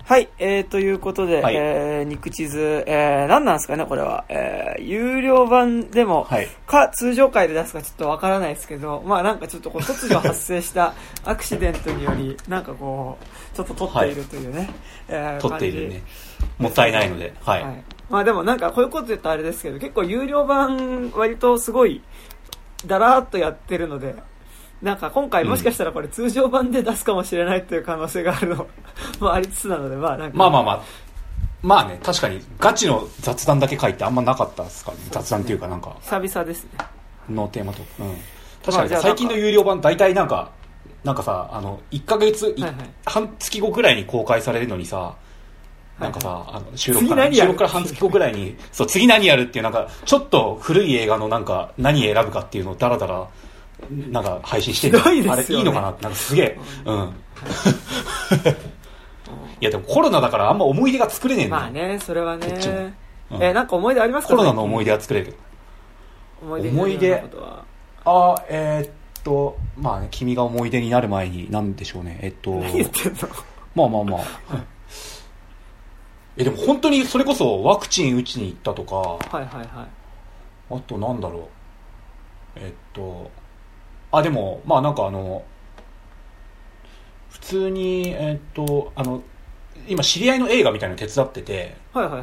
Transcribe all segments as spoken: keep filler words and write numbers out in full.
はい、えー、ということで、 はい、 えー、肉地図、えー、何なんですかね、これは。えー、有料版でも、はい、か、通常回で出すかちょっとわからないですけど、まあなんかちょっとこう、突如発生したアクシデントにより、なんかこう、ちょっと撮っているというね。はい、 えー、撮っているね。もったいないので、はい。はい、 まあでもなんかこういうこと言ったらあれですけど、結構有料版割とすごい、だらーっとやってるので、なんか今回もしかしたらこれ通常版で出すかもしれないっていう可能性があるのもありつつなので、まあなんかまあまあまあまあね、確かにガチの雑談だけ書いてあんまなかったですからね。雑談っていうかなんか久々ですねのテーマと、うん、確かに最近の有料版大体なんかなんかさ、あのいっかげつ、はいはい、半月後くらいに公開されるのにさ、なんかさ、はいはい、あの収録から収録から半月後くらいにそう次何やるっていうなんかちょっと古い映画のなんか何選ぶかっていうのをダラダラなんか配信してる、ね、あれいいのかなってなんかすげえ、うん、いやでもコロナだからあんま思い出が作れねえんだよ。 まあね、それはね。 うん、 えなんか思い出ありますか？ コロナの思い出は作れるけど。 思い出思い出あえー、っとまあね、君が思い出になる前になんでしょうね、えっと何言ってんの？ まあまあまあ。えでも本当にそれこそワクチン打ちに行ったとか、 はいはいはい。 あとなんだろう、えっとあでもまあなんかあの普通にえっとあの今知り合いの映画みたいなの手伝ってて、 はいはいはい。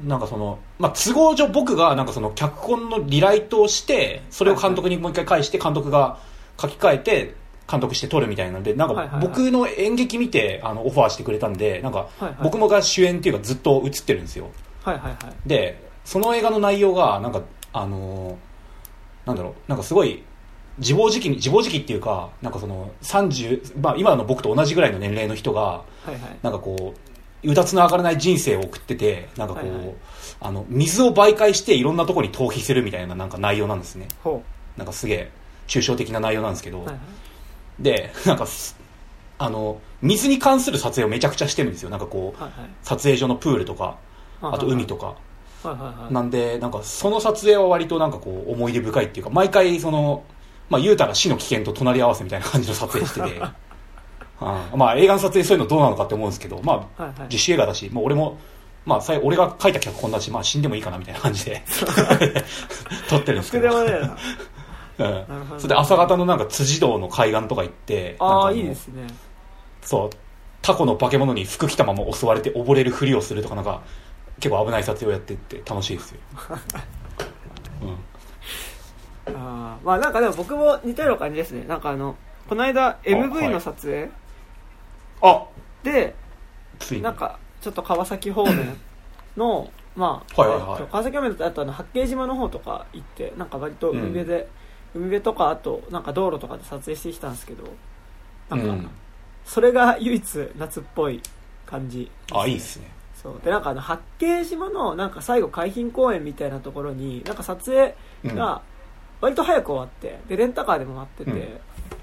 なんかそのまあ都合上僕がなんかその脚本のリライトをしてそれを監督にもう一回返して監督が書き換えて監督して撮るみたいなので、なんか僕の演劇見てあのオファーしてくれたんで、なんか僕もが主演っていうかずっと映ってるんですよ。 はいはいはい。 でその映画の内容がなんかあのなんだろう、なんかすごい自暴自棄に自暴自棄っていうか、なんかそのさんじゅう、まあ今の僕と同じぐらいの年齢の人が、はいはい、なんかこううだつの上がらない人生を送ってて、なんかこう、はいはい、あの水を媒介していろんなところに逃避するみたいななんか内容なんですね。 ほうなんかすげえ抽象的な内容なんですけど、はいはい、でなんかあの水に関する撮影をめちゃくちゃしてるんですよ。なんかこう、はいはい、撮影所のプールとか、あと海とか。はいはいはいはい、なんでなんかその撮影は割となんかこう思い出深いっていうか、毎回そのまあ言うたら死の危険と隣り合わせみたいな感じの撮影しててあまあ映画の撮影そういうのどうなのかって思うんですけど、まあ、はいはい、自主映画だし、もう俺もまあ俺が書いた脚本だし、まあ死んでもいいかなみたいな感じで撮ってるんですけど、うん、それで朝方のなんか辻堂の海岸とか行って、 ああいいですね。 そうタコの化け物に服着たまま襲われて溺れるふりをするとか、なんか結構危ない撮影をやってって楽しいですよ、 うん、あまあなんかでも僕も似たような感じですね。なんかあのこの間 エムブイ の撮影あでなんかちょっと川崎方面のまあ、はいはいはい、川崎方面だとあとあの八景島の方とか行って、なんか割と海辺で、うん、海辺とかあとなんか道路とかで撮影してきたんですけど、なんか、うん、それが唯一夏っぽい感じ、ね、 あいいですね。 そうでなんかあの八景島のなんか最後海浜公園みたいなところになんか撮影が割と早く終わって、でレンタカーでも待ってて、うん、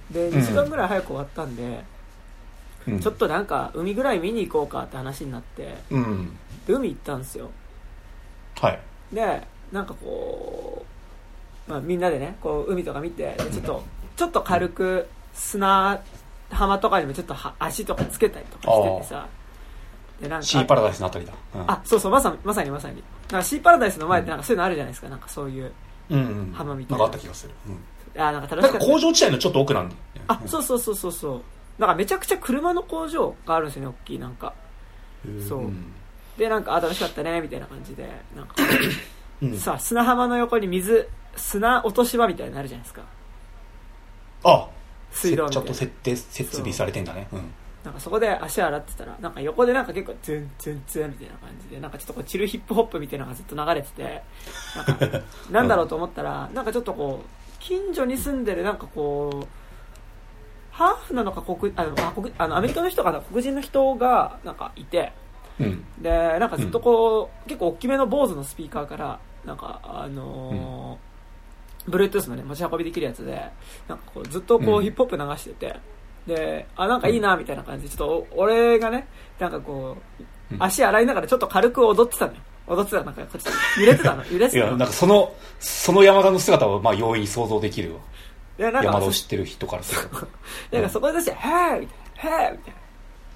でにじかんぐらい早く終わったんで、うん、ちょっとなんか海ぐらい見に行こうかって話になって、うん、で海行ったんですよ。 はいでなんかこう、まあ、みんなでねこう海とか見てちょっと、うん、ちょっと軽く砂浜とかにもちょっと足とかつけたりとかしててさ、でなんかシーパラダイスのあたりだ、 うん、あそうそうまさにまさにまさになんかシーパラダイスの前ってなんかそういうのあるじゃないですか、なんかそういう浜みたいな、 うんうん、なんかあった気がする、 うん、あなんか楽しかった。 工場地帯のちょっと奥なんで、 あそうそうそうそうそう、なんかめちゃくちゃ車の工場があるんですよね、大きいなんか、そう、うん、でなんかあ楽しかったねみたいな感じでなんか、うん、さ砂浜の横に水砂落とし場みたいなのあるじゃないですか。 あ水道みたいなちゃんと設定設備されてんだね。うん、 なんかそこで足洗ってたらなんか横でなんか結構ツンツンツンみたいな感じでなんかちょっとこうチルヒップホップみたいなのがずっと流れてて、なんかなんだろうと思ったら、うん、なんかちょっとこう近所に住んでるなんかこうハーフなのか黒あのあ黒あのアメリカの人かな黒人の人がなんかいて、うん、でなんかずっとこう、うん、結構大きめの坊主のスピーカーからなんかあのーうん、Bluetooth のね持ち運びできるやつでなんかこうずっとこう、うん、ヒップホップ流してて、であなんかいいなみたいな感じでちょっと俺がねなんかこう足洗いながらちょっと軽く踊ってたのよ。踊ってたなんかこっち揺れてたの揺れてたの。 いやなんかそのその山田の姿はまあ容易に想像できるわ。 いやなんか山田を知ってる人からするとなんかそこで出して「へーみたいな「へーみたいな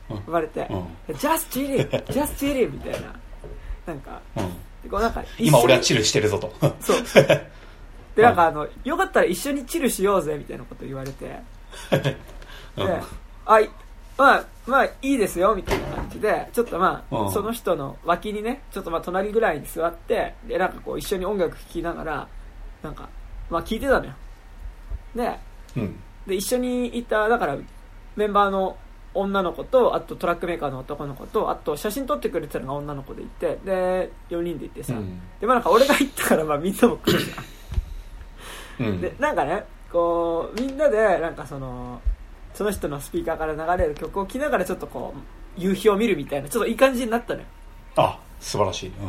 言われて、うん、just chilling just chilling みたいななんか、うん、こうなんか今俺はチルしてるぞとそうでなんかあのよかったら一緒にチルしようぜみたいなこと言われてで、うん、あいまあまあいいですよみたいな感じでちょっとまあ、うん、その人の脇にねちょっとまあ隣ぐらいに座ってでなんかこう一緒に音楽聴きながらなんかまあ聴いてたのよで、うん、で一緒にいただからメンバーの女の子とあとトラックメーカーの男の子とあと写真撮ってくれてたのが女の子でいてでよにんで行ってさ、うん、でまあなんか俺が行ったからまあみんなも来るじゃん、うん、でなんかねこうみんなでなんかそのその人のスピーカーから流れる曲を聴きながらちょっとこう夕日を見るみたいなちょっといい感じになったのよ。 あ素晴らしい、うん、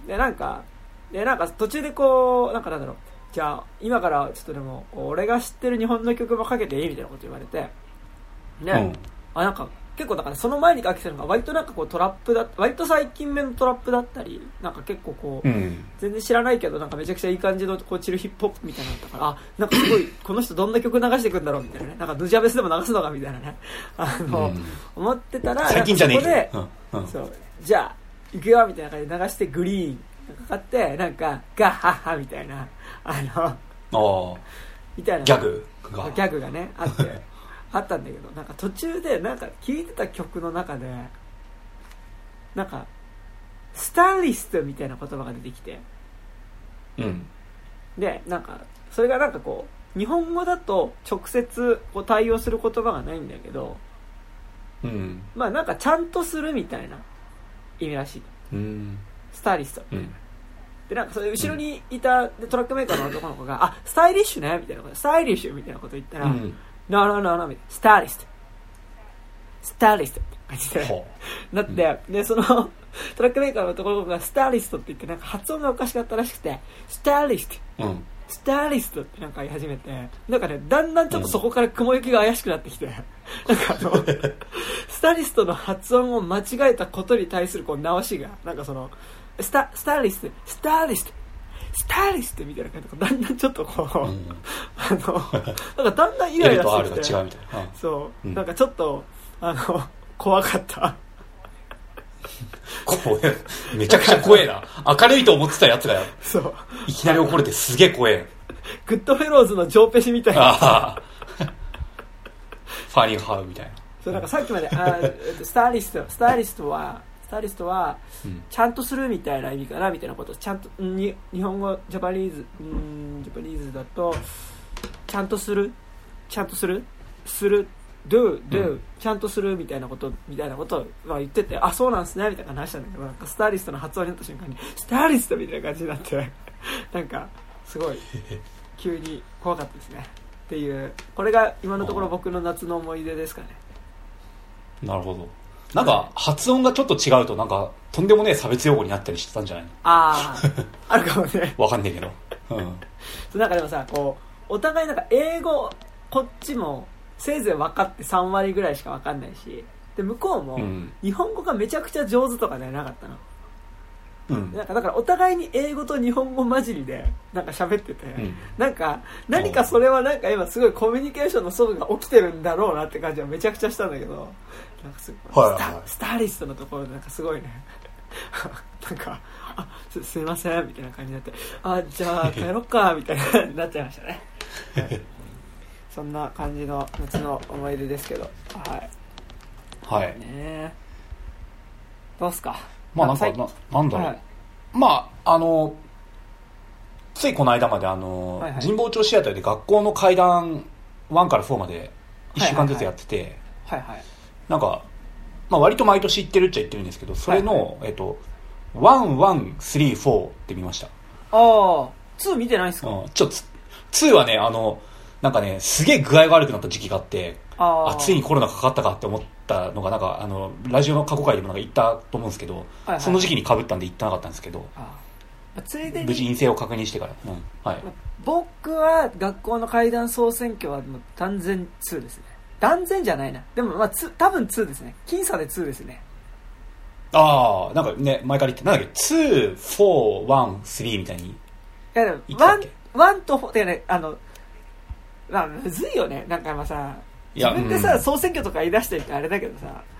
でなんかでなんか途中でこうなんかなんだろうじゃあ今からちょっとでも俺が知ってる日本の曲もかけていいみたいなこと言われてね、うんあなんか結構だからその前にかけてるのが割となんかこうトラップだ割と最近目のトラップだったりなんか結構こう、うん、全然知らないけどなんかめちゃくちゃいい感じのこうチルヒップホップみたいなのだったからあなんかすごいこの人どんな曲流していくんだろうみたいなねなんかヌジャベスでも流すのかみたいなねあの、うん、思ってたら最近じゃねえけどそこで、うんうん、そうじゃあ行くよみたいな感じで流してグリーンかかってなんかガッハッハみたいなあのみたいなギャグがギャグがねあってあったんだけどなんか途中でなんか聴いてた曲の中でなんかスタイリストみたいな言葉が出てきて、うん、でなんかそれがなんかこう日本語だと直接こう対応する言葉がないんだけど、うん、まあなんかちゃんとするみたいな意味らしい、うん、スタイリストみたいな、うん、でなんかそれ後ろにいたトラックメーカーの男の子があスタイリッシュねみたいなことスタイリッシュみたいなこと言ったら、うんNo, no, no, no, スタイリスト。スタイリストって感じで。なって、で、その、トラックメーカーのところがスタイリストって言って、なんか発音がおかしかったらしくて、スタイリスト。うん、スタイリストってなんか言い始めて、なんかね、だんだんちょっとそこから雲行きが怪しくなってきて、うん、なんかあの、スタイリストの発音を間違えたことに対するこう直しが、なんかその、スタ、スタイリスト、スタイリスト。スタイリストみたいな感じでだんだんちょっとこう、うん、あのなんかだんだんイライラしてきて L と R が違うみたいな、うん、そう、うん、なんかちょっとあの怖かった怖えめちゃくちゃ怖えな明るいと思ってたやつがそういきなり怒れてすげえ怖えグッドフェローズのジョーペシみたいなあファニーハウみたいなそうなんかさっきまであスタイリストスタイリストはスタイリストはちゃんとするみたいな意味かなみたいなことちゃんとに日本語ジャパニーズんジャパニーズだとちゃんとするちゃんとするする do do、うん、ちゃんとするみたいなことみたいなことを言っててあそうなんですねみたいな話したんだけどなんかスタイリストの発音になった瞬間にスタイリストみたいな感じになってなんかすごい急に怖かったですねっていうこれが今のところ僕の夏の思い出ですかね。 なるほどなんか発音がちょっと違うとなんかとんでもねえ差別用語になったりしてたんじゃないのあああるかもねわかんねえけど、うん、 そうなんかでもさこうお互いなんか英語こっちもせいぜい分かってさん割ぐらいしか分かんないしで向こうも日本語がめちゃくちゃ上手とかではなかったの、うん、なんかだからお互いに英語と日本語混じりでなんか喋ってて、うん、なんか何かそれはなんか今すごいコミュニケーションの齟齬が起きてるんだろうなって感じはめちゃくちゃしたんだけどなんかすごい、はいはい、スタ、スタイリストのところでなんかすごいねなんかあ す, すいませんみたいな感じになってあじゃあ帰ろっかみたいななっちゃいましたね、はい、そんな感じの夏の思い出ですけどはいはいねどうすかまあなんかななんだろう、はい、まああのついこの間まであの、はいはい、神保町シアターで学校の階段いからよんまでいっしゅうかんずつやってて、はいはいはいはい、なんか、まあ、割と毎年行ってるっちゃ行ってるんですけどそれの、はいはいえっと、いち、に、さん、よんって見ました。 ああに見てないんすか、 うん、ちょっとにはねあのなんかねすげえ具合が悪くなった時期があってああついにコロナかかったかって思ったのがなんかあのラジオの過去回でもなんか言ったと思うんですけど、はいはい、その時期に被ったんで行ってなかったんですけどああついでに無事陰性を確認してから、うんはい、 僕は学校の階段総選挙はもう断然にですね断然じゃないなでもまあ多分にですね僅差でにですねああなんかね前から言ってなんだっけに、よん、いち、さんみたいにいやでもいち、いちとよんってねあのまあむずいよねなんかまあさ自分でさ、うん、総選挙とか言い出してるってあれだけどさ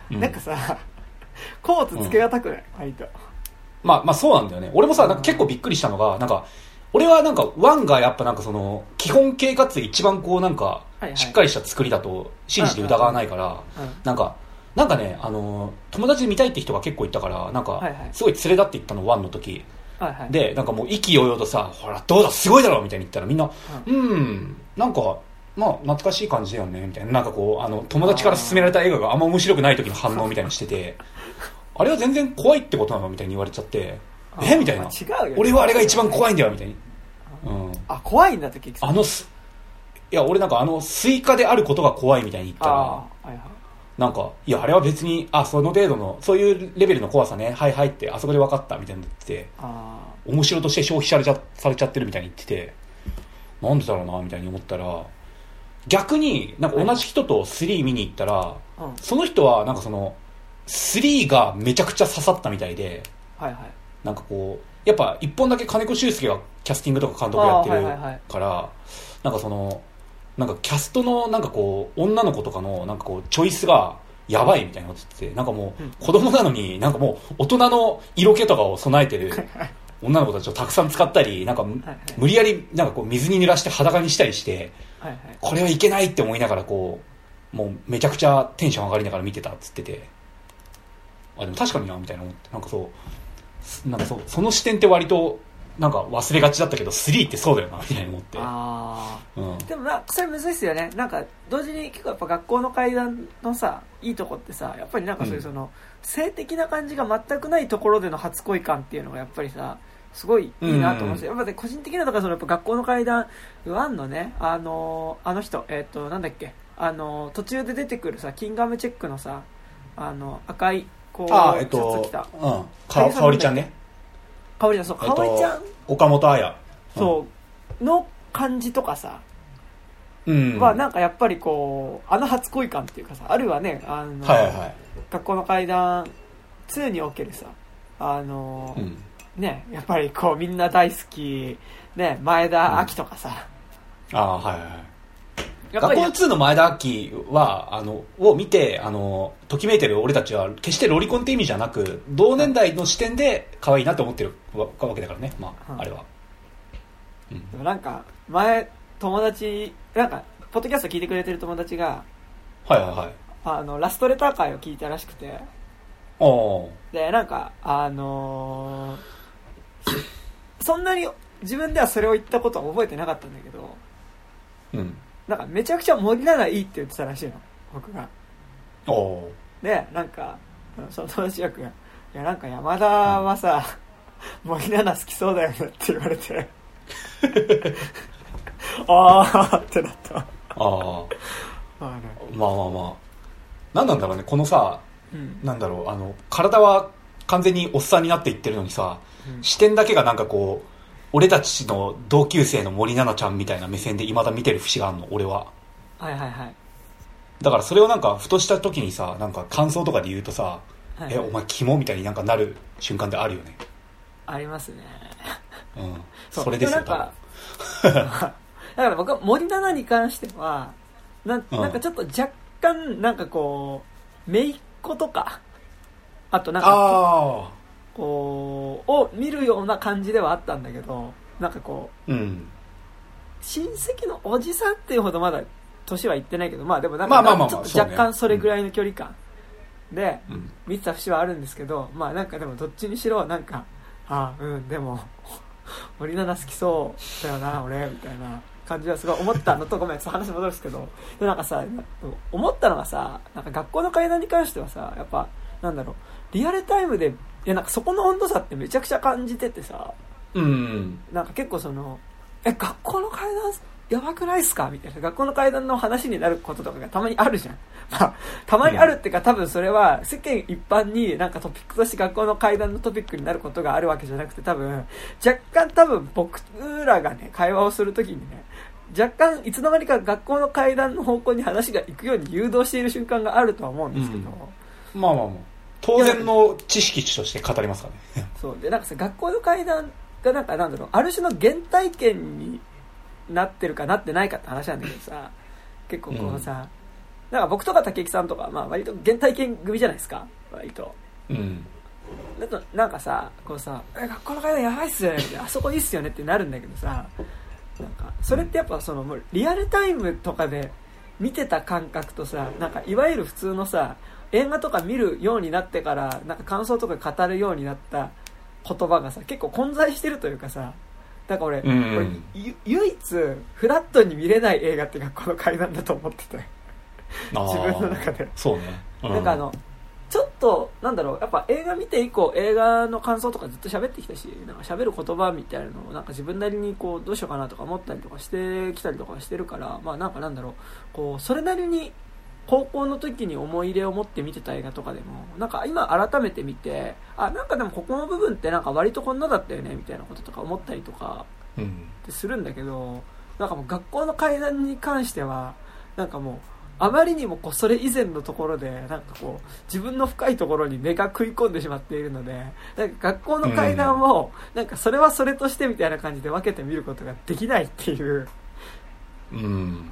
うん、なんかさコーツつけがたくない、うん、割とまあまあそうなんだよね。俺もさなんか結構びっくりしたのがなんか俺はなんかワンがやっぱなんかその基本形かつ一番こうなんかしっかりした作りだと信じて疑わないからなんかなんかねあの友達で見たいって人が結構いたからなんかすごい連れだって言ったのワンの時でなんかもう意気揚々とさほらどうだすごいだろみたいに言ったらみんなうんなんかまあ懐かしい感じだよねみたいななんかこうあの友達から勧められた映画があんま面白くない時の反応みたいにしててあれは全然怖いってことなのみたいに言われちゃってえみたいな俺はあれが一番怖いんだよみたいに、うん、 あ怖いんだって結局あのすいや俺なんかあのスイカであることが怖いみたいに言ったら、はいはい、なんかいやあれは別にあその程度のそういうレベルの怖さねはいはいってあそこで分かったみたいに言っててあ面白として消費されちゃ、されちゃってるみたいに言っててなんでだろうなみたいに思ったら逆になんか同じ人とスリー見に行ったら、はい、その人はなんかそのスリーがめちゃくちゃ刺さったみたいで、はいはい、なんかこうやっぱ一本だけ金子修介がキャスティングとか監督やってるから、はいはいはい、なんかそのなんかキャストのなんかこう女の子とかのなんかこうチョイスがやばいみたいなこと言っててなんかもう子供なのになんかもう大人の色気とかを備えてる女の子たちをたくさん使ったりなんか無理やりなんかこう水に濡らして裸にしたりしてこれはいけないって思いながらこうもうめちゃくちゃテンション上がりながら見てたっつっててあでも確かになみたいな思ってなんかそうなんかそうその視点って割となんか忘れがちだったけどスリーってそうだよなみたいに思ってあ、 うん、でもなそれむずいっすよねなんか同時に結構やっぱ学校の怪談のさいいとこってさやっぱりなんかそういうその、うん、性的な感じが全くないところでの初恋感っていうのがやっぱりさすごいいいなと思うんですよ、うんうん、やっぱ、ね、個人的なとかそのやっぱ学校の怪談ワンのねあのあの人えっ、ー、となんだっけあの途中で出てくるさキングアムチェックのさあの赤いこうあえっと着た、 うん、か, かおりちゃんねかおりちゃんそうかおりちゃん、 えっと、岡本彩、 うん、そうの感じとかさ、うん、はなんかやっぱりこうあの初恋感っていうかさあるいはねあの、はいはい、学校の怪談ツーにおけるさあの、うん、ねやっぱりこうみんな大好きね前田亜紀とかさ、 うん、ああはいはい学校のツーの前田亜紀はあのを見てあのときめいてる俺たちは決してロリコンって意味じゃなく同年代の視点で可愛いなと思ってるわけだからね、まあ、うん、あれは、 うん、でもなんか前友達なんかポッドキャスト聞いてくれてる友達がはいはいはいあのラストレター会を聞いたらしくておでなんかあのー、そんなに自分ではそれを言ったことは覚えてなかったんだけどうんなんかめちゃくちゃ森七菜いいって言ってたらしいの僕がおでなんかその友達役がいやなんか山田はさ、うん、森七菜好きそうだよねって言われてあーってなったああまあまあまあ何なんだろうねこのさ、うん、なんだろうあの体は完全におっさんになっていってるのにさ、うん、視点だけがなんかこう俺たちの同級生の森七菜ちゃんみたいな目線で未だ見てる節があるの俺ははいはいはいだからそれをなんかふとした時にさなんか感想とかで言うとさ、はいはい、えお前キモみたいになんかなる瞬間ってあるよねありますねうんそ, それですよなんかだから僕は森七菜に関しては な, なんかちょっと若干なんかこう姪っ子とかあとなんかあこうを見るような感じではあったんだけどなんかこう、うん、親戚のおじさんっていうほどまだ年は言ってないけどまあでもなんかちょっと若干それぐらいの距離感で見てた節はあるんですけどまあなんかでもどっちにしろなんかあうんでも森七菜好きそうだよな俺みたいな感じはすごい思ったのとごめん話戻るんですけどでなんかさ思ったのがさなんか学校の怪談に関してはさやっぱなんだろうリアルタイムでいやなんかそこの温度差ってめちゃくちゃ感じててさ、うん、なんか結構そのえ学校の怪談やばくないっすかみたいな学校の怪談の話になることとかがたまにあるじゃん、まあ、たまにあるっていうか多分それは世間一般になんかトピックとして学校の怪談のトピックになることがあるわけじゃなくて多分若干多分僕らがね会話をするときにね若干いつの間にか学校の怪談の方向に話が行くように誘導している瞬間があるとは思うんですけど、 うん、まあまあまあ当然の知識として語りますからねそうでなんかさ学校の怪談がなんかなんだろうある種の原体験になってるかなってないかって話なんだけどさ結構このさ、 なんか僕とか竹木さんとか、まあ割と原体験組じゃないですか、割と。 うん。 だとなんかさ、こうさ、え、学校の階段やばいっすよね、あそこいいっすよねってなるんだけどさ、なんかそれってやっぱそのもうリアルタイムとかで見てた感覚とさ、なんかいわゆる普通のさ、映画とか見るようになってからなんか感想とか語るようになった言葉がさ、結構混在してるというかさ、だから俺、うんうん、俺唯一フラットに見れない映画って学校の階段だと思ってて自分の中で。 そうね、 うん、なんかあのちょっとなんだろう、やっぱ映画見て以降映画の感想とかずっと喋ってきたし、なんか喋る言葉みたいなのをなんか自分なりにこうどうしようかなとか思ったりとかしてきたりとかしてるから、まあなんかなんだろう、こうそれなりに高校の時に思い入れを持って見てた映画とかでもなんか今改めて見て、あ、なんかでもここの部分ってなんか割とこんなだったよねみたいなこととか思ったりとかってするんだけど、うん、なんかもう学校の階段に関してはなんかもうあまりにもこうそれ以前のところでなんかこう自分の深いところに目が食い込んでしまっているので、なんか学校の階段をなんかそれはそれとしてみたいな感じで分けて見ることができないっていう、 うん、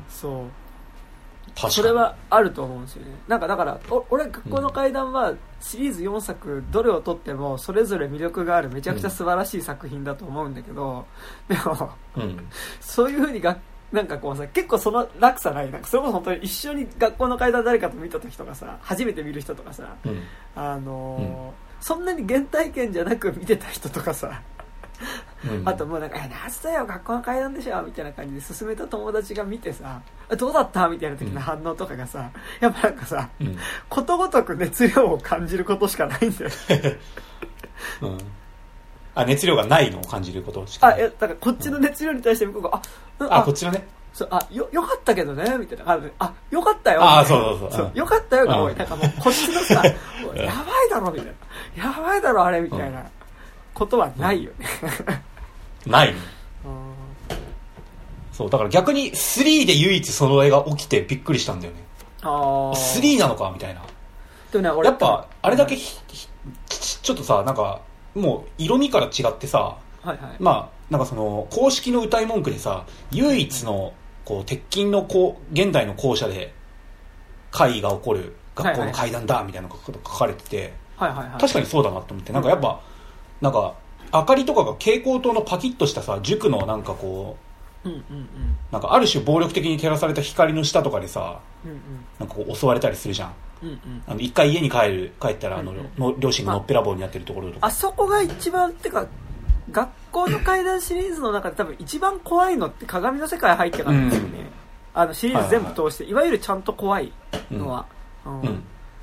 そうそれはあると思うんですよね。なんかだからお俺学校の階段はシリーズよんさくどれをとってもそれぞれ魅力があるめちゃくちゃ素晴らしい作品だと思うんだけど、でも、うん、そういう風に学なんかこうさ、結構その落差ない、なんかそれこそ本当に一緒に学校の階段誰かと見た時とかさ、初めて見る人とかさ、うん、あのーうん、そんなに原体験じゃなく見てた人とかさ、うん、あともうなんか「夏だよ学校の階段でしょ」みたいな感じで勧めた友達が見てさ「どうだった?」みたいな時の反応とかがさ、うん、やっぱなんかさ、うん、ことごとく熱量を感じることしかないんだよね、 うんあ、熱量がないのを感じることしかない。 あ、いや、だからこっちの熱量に対して向こうが、あ、 うん、あ、こっちのね。 そう、あ、よ、よかったけどね、みたいな感じで、あ、よかったよ。 あ、そうそうそう。そうよかったよが多い。なんかもう、こっちのさ、やばいだろ、みたいな。やばいだろ、あれ、みたいなことはないよね。 うん、ないね。そう、だから逆にスリーで唯一その絵が起きてびっくりしたんだよね。ああ。スリーなのかみたいな。でもね、俺やっぱ、あれだけひ、ひ、ちょっとさ、なんか、もう色味から違ってさ、はいはい、まあなんかその公式の歌い文句でさ、唯一のこう鉄筋のこう現代の校舎で怪異が起こる学校の階段だみたいなことが書かれてて、はいはいはい、確かにそうだなと思って、なんかやっぱなんか明かりとかが蛍光灯のパキッとしたさ塾のなんかこう、うんうんうん、なんかある種暴力的に照らされた光の下とかでさ、うんうん、なんかこう襲われたりするじゃん。うんうん、あの一回家に帰る帰ったらあの、うんうん、の両親がのっぺらぼうになってるところとか、 まあ、あそこが一番ってか学校の怪談シリーズの中で多分一番怖いのって鏡の世界入ってからですよね、うん、あのシリーズ全部通して、はいはいはい、いわゆるちゃんと怖いのは、うんうん、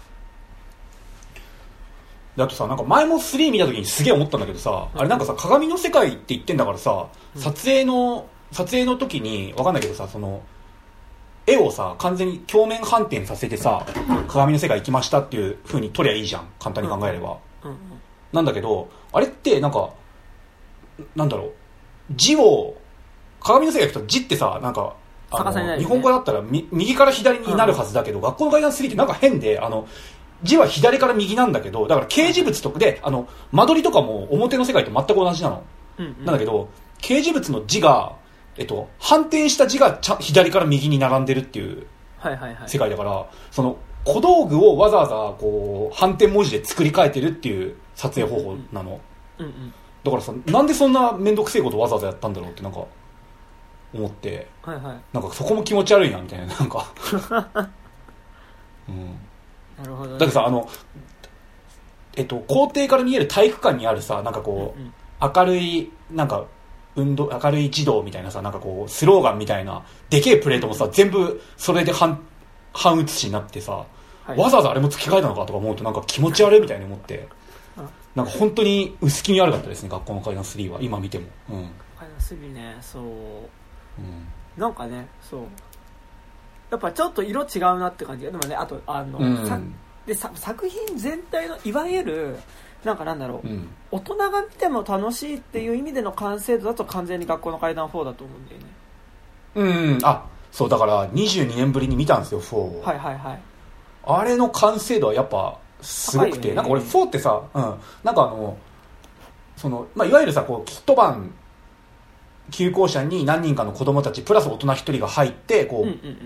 であとさ、なんか前もスリー見た時にすげえ思ったんだけどさ、うん、あれなんかさ鏡の世界って言ってんだからさ、うん、撮影の撮影の時に分かんないけどさ、その絵をさ完全に鏡面反転させてさ、鏡の世界行きましたっていう風に撮りゃいいじゃん、簡単に考えれば、うんうんうん、なんだけどあれってなんかなんだろう、字を鏡の世界行くと字ってさ、なんかあの、ね、日本語だったらみ右から左になるはずだけど、うん、学校の階段スリーってなんか変で、あの字は左から右なんだけど、だから掲示物とかであの間取りとかも表の世界と全く同じなの、うんうん、なんだけど掲示物の字がえっと、反転した字がちゃ左から右に並んでるっていう世界だから、はいはいはい、その小道具をわざわざこう反転文字で作り変えてるっていう撮影方法なの、うんうんうんうん、だからさ、なんでそんなめんどくせえことわざわざやったんだろうってなんか思って、はいはい、なんかそこも気持ち悪いなみたいな、なんか、うん、なるほど、ね、だってさ、あのえっと校庭から見える体育館にあるさ、なんかこう、うんうん、明るいなんか運動明るい児童みたいなさ、なんかこうスローガンみたいなでけえプレートもさ、全部それで半半写しになってさ、はい、わざわざあれも付け替えたのかとか思うとなんか気持ち悪いみたいに思って、なんか本当に薄気味悪かったですね、学校の階段スリーは今見ても、うん、 階段スリーね、そう、うん、なんかね、そうやっぱちょっと色違うなって感じ。でもね、あとあの、うん、さでさ作品全体のいわゆるなんかなんだろう、うん、大人が見ても楽しいっていう意味での完成度だと完全に学校の階段フォーだと思うんだよね。 うん、あ、そうだからにじゅうにねんぶりに見たんですよフォーを。 はいはいはい。 あれの完成度はやっぱすごくて、ね、なんか俺フォーってさ、うん、なんかあのその、まあ、いわゆるさこう一晩旧校舎に何人かの子供たちプラス大人一人が入ってこう、うんうんうん、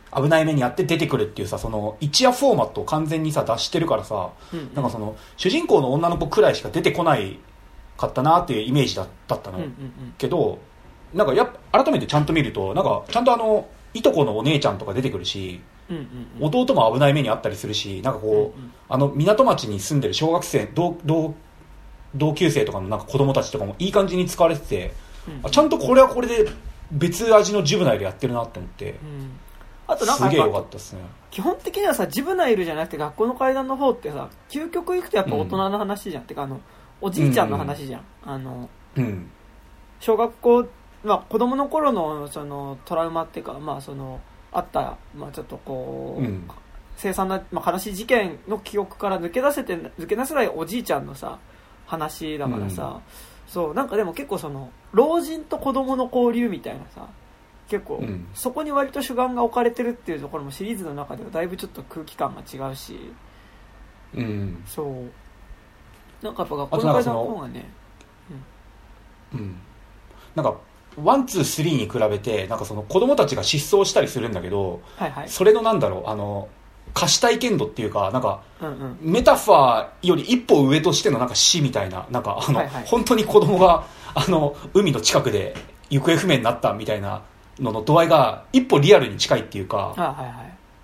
危ない目にあって出てくるっていうさ、その一夜フォーマットを完全にさ出してるからさ、 うんうん、 なんかその主人公の女の子くらいしか出てこないかったなっていうイメージだったの、うんうんうん、けどなんかやっぱ改めてちゃんと見るとなんかちゃんとあのいとこのお姉ちゃんとか出てくるし、うんうんうん、弟も危ない目にあったりするし、なんかこう、うんうん、あの港町に住んでる小学生 同, 同, 同級生とかのなんか子供たちとかもいい感じに使われてて、うんうん、あちゃんとこれはこれで別味のジュブナイルやってるなって思って、うん、 あとなんかすげえ良かったですね。 基本的にはさ、ジブナイルじゃなくて学校の階段の方ってさ、究極行くとやっぱ大人の話じゃん、うん、てかあのおじいちゃんの話じゃん、うんうん、あの、うん、小学校、まあ、子供の頃のそのトラウマっていうか、まあそのあった、まあ、ちょっとこう、うん、凄惨な、まあ、悲しい事件の記憶から抜け出せて抜け出せないおじいちゃんのさ話だからさ、うん、そうなんかでも結構その老人と子供の交流みたいなさ、結構、うん、そこに割と主眼が置かれてるっていうところもシリーズの中ではだいぶちょっと空気感が違うし、うん、そうなんかやっぱ学校の階段の方がね、 うん、うん、なんかワン、ツー、スリーに比べてなんかその子供たちが失踪したりするんだけど、はいはい、それのなんだろう、あの可視体験度っていうかなんか、うんうん、メタファーより一歩上としてのなんか死みたいな、なんかあの、はいはい、本当に子供があの海の近くで行方不明になったみたいなのの度合いが一歩リアルに近いっていうか、あ、はいはい、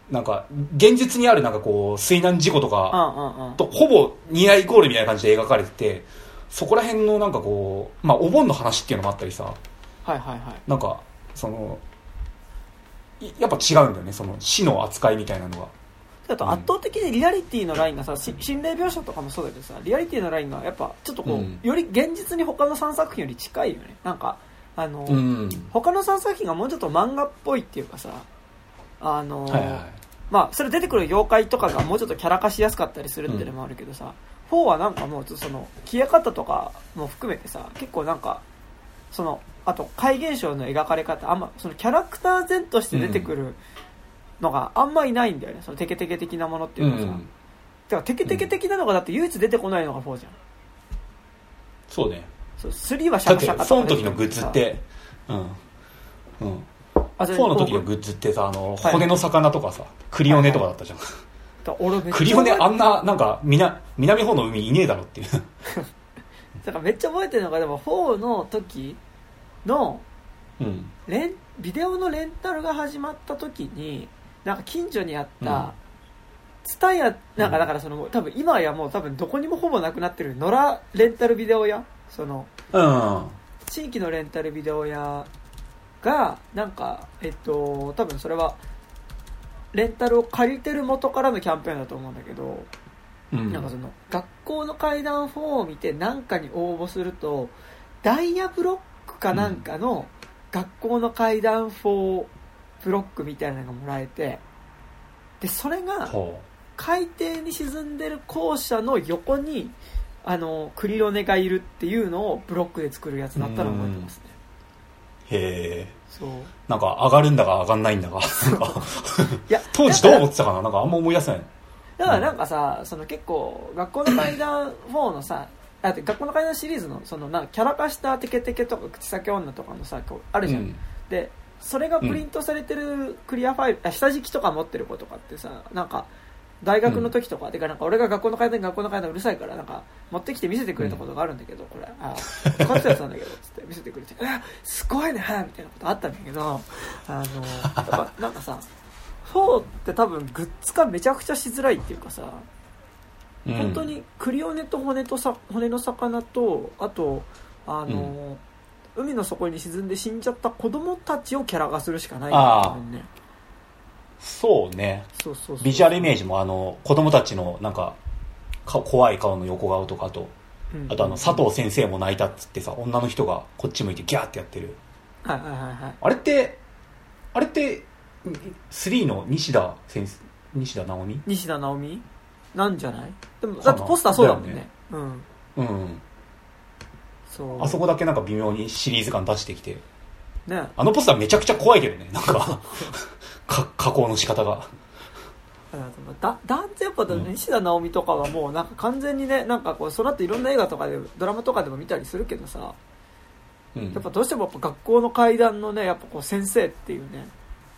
なんか現実にあるなんかこう水難事故とかとほぼニアイコールみたいな感じで描かれてて、そこら辺のなんかこう、まあ、お盆の話っていうのもあったりさ、はいはいはい、なんかそのやっぱ違うんだよね、その死の扱いみたいなのが。 あと圧倒的にリアリティのラインがさ、心霊描写とかもそうだけどさ、リアリティのラインがやっぱちょっとこう、うん、より現実に他のさんさく品より近いよね。なんかあの、うん、他のさんさく品がもうちょっと漫画っぽいっていうかさ、あの、はいはい、まあそれ出てくる妖怪とかがもうちょっとキャラ化しやすかったりするっていうのもあるけどさ、うん、フォーはなんかもうちょっとその消え方とかも含めてさ、結構なんかそのあと怪現象の描かれ方、あんまそのキャラクター前として出てくるのがあんまいないんだよね、そのテケテケ的なものっていうかさ、うん、だからテケテケ的なのがだって唯一出てこないのがフォーじゃん。 そうね。 そうスリーはシャカシャカとか、 だってフォーの時のグッズって、うんうん、フォーの時のグッズってさ、あの、はい、骨の魚とかさクリオネとかだったじゃん、はいはい、俺めっちゃクリオネあんななんか南南方の海いねえだろっていうだからめっちゃ覚えてるのが、でもフォーの時の、うん、レンビデオのレンタルが始まった時になんか近所にあったツタヤ、なんかだからその多分今やもう多分どこにもほぼなくなってる野良レンタルビデオ屋、その、うん、地域のレンタルビデオ屋がなんかえっと多分それはレンタルを借りてる元からのキャンペーンだと思うんだけど、うん、なんかその学校の怪談フォーを見て何かに応募するとダイヤブロックかなんかの学校の怪談フォーブロックみたいなのがもらえて、でそれが海底に沈んでる校舎の横にあのクリロネがいるっていうのをブロックで作るやつだったら覚えてますね。 へえ。そうなんか上がるんだか上がんないんだかなんかいや当時どう思ってたかな、なんかあんま思い出せない。 だからなんかさ、その結構学校の怪談フォーのさあ学校の怪談シリーズのそのなんかキャラ化したテケテケとか口先女とかのさこうあるじゃん、うん、でそれがプリントされてるクリアファイル、うん、下敷きとか持ってる子とかってさ、なんか大学の時とか、うん、てかなんか俺が学校の怪談学校の怪談うるさいからなんか持ってきて見せてくれたことがあるんだけど、うん、これあ使ってたやつなんだけどつって見せてくれてえすごいねみたいなことあったんだけど、あのやっぱなんかさフォーって多分グッズ化めちゃくちゃしづらいっていうかさ、うん、本当にクリオネと骨とさ骨の魚とあとあの、うん、海の底に沈んで死んじゃった子供たちをキャラ化するしかないんだよね。 そうね。そうそうそうそう、ビジュアルイメージもあの子供たちのなんかか怖い顔の横顔とかと、うん、あとあの佐藤先生も泣いたっつってさ女の人がこっち向いてギャーってやってる、はいはいはいはい、あれってあれってスリーの西田先生西田直美西田直美なんじゃない？でもだってポスターそうだもんね。うん。うん。 そう。あそこだけなんか微妙にシリーズ感出してきて。ね。あのポスターめちゃくちゃ怖いけどね。なんかか加工の仕方が。 だ断然やっぱ、ね、西田直美とかはもうなんか完全にねなんかこうその後いろんな映画とかでドラマとかでも見たりするけどさ、うん、やっぱどうしてもやっぱ学校の怪談のねやっぱこう先生っていうね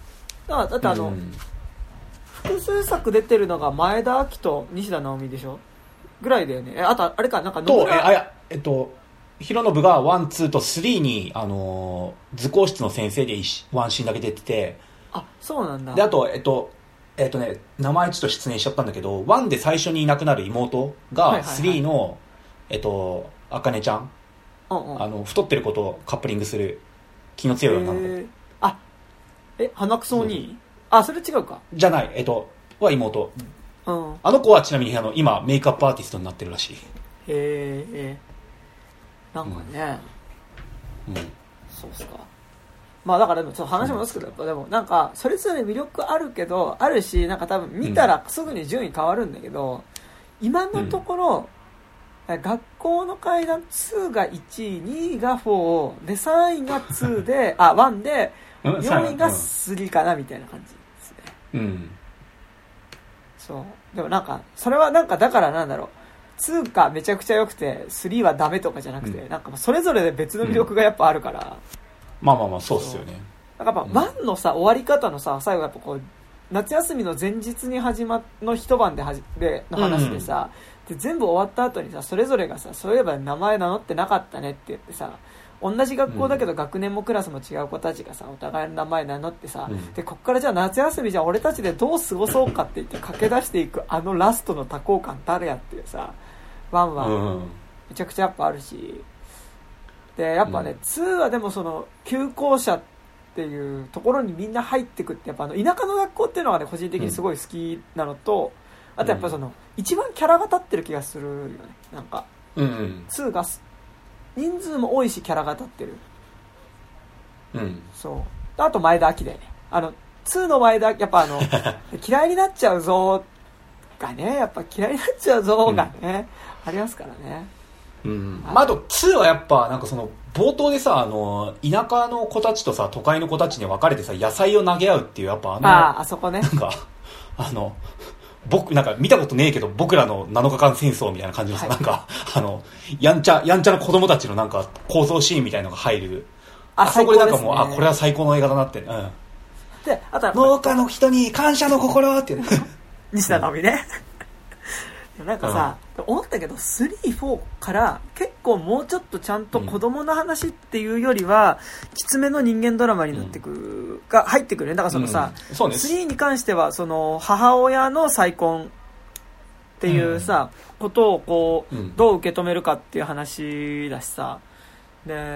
だだってあの、うん、複数作出てるのが前田亜紀と西田直美でしょぐらいだよね。えあとあれかなんか野村とえあやえっと広信がワンツーとスリーにあの図工室の先生でワンシーンだけ出てて、 あそうなんだ。 であとえっとえっとね名前ちょっと失念しちゃったんだけど、ワンで最初にいなくなる妹がスリーの、はいはいはい、えっとあかねちゃん、うんうん、あの太ってる子とカップリングする気の強い女の子。 あえ鼻くそにあそれ違うかじゃないえっとは妹、 うん、 あの子はちなみにあの今メイクアップアーティストになってるらしい。 へえなんかね、 うん、うん、 そうっすか。まあだからでもちょっと話もですけど、やっぱでもなんかそれぞれ魅力あるけどあるし、なんか多分見たらすぐに順位変わるんだけど、今のところ、うん、学校の階段ツーがいちい、にいがフォーでさんいがツーであワンでよんいがスリーかなみたいな感じですね。 うん。 そうでもなんかそれはなんかだからなんだろう、ツーがめちゃくちゃ良くてスリーはダメとかじゃなくて、うん、なんかそれぞれで別の魅力がやっぱあるから、うん、 まあまあまあそうっすよね。 なんかやっぱワンのさ終わり方のさ最後やっぱこう夏休みの前日に始まの一晩ではじでの話でさ、うん、で全部終わった後にさそれぞれがさそういえば名前名乗ってなかったねって言ってさ、同じ学校だけど学年もクラスも違う子たちがさお互いの名前名乗ってさ、うん、でこっからじゃあ夏休みじゃあ俺たちでどう過ごそうかって言って駆け出していくあのラストの多幸感誰やっていうさワンワンめちゃくちゃやっぱあるし、でやっぱね、うん、ツーはでもその休校者っていうところにみんな入ってくってやっぱあの田舎の学校っていうのがね個人的にすごい好きなのと、うん、あとやっぱその一番キャラが立ってる気がするよね。なんか、 うんうん、 ツーが人数も多いしキャラが立ってる、 うん、 そうあと前田亜紀だよね。あのツーの前田やっぱあの嫌いになっちゃうぞがねやっぱ嫌いになっちゃうぞがね、うん、ありますからね。 うん、まあ、あとツーはやっぱなんかその冒頭でさあの田舎の子たちとさ都会の子たちに分かれてさ野菜を投げ合うっていうやっぱあのああそこねなんかあの僕なんか見たことねえけど僕らのなのかかん戦争みたいな感じのさ、はい、なんかあのやんちゃやんちゃな子供たちのなんか構造シーンみたいのが入る あ, あそこでなんかもう、ね、あこれは最高の映画だなって、うん、 であとは農家の人に感謝の心っていう西田直美ねなんかさ、うん、思ったけどスリー、フォーから結構もうちょっとちゃんと子供の話っていうよりは、うん、きつめの人間ドラマになってくる、うん、が入ってくるね。だからそのさ、うん、そうです。スリーに関してはその母親の再婚っていうさ、うん、ことをこう、うん、どう受け止めるかっていう話だしさで、うん、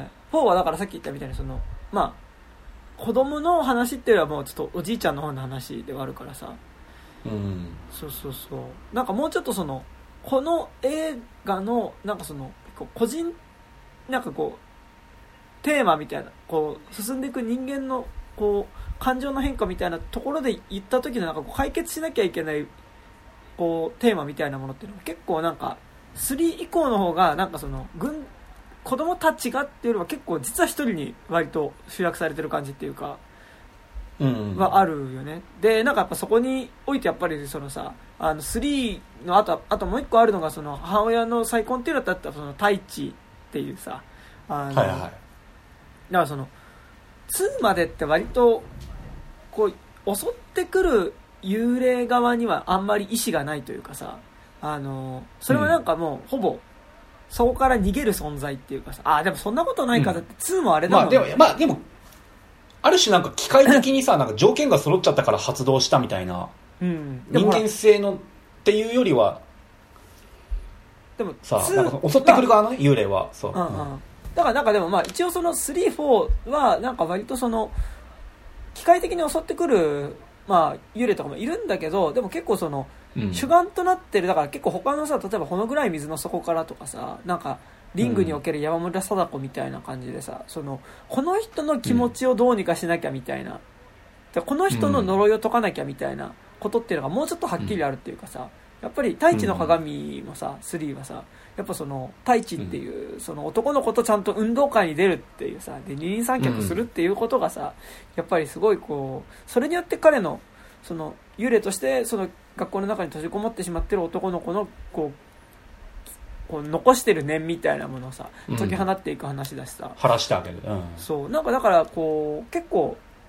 フォーはだからさっき言ったみたいにそのまあ子供の話っていうのはもうちょっとおじいちゃんの方の話ではあるからさ、 うん、 そうそうそうなんかもうちょっとそのこの映画のなんかその個人なんかこうテーマみたいなこう進んでいく人間のこう感情の変化みたいなところで言った時のなんかこう解決しなきゃいけないこうテーマみたいなものっていうのは結構なんかスリー以降の方がなんかその軍子供たちがっていうよりは結構実は一人に割と集約されてる感じっていうかはあるよね。でなんかやっぱそこにおいてやっぱりそのさあのスリーのあとあともう一個あるのがその母親の再婚っていうのだったらその太一っていうさあの、 はいはい、だからそのツーまでって割とこう襲ってくる幽霊側にはあんまり意志がないというかさあのそれはなんかもうほぼそこから逃げる存在っていうかさあでもそんなことないかだってツーもあれだもんね、 まあでもまあでもある種なんか機械的にさなんか条件が揃っちゃったから発動したみたいな、うん、人間性のっていうよりはでもさなんか襲ってくる側の、ね、幽霊はそう、 うんうん、だからなんかでもまあ一応そのスリー、フォーはなんか割とその機械的に襲ってくるまあ幽霊とかもいるんだけどでも結構その、うん、主眼となってるだから結構他のさ例えばほの暗い水の底からとかさなんかリングにおける山村貞子みたいな感じでさ、うん、そのこの人の気持ちをどうにかしなきゃみたいな、でこの人の呪いを解かなきゃみたいなことっていうのがもうちょっとはっきりあるっていうかさ、やっぱり太一の鏡もさスリーはさやっぱその太一っていうその男の子とちゃんと運動会に出るっていうさで二人三脚するっていうことがさやっぱりすごいこうそれによって彼のその幽霊としてその学校の中に閉じこもってしまってる男の子のこうこう残してる念みたいなものをさ解き放っていく話だしさ、 うん、晴らしてあげる、うん、 そうなんかだからこう結構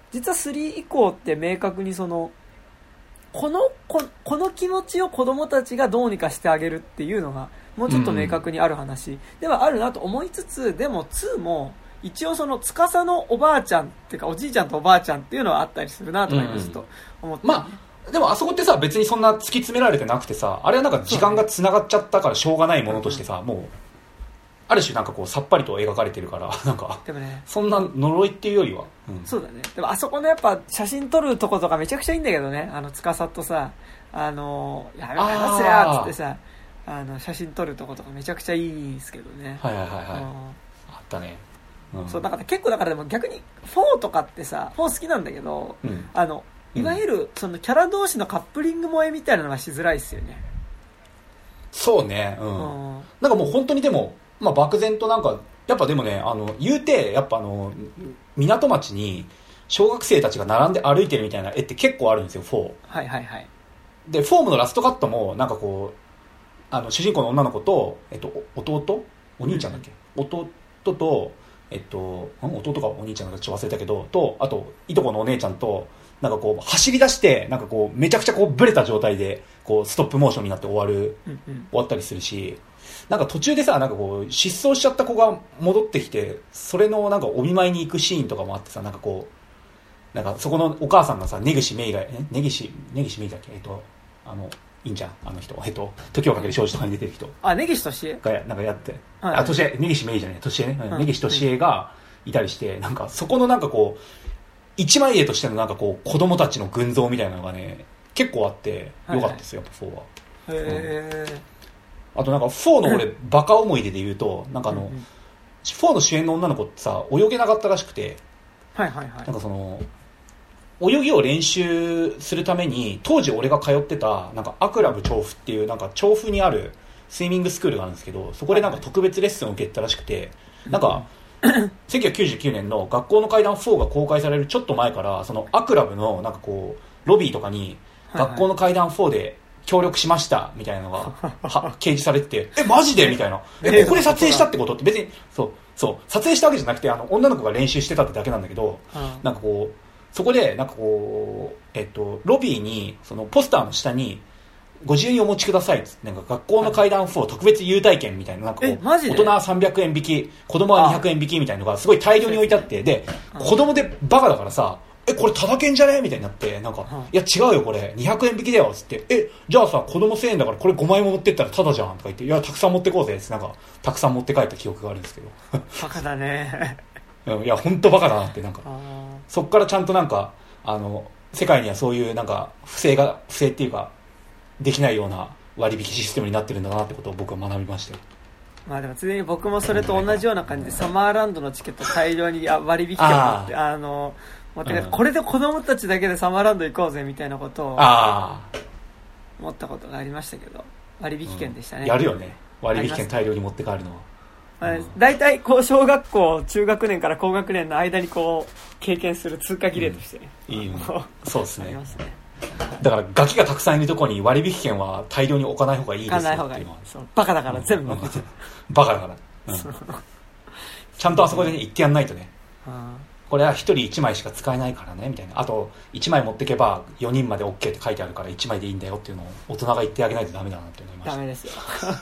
実はスリー以降って明確にそのこのここの気持ちを子供たちがどうにかしてあげるっていうのがもうちょっと明確にある話ではあるなと思いつつ、でもツーも一応その司のおばあちゃんっていうかおじいちゃんとおばあちゃんっていうのはあったりするなとかちょっと思って、 うん、まあでもあそこってさ別にそんな突き詰められてなくてさ、あれはなんか時間がつながっちゃったからしょうがないものとしてさ、もうある種なんかこうさっぱりと描かれてるからなんかでも、ね、そんな呪いっていうよりは、 うん、そうだね。でもあそこのやっぱ写真撮るとことかめちゃくちゃいいんだけどね、あの司とさあのやめろ話せやっつってさあの写真撮るとことかめちゃくちゃいいんですけどね。 はいはいはい、はい、あったね、 うん、そうだから結構だからでも逆にフォーとかってさフォー好きなんだけど、うん、あのいわゆるそのキャラ同士のカップリング萌えみたいなのがしづらいですよね。 そうね、うん、うん、なんかもう本当にでもまあ漠然となんかやっぱでもねあの言うてやっぱあの港町に小学生たちが並んで歩いてるみたいな絵って結構あるんですよフォー。 はいはいはい。 でフォームのラストカットもなんかこうあの主人公の女の子と、えっと、弟お兄ちゃんだっけ、うん、弟と、えっと、弟かお兄ちゃんだかちょっと忘れたけどとあといとこのお姉ちゃんとなんかこう走り出してなんかこうめちゃくちゃこうブレた状態でこうストップモーションになって終わる、うんうん、終わったりするし、なんか途中でさなんかこう失踪しちゃった子が戻ってきてそれのなんかお見舞いに行くシーンとかもあってさ、なんかこうなんかそこのお母さんがさ根岸メイがえ根岸根岸メイだっけえっとあのいいんじゃんあの人えっと時をかける少女とかに出てる人あ根岸俊恵がなんかやって、はいはい、あ俊恵根岸メイじゃねえ俊恵ね、はい、根岸俊恵がいたりしてなんかそこのなんかこう一枚絵としてのなんかこう子供たちの群像みたいなのがね結構あってよかったですよ、はいはい、やっぱフォーは。へー、あとなんかフォーの俺バカ思い出で言うとなんかあの、うんうん、フォーの主演の女の子ってさ泳げなかったらしくて、 はいはいはい、 なんかその泳ぎを練習するために当時俺が通ってたなんかアクラブ調布っていうなんか調布にあるスイミングスクールがあるんですけど、そこでなんか特別レッスンを受けたらしくて、なんかせんきゅうひゃくきゅうじゅうきゅうねんの学校の怪談フォーが公開されるちょっと前からそのアクラブのなんかこうロビーとかに学校の怪談フォーで協力しましたみたいなのがは掲示されててえマジでみたいなえここで撮影したってことって別にそうそう撮影したわけじゃなくてあの女の子が練習してたってだけなんだけど、なんかこうそこでなんかこうえっとロビーにそのポスターの下にご自由にお持ちくださいっつってなんか学校の怪談フォー特別優待券みたいななんかこう大人はさんびゃくえん引き子供はにひゃくえん引きみたいなのがすごい大量に置いてあって、で子供でバカだからさえこれタダ券じゃねみたいになってなんか、うん、いや違うよこれにひゃくえん引きだよっつってえじゃあさ子供せんえんだからこれごまいも持ってったらタダじゃんとか言っていやたくさん持ってこうぜってなんかたくさん持って帰った記憶があるんですけどバカだねいや本当バカだなってなんかそっからちゃんとなんかあの世界にはそういうなんか不正が不正っていうかできないような割引システムになってるんだなってことを僕は学びましたよ。 まあでも常に僕もそれと同じような感じでサマーランドのチケット大量に割引券を持ってあの持ってこれで子供たちだけでサマーランド行こうぜみたいなことを思ったことがありましたけど割引券でしたね、うん、 やるよね割引券大量に持って帰るのは、 まあ、大体こう小学校中学年から高学年の間にこう経験する通過儀礼としてね、 うん、いいよねそうですねだからガキがたくさんいるところに割引券は大量に置かない方がいいですよ。置かない方がいい。 バカだから全部持ってちゃう。 バカだから、うん、ちゃんとあそこで、ね、言ってやんないとね。これはひとりいちまいしか使えないからねみたいな。あといちまい持ってけばよにんまで OK って書いてあるからいちまいでいいんだよっていうのを大人が言ってあげないとダメだなって思いました。 ダメですよ。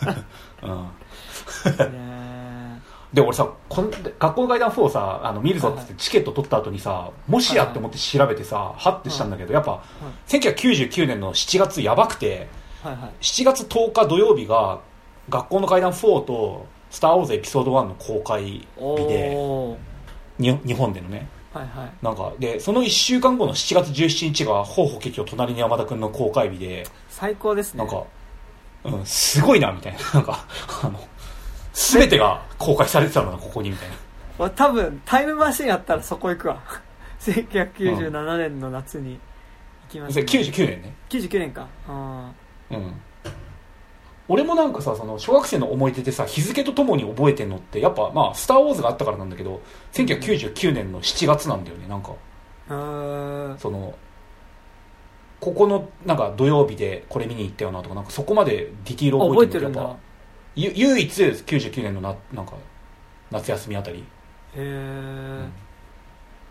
うんで俺さこん学校の怪談フォーさあの見るぞってチケット取った後にさもしやって思って調べてさはってしたんだけどやっぱせんきゅうひゃくきゅうじゅうきゅうねんのしちがつやばくてしちがつとおか土曜日が学校の怪談フォーとスターウォーズエピソードワンの公開日でに日本でのね、はいはい、なんかでそのいっしゅうかんごのしちがつじゅうしちにちがほうほけきょ隣に山田くんの公開日で最高ですねなんか、うん、すごいなみたいななんかあの全てが公開されてたのなここにみたいな多分タイムマシンやったらそこ行くわせんきゅうひゃくきゅうじゅうななねんの夏に行きました、ね、 きゅうじゅうきゅうねんねきゅうじゅうきゅうねんかあうん俺もなんかさその小学生の思い出でさ日付とともに覚えてんのってやっぱまあスターウォーズがあったからなんだけどせんきゅうひゃくきゅうじゅうきゅうねんのしちがつなんだよねなんかあそのここのなんか土曜日でこれ見に行ったよなとかなんかそこまでディティールを覚えてるんだやっぱゆ唯一きゅうじゅうきゅうねんのななんか夏休みあたりへえ、うん、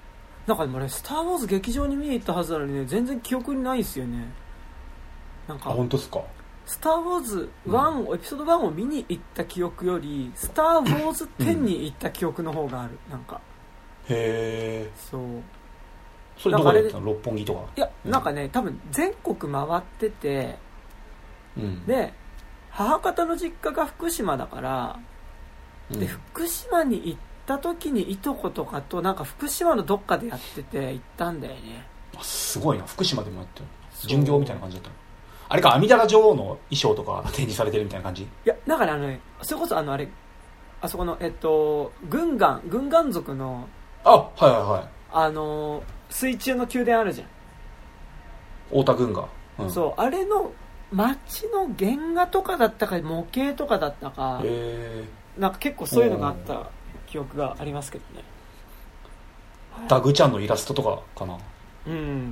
なんかでも俺スターウォーズ劇場に見に行ったはずなのにね、全然記憶にないですよね。なんかあ、本当ですか。 スターウォーズワンを、うん、エピソードワンを見に行った記憶よりスターウォーズテンに行った記憶の方がある。なんかへえ。 そう。 それどこでやったの？六本木とか。 いや、うん、なんかね、多分全国回ってて、うん、で母方の実家が福島だから、うん、で福島に行った時にいとことかとなんか福島のどっかでやってて行ったんだよね。 あ、すごいな。福島でもやってる。巡業みたいな感じだったの。あれか、阿弥陀羅女王の衣装とか展示されてるみたいな感じ。いや、だからあのね、それこそあのあれ、あそこのえっと軍艦軍艦族の、 あ、はいはいはい、 あの水中の宮殿あるじゃん。 太田軍が、 うん、そう、あれの街の原画とかだったか模型とかだったか、へー、なんか結構そういうのがあった記憶がありますけどね。 ダグちゃんのイラストとかかな。 うん、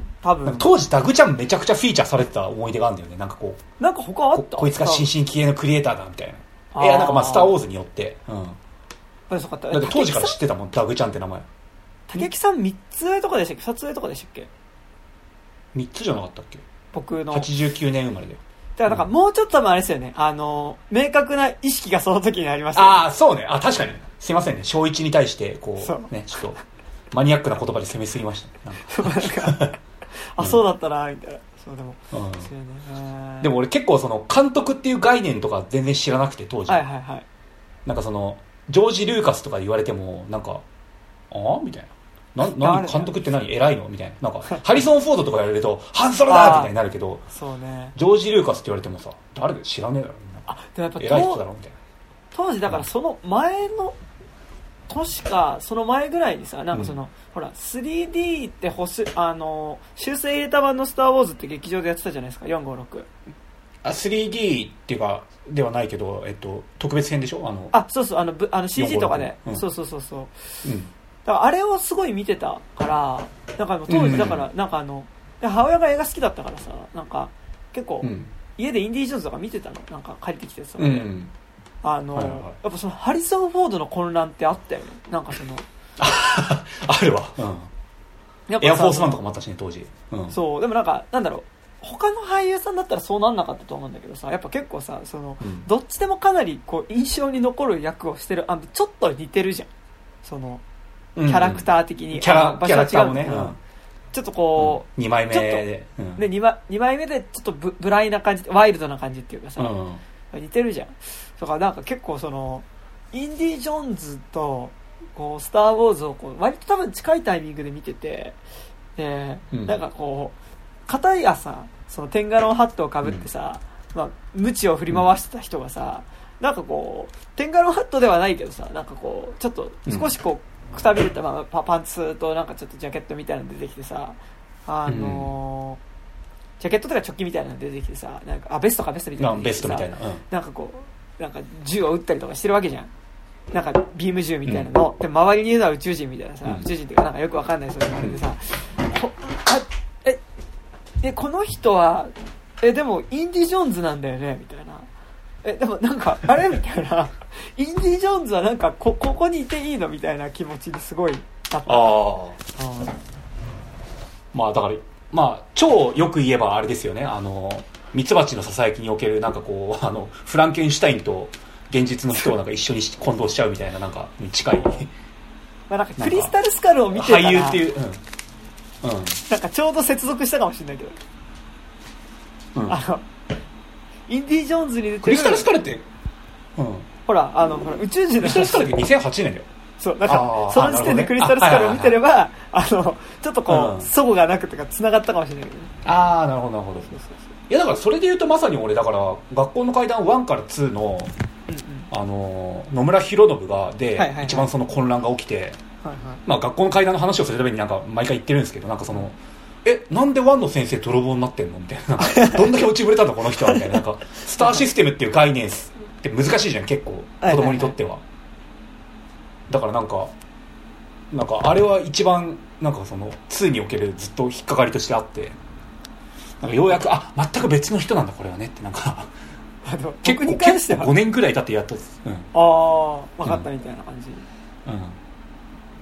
多分当時ダグちゃんめちゃくちゃフィーチャーされてた思い出があるんだよね。なんかこう、 なんか他あったこ, こいつが新進気鋭のクリエイターだみたいな。いや、なんかまあスターウォーズによって、うん、 だって当時から知ってたもん、ダグちゃんって名前。 竹木さんみっつ上とかでしたっけ、ふたつ上とかでしたっけ。 みっつじゃなかったっけ。 僕のはちじゅうきゅうねん生まれで。 だからなんかもうちょっと多分あれですよね、あの明確な意識がその時にありました、 ね、ああ、そうね。あ、確かに。すいませんね、小一に対してこうね、ちょっとマニアックな言葉で攻めすぎましたね。なんかあ、そうだったなみたいな。そうでも、 うん、でも俺結構その監督っていう概念とか全然知らなくて当時、 はいはいはい、 なんかそのジョージ・ルーカスとか言われてもなんかああみたいな、な何監督って何偉いのみたいな、なんかハリソン・フォードとか言われるとハンソロだみたいになるけど、 そうね、 ジョージ・ルーカスって言われてもさ、誰で知らねえだろみんな。 あ、でもやっぱ偉い人だろみたいな。 当時だからその前の年かその前ぐらいにさ、なんかその、うん、ほら スリーディー ってほしあの修正入れた版のスターウォーズって劇場でやってたじゃないですか、よんごろく。 あ、スリーディー っていうかではないけど、えっと特別編でしょ、あの、 あ、そうそう、あのあの シージー とかで、うん、そうそうそうそう、うん、だからあれをすごい見てたから、なんか当時だから、うん、なんかあの母親が映画好きだったからさ、なんか結構、うん、家でインディ・ージョーンズとか見てたの、なんか帰ってきてさ、うん、あの、はいはい、やっぱそのハリソン・フォードの混乱ってあったよね、なんかそのあるわ、うん、やっぱエアフォースワンとかもあったしね当時、うん、そうでもなんかなんだろう、他の俳優さんだったらそうなんなかったと思うんだけどさ、やっぱ結構さ、その、うん、どっちでもかなりこう印象に残る役をしてる、あのちょっと似てるじゃん、そのキャラクター的に、うん、 キャラ場所は違うね、うん、 ちょっとこう、 うん、にまいめで、 うん、で 2, 枚にまいめでちょっと ブ, ブライな感じ、ワイルドな感じっていうかさ、うん、似てるじゃん。だからなんか結構そのインディ・ジョーンズとこうスター・ウォーズをこう割と多分近いタイミングで見てて、で、うん、なんかこう片やさ、そのテンガロンハットをかぶってさ、うん、まあ、鞭を振り回してた人がさ、うん、なんかこうテンガロンハットではないけどさ、なんかこうちょっと少しこうくたびれた、まあ、パンツとなんかちょっとジャケットみたいなの出てきてさ、あのーうん、ジャケットとかチョッキみたいなの出てきてさ、なんかあベストかベストみたいなの出てきてさ、 ベストみたいな、うん、 なんかこうなんか銃を撃ったりとかしてるわけじゃん、なんかビーム銃みたいなの、うん、で周りにいるのは宇宙人みたいなさ、うん、宇宙人っていうかなんかよくわかんないそういうのあれでさ、こあええこの人はえでもインディ・ジョーンズなんだよねみたいな、えでもなんかあれみたいなインディ・ジョーンズはなんか こ, ここにいていいのみたいな気持ちですごいあった。あ、 うん、まあだからまあ超よく言えばあれですよね、あのミツバチのささやきにおけるなんかこうあのフランケンシュタインと現実の人をなんか一緒に混同しちゃうみたいな、なんかに近いまあなんかクリスタルスカルを見てたら俳優っていう、うんうん、 なんかちょうど接続したかもしれないけど、うん、あのインディ・ジョーンズに出てるクリスタルスカルって、うん、 ほらあのほら宇宙人のクリスタルスカルってにせんはちねんだよ。 そうだからその時点でクリスタルスカルを見てれば、あ、あのちょっとこう、うん、齟齬がなくとか繋がったかもしれないけど、ね、 ああなるほどなるほど。そうそうそう、いやだからそれで言うとまさに俺だから学校の怪談ワンからツーの、うんうん、あの野村弘信がで、はいはいはい、一番その混乱が起きて、はいはい、まあ学校の怪談の話をするためになんか毎回言ってるんですけど、なんかそのえなんでワンの先生泥棒になってんのみたいな、どんだけ落ちぶれたのこの人はみたいな、なんかスターシステムっていう概念って難しいじゃん結構子供にとっては、はいはいはい、だからなんかなんかあれは一番なんかそのツーにおけるずっと引っかかりとしてあって、なんかようやくあ全く別の人なんだこれはねってなんか結構結構ごねんくらい経ってやっとです、うん、 ああ分かったみたいな感じ、 うん、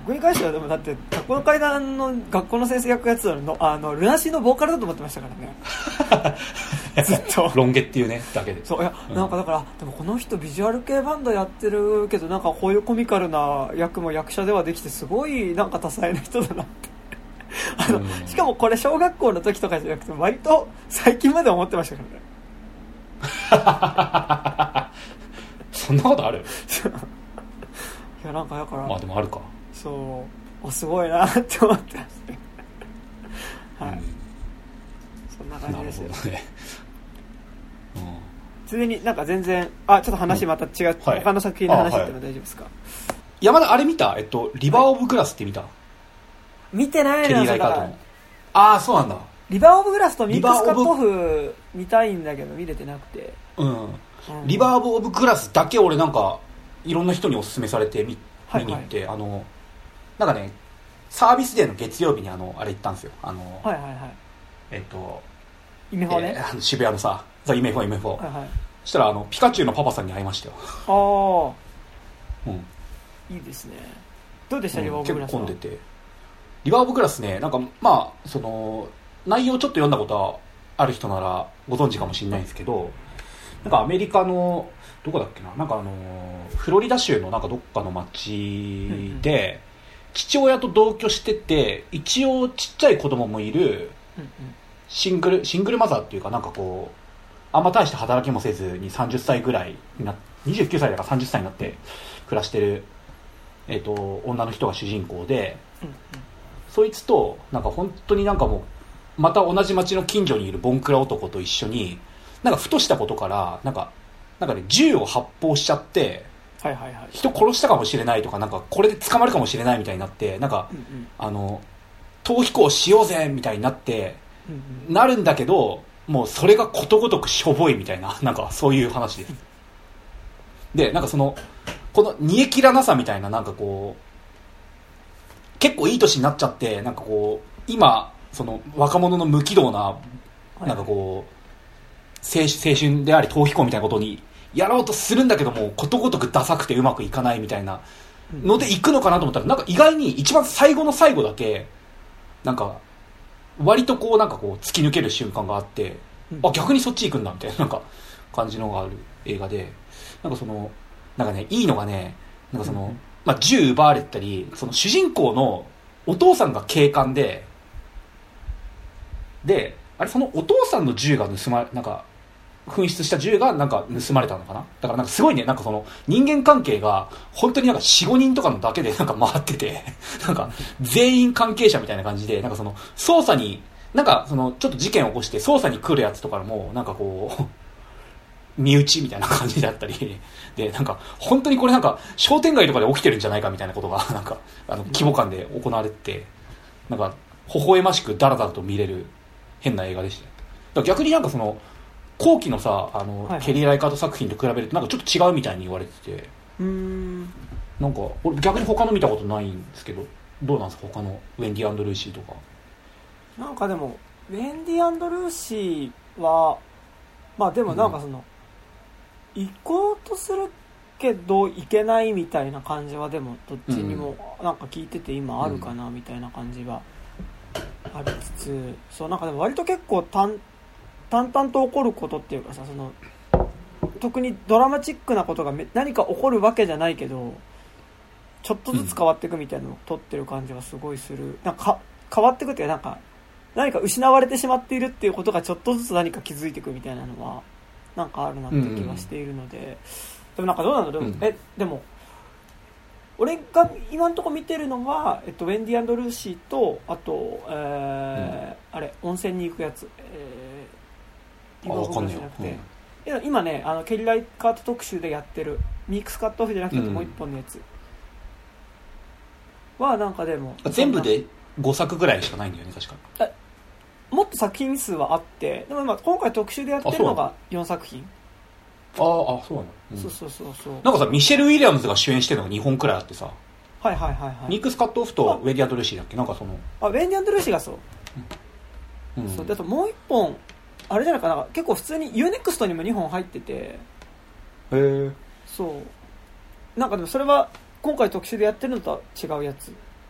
僕に関してはでもだって学校の階段の学校の先生役やってたのあのルナシーのボーカルだと思ってましたからねずっとロン毛っていうねだけで。 そういや、うん、なんかだからでもこの人ビジュアル系バンドやってるけどなんかこういうコミカルな役も役者ではできてすごいなんか多彩な人だなってあの、うん、しかもこれ小学校の時とかじゃなくて割と最近まで思ってましたからねそんなことあるいやなんかだからまあでもあるかそうおすごいなって思ってましたはい、うん、そんな感じですよ、ねうん、ついでになんか全然あちょっと話また違う、うんはい、他の作品の話ってのは大丈夫ですか、はい、 山田あれ見たえっとリバーオブグラスって見た、はい、 見てないのよ。 ああそうなんだ。 リバーオブグラスとミックスカットオフ見たいんだけど見れてなくて、 うん、うん、リバーオブグラスだけ俺なんかいろんな人におすすめされて 見,、はいはい、見に行ってあのなんかねサービスデーの月曜日にあのあれ行ったんですよあの、 はいはいはい、 えっとイメフォね、 えー、渋谷のさイメフォイメフォ、はいはい、そしたらあのピカチュウのパパさんに会いましたよ。 ああ、うん、いいですね。どうでした、うん、リバーオブグラスは。 結構混んでてリバーオブグラスねなんかまあその内容ちょっと読んだことはある人ならご存知かもしれないんですけどなんかアメリカのどこだっけななんかあのフロリダ州のなんかどっかの町で、うんうん、父親と同居してて一応ちっちゃい子供もいるシングルシングルマザーっていうかなんかこうあんま大して働きもせずにさんじゅっさいぐらいになにじゅうきゅうさいだからさんじゅっさいになって暮らしてる、えーと、女の人が主人公で、うんうん、そいつとなんか本当になんかもうまた同じ町の近所にいるボンクラ男と一緒になんかふとしたことからなんかなんかね銃を発砲しちゃって、 はいはいはい、 人殺したかもしれないとかなんかこれで捕まるかもしれないみたいになってなんか、うんうん、あの逃避行しようぜみたいになって、うんうん、なるんだけどもうそれがことごとくしょぼいみたいななんかそういう話です。でなんかそのこの煮え切らなさみたいななんかこう結構いい年になっちゃってなんかこう今その若者の無軌道ななんかこう青春であり逃避行みたいなことにやろうとするんだけどもことごとくダサくてうまくいかないみたいなので行くのかなと思ったらなんか意外に一番最後の最後だけなんか割とこうなんかこう突き抜ける瞬間があってあ逆にそっち行くんだみたいななんか感じのがある映画でなんかそのなんかねいいのがねなんかその、まあ、銃奪われたりその主人公のお父さんが警官でであれそのお父さんの銃が盗まれなんか紛失した銃がなんか盗まれたのかなだからなんかすごいねなんかその人間関係が本当になんか よん,ご 人とかのだけでなんか回っててなんか全員関係者みたいな感じでなんかその捜査になんかそのちょっと事件を起こして捜査に来るやつとかもなんかこう身内みたいな感じだったりでなんか本当にこれなんか商店街とかで起きてるんじゃないかみたいなことがなんかあの規模感で行われてなんか微笑ましくダラダラと見れる変な映画でした。だから逆になんかその後期のさあの、はいはい、ケリー・ライカート作品と比べるとなんかちょっと違うみたいに言われててうーんなんか俺逆に他の見たことないんですけどどうなんですか他のウェンディ&ルーシーとか。 なんかでもウェンディ&ルーシーはまあでもなんかその、うん、行こうとするけど行けないみたいな感じはでもどっちにもなんか聞いてて今あるかなみたいな感じはありつつ、うん、そうなんかでも割と結構淡々と起こることっていうかさその特にドラマチックなことが何か起こるわけじゃないけどちょっとずつ変わっていくみたいなのを撮ってる感じはすごいする。なんかか変わっていくっていうかなんか何か失われてしまっているっていうことがちょっとずつ何か気づいていくみたいなのはなんかあるなって気がしているので、うんうん、でもなんかどうなんだろう、うん、えでも俺が今のところ見てるのは、えっと、ウェンディ&ルーシーとあと、えーうん、あれ温泉に行くやつ、えー、リバーブじゃなくて、うん、今ねあのケリー・ライカート特集でやってるミックスカットオフじゃなくてもう一本のやつはなんかでも全部でごさくぐらいしかないんだよね確か。 もっと作品数はあってでも今今回特集でやってるのがよんさく品。 あああそうなの、 うん、そうそうそうそうなんかさミシェル・ウィリアムズが主演してるのがにほんくらいあってさはいはいはいはいミックスカットオフとウェンディ&ルーシーだっけなんかそのあウェンディ&ルーシーがそう、うん、そうだともういっぽんあれじゃないかな結構普通に ユーネクスト にもにほん入っててへえそうなんかでもそれは今回特集でやってるのとは違うやつ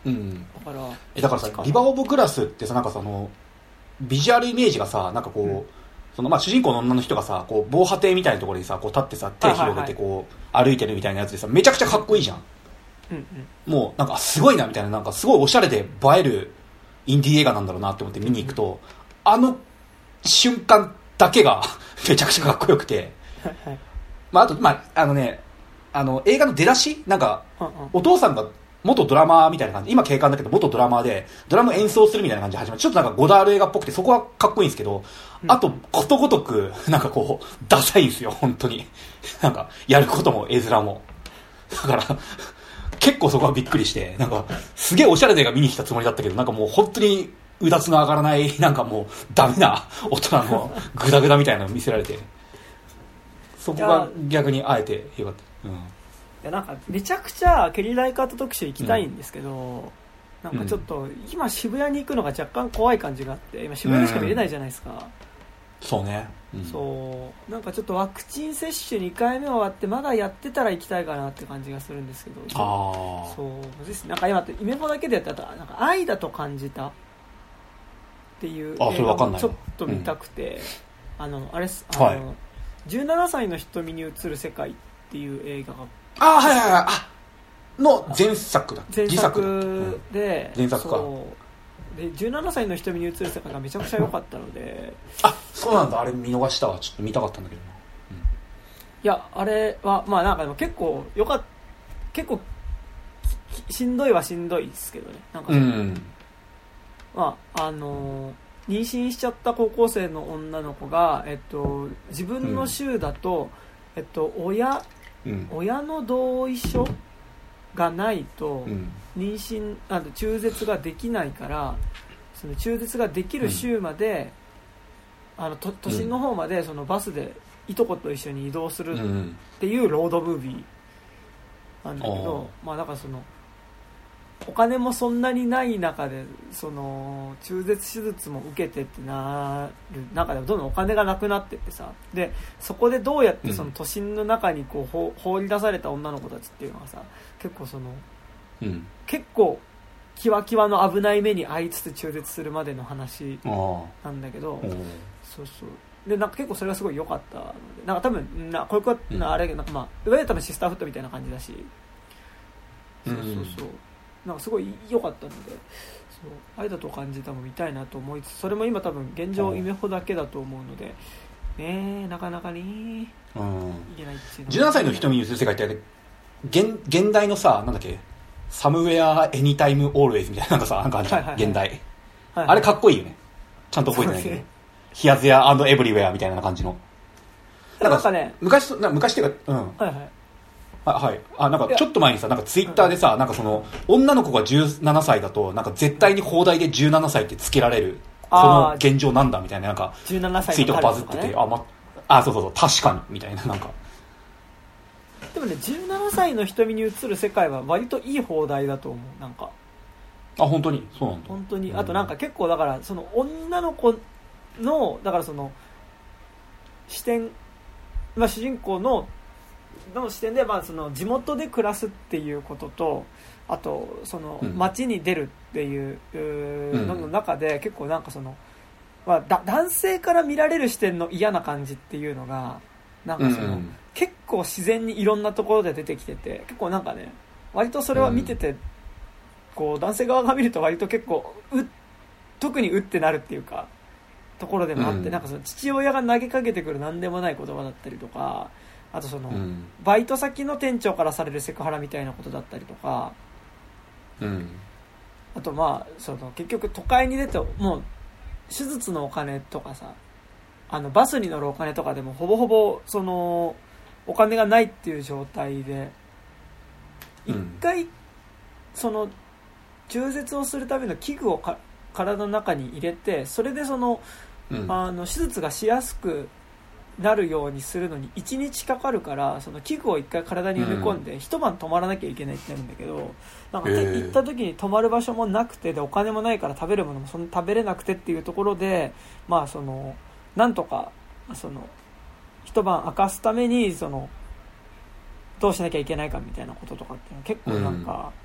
うん、 だからえだからさリバー・オブ・グラスってさなんかそのビジュアルイメージがさなんかこう、うん、そのまあ主人公の女の人がさこう防波堤みたいなところにさこう立ってさ手広げてこう歩いてるみたいなやつでさめちゃくちゃかっこいいじゃん、うんうん、もうなんかすごいなみたいななんかすごいおしゃれで映えるインディー映画なんだろうなって思って見に行くと、うん、あの瞬間だけがめちゃくちゃかっこよくてまああとまああのねあの映画の出だしなんか、うんうん、お父さんが元ドラマーみたいな感じ今警官だけど元ドラマーでドラム演奏するみたいな感じで始まるちょっとなんかゴダール映画っぽくてそこはかっこいいんですけど、うん、あとことごとくなんかこうダサいんですよ本当になんかやることも絵面もだから結構そこはびっくりしてなんかすげえおしゃれで映画見に来たつもりだったけどなんかもう本当にうだつの上がらないなんかもうダメな大人のグダグダみたいなのを見せられてそこが逆にあえてよかった、うんいやなんかめちゃくちゃケリー・ライカート特集行きたいんですけど、うん、なんかちょっと今渋谷に行くのが若干怖い感じがあって今渋谷でしか見れないじゃないですか、うん、 そうね、 うん、そうなんかちょっとワクチン接種にかいめ終わってまだやってたら行きたいかなって感じがするんですけどあそうですなんか今イメポだけでやったらなんか愛だと感じたっていう映画をちょっと見たくてあのあれあの、はい、じゅうななさいの瞳に映る世界っていう映画があはいはいはいあの前作だ前作で、 うん、前作かでじゅうななさいの瞳に映る世界がめちゃくちゃ良かったのであそうなんだあれ見逃したわちょっと見たかったんだけど、うん、 いやあれはまあなんかでも結構よかった結構しんどいはしんどいですけどねなんか、うん、まああの妊娠しちゃった高校生の女の子が、えっと、自分の州だと、うんえっと、親うん、親の同意書がないと妊娠あの中絶ができないからその中絶ができる州まで、うん、あの都心の方までそのバスでいとこと一緒に移動するっていうロードムービーなんだけど、うん、まあだからそのお金もそんなにない中でその中絶手術も受けてってなる中でどんどんお金がなくなってってさでそこでどうやってその都心の中にこう、うん、放り出された女の子たちっていうのがさ結構その、うん、結構キワキワの危ない目に遭いつつ中絶するまでの話なんだけどそうそうでなんか結構それがすごい良かったのでなんか多分なこういうこと、うん、あれなんかまあいわゆる多分シスターフットみたいな感じだしそうそうそう、うんなんかすごい良かったのでそう愛だと感じたも見たいなと思いつつそれも今多分現状イメホだけだと思うのでねなかなかね、うん、いけないっていうのじゅうななさいの瞳に映る世界って 現, 現代のさなんだっけサムウェアエニタイムオールウェイズみたいななんかさなんかあるじゃん、はいはいはい、現代、はいはい、あれかっこいいよねちゃんと覚えてないけどヒアズヤ&エブリウェアみたいな感じのなんかね昔な昔っていうかうんはいはいあはい、あなんかちょっと前にさなんかツイッターでさなんかその女の子がじゅうななさいだとなんか絶対に放題でじゅうななさいってつけられるこの現状なんだみたいななんかツイートがバズっててあ、ま、あそうそうそう確かにみたいななんかでもねじゅうななさいの瞳に映る世界は割といい放題だと思うなんかあ本当にそうなんだ本当にあとなんか結構だからその女の子のだからその視点、まあ、主人公のの視点で、まあ、その地元で暮らすっていうこととあとその街に出るっていうのの中で結構なんかその、まあ、だ男性から見られる視点の嫌な感じっていうのがなんかその、うんうん、結構自然にいろんなところで出てきてて結構なんかね割とそれは見てて、うん、こう男性側が見ると割と結構う特にうってなるっていうかところでもあって、うん、なんかその父親が投げかけてくる何でもない言葉だったりとかあとその、うん、バイト先の店長からされるセクハラみたいなことだったりとか、うん、あとまあその結局都会に出てもう手術のお金とかさあのバスに乗るお金とかでもほぼほぼそのお金がないっていう状態で一回その中絶をするための器具をか体の中に入れてそれでその、うん、あの手術がしやすくなるようにするのにいちにちかかるからその器具を一回体に埋め込んで一晩泊まらなきゃいけないってなるんだけどなんか行った時に泊まる場所もなくてでお金もないから食べるものもそんな食べれなくてっていうところでまあそのなんとかその一晩明かすためにそのどうしなきゃいけないかみたいなこととかっていうのは結構なんか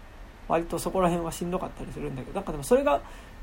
割とそこら辺はしんどかったりするんだけど、なんかでもそれが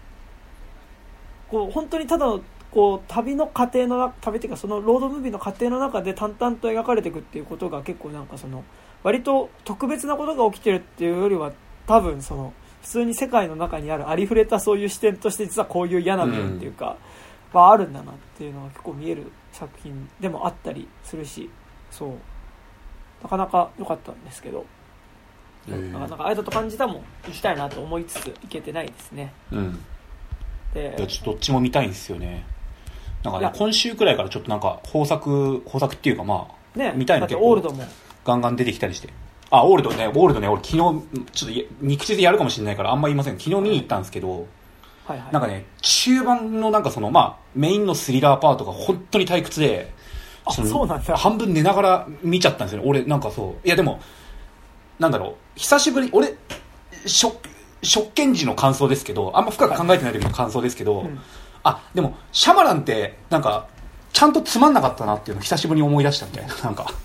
こう本当にただのこう旅の過程の旅っていうかそのロードムービーの過程の中で淡々と描かれていくっていうことが結構なんかその割と特別なことが起きてるっていうよりは多分その普通に世界の中にあるありふれたそういう視点として実はこういう嫌な面っていうか、うん、はあるんだなっていうのが結構見える作品でもあったりするし、そうなかなか良かったんですけど、なかなか間と感じたも行きたいなと思いつつ行けてないですね。 うん。 で、 いやちょっとどっちも見たいんですよね。なんかね今週くらいからちょっとなんか豊作豊作っていうかまあ、ね、見たいの結構オールドもガンガン出てきたりして、あオールドねオールドね俺昨日ちょっと肉地でやるかもしれないからあんま言いません。昨日見に行ったんですけど、はいはい、なんかね中盤のなんかそのまあメインのスリラーパートが本当に退屈で、 あそうなんだ。 半分寝ながら見ちゃったんですよね。俺なんかそういやでもなんだろう久しぶり俺食食見時の感想ですけどあんま深く考えてない時の感想ですけど、はいうん、あでもシャマランってなんかちゃんとつまんなかったなっていうのを久しぶりに思い出したみたいななんか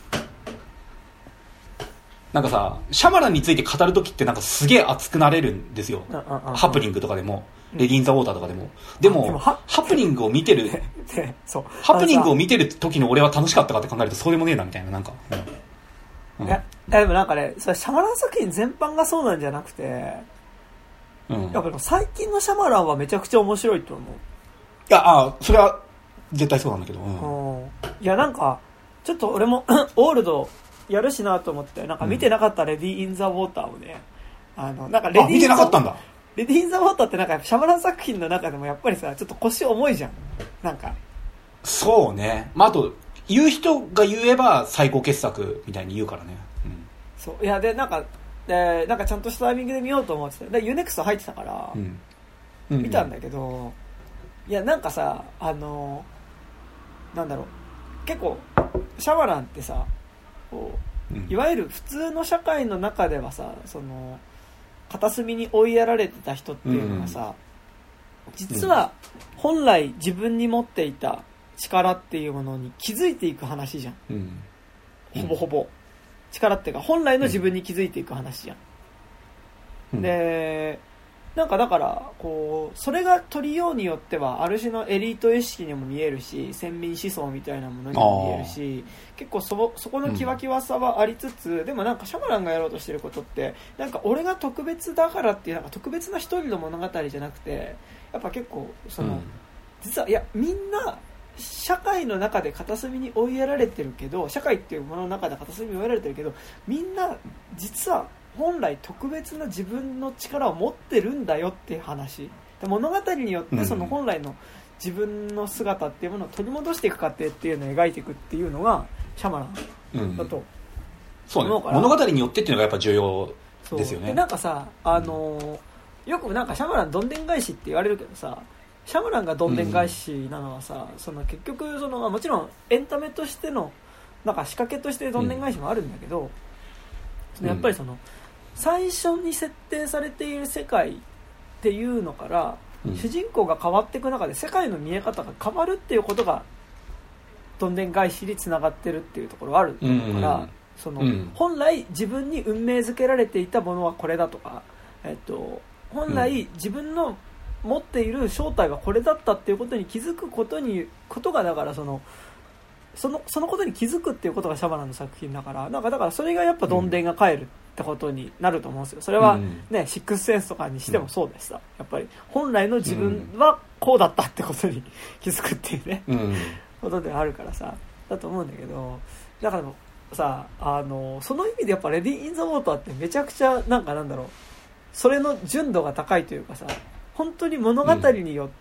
なんかさシャマランについて語る時ってなんかすげえ熱くなれるんですよ。ハプニングとかでもレディー・イン・ザ・ウォーターとかでもでもハプニングを見てるそうハプニングを見てる時の俺は楽しかったかって考えるとそうでもねえなみたいななんか、 うん、いやでもなんかねそれシャマラン作品全般がそうなんじゃなくて、うん、やっぱ最近のシャマランはめちゃくちゃ面白いと思う。 いやあそれは絶対そうなんだけど、うんうん、いやなんかちょっと俺もオールドやるしなと思ってなんか見てなかったレディー・イン・ザ・ウォーターをね、あのなんかレディー・見てなかったんだ。 レディー・イン・ザ・ウォーターってなんかシャマラン作品の中でもやっぱりさちょっと腰重いじゃんなんか。 そうね、まあ、あと言う人が言えば最高傑作みたいに言うからね、うん、 そういやでなんかでなんかちゃんとしたタイミングで見ようと思ってたでユーネクスト入ってたから、うんうんうん、見たんだけどいやなんかさあのなんだろう結構シャマランってさこう、うん、いわゆる普通の社会の中ではさその片隅に追いやられてた人っていうのがさ、うん、実は本来自分に持っていた力っていうものに気づいていく話じゃん、うん、ほぼほぼ力っていうか本来の自分に気づいていく話じゃん、うん、でなんかだからこうそれが取りようによってはある種のエリート意識にも見えるし先民思想みたいなものにも見えるし結構 そ, そこのキワキワさはありつつ、うん、でもなんかシャマランがやろうとしてることってなんか俺が特別だからっていうなんか特別な一人の物語じゃなくてやっぱ結構その、うん、実はいやみんな社会の中で片隅に追いやられてるけど社会っていうものの中で片隅に追いやられてるけどみんな実は本来特別な自分の力を持ってるんだよっていう話で物語によってその本来の自分の姿っていうものを取り戻していく過程っていうのを描いていくっていうのがシャマランだと、うん、 そうね物語によってっていうのがやっぱ重要ですよね。 でなんかさあのよくなんかシャマランどんでん返しって言われるけどさシャマランがどんでん返しなのはさ、うん、その結局そのもちろんエンタメとしてのなんか仕掛けとしてどんでん返しもあるんだけど、うん、やっぱりその最初に設定されている世界っていうのから、うん、主人公が変わっていく中で世界の見え方が変わるっていうことがどんでん返しにつながってるっていうところがあるから、うん、その、うん、本来自分に運命づけられていたものはこれだとか、えっと、本来自分の持っている正体はこれだったっていうことに気づくことにことがだからそのそのそのことに気づくっていうことがシャマランの作品だからなんかだからそれがやっぱどんでんが帰るってことになると思うんですよ。それはね、うん、シックスセンスとかにしてもそうでした、うん、やっぱり本来の自分はこうだったってことに気づくっていうね、うん、ことであるからさだと思うんだけどだからさあのその意味でやっぱレディー・イン・ザ・ウォーターってめちゃくちゃなんかなんだろうそれの純度が高いというかさ本当に物語によって、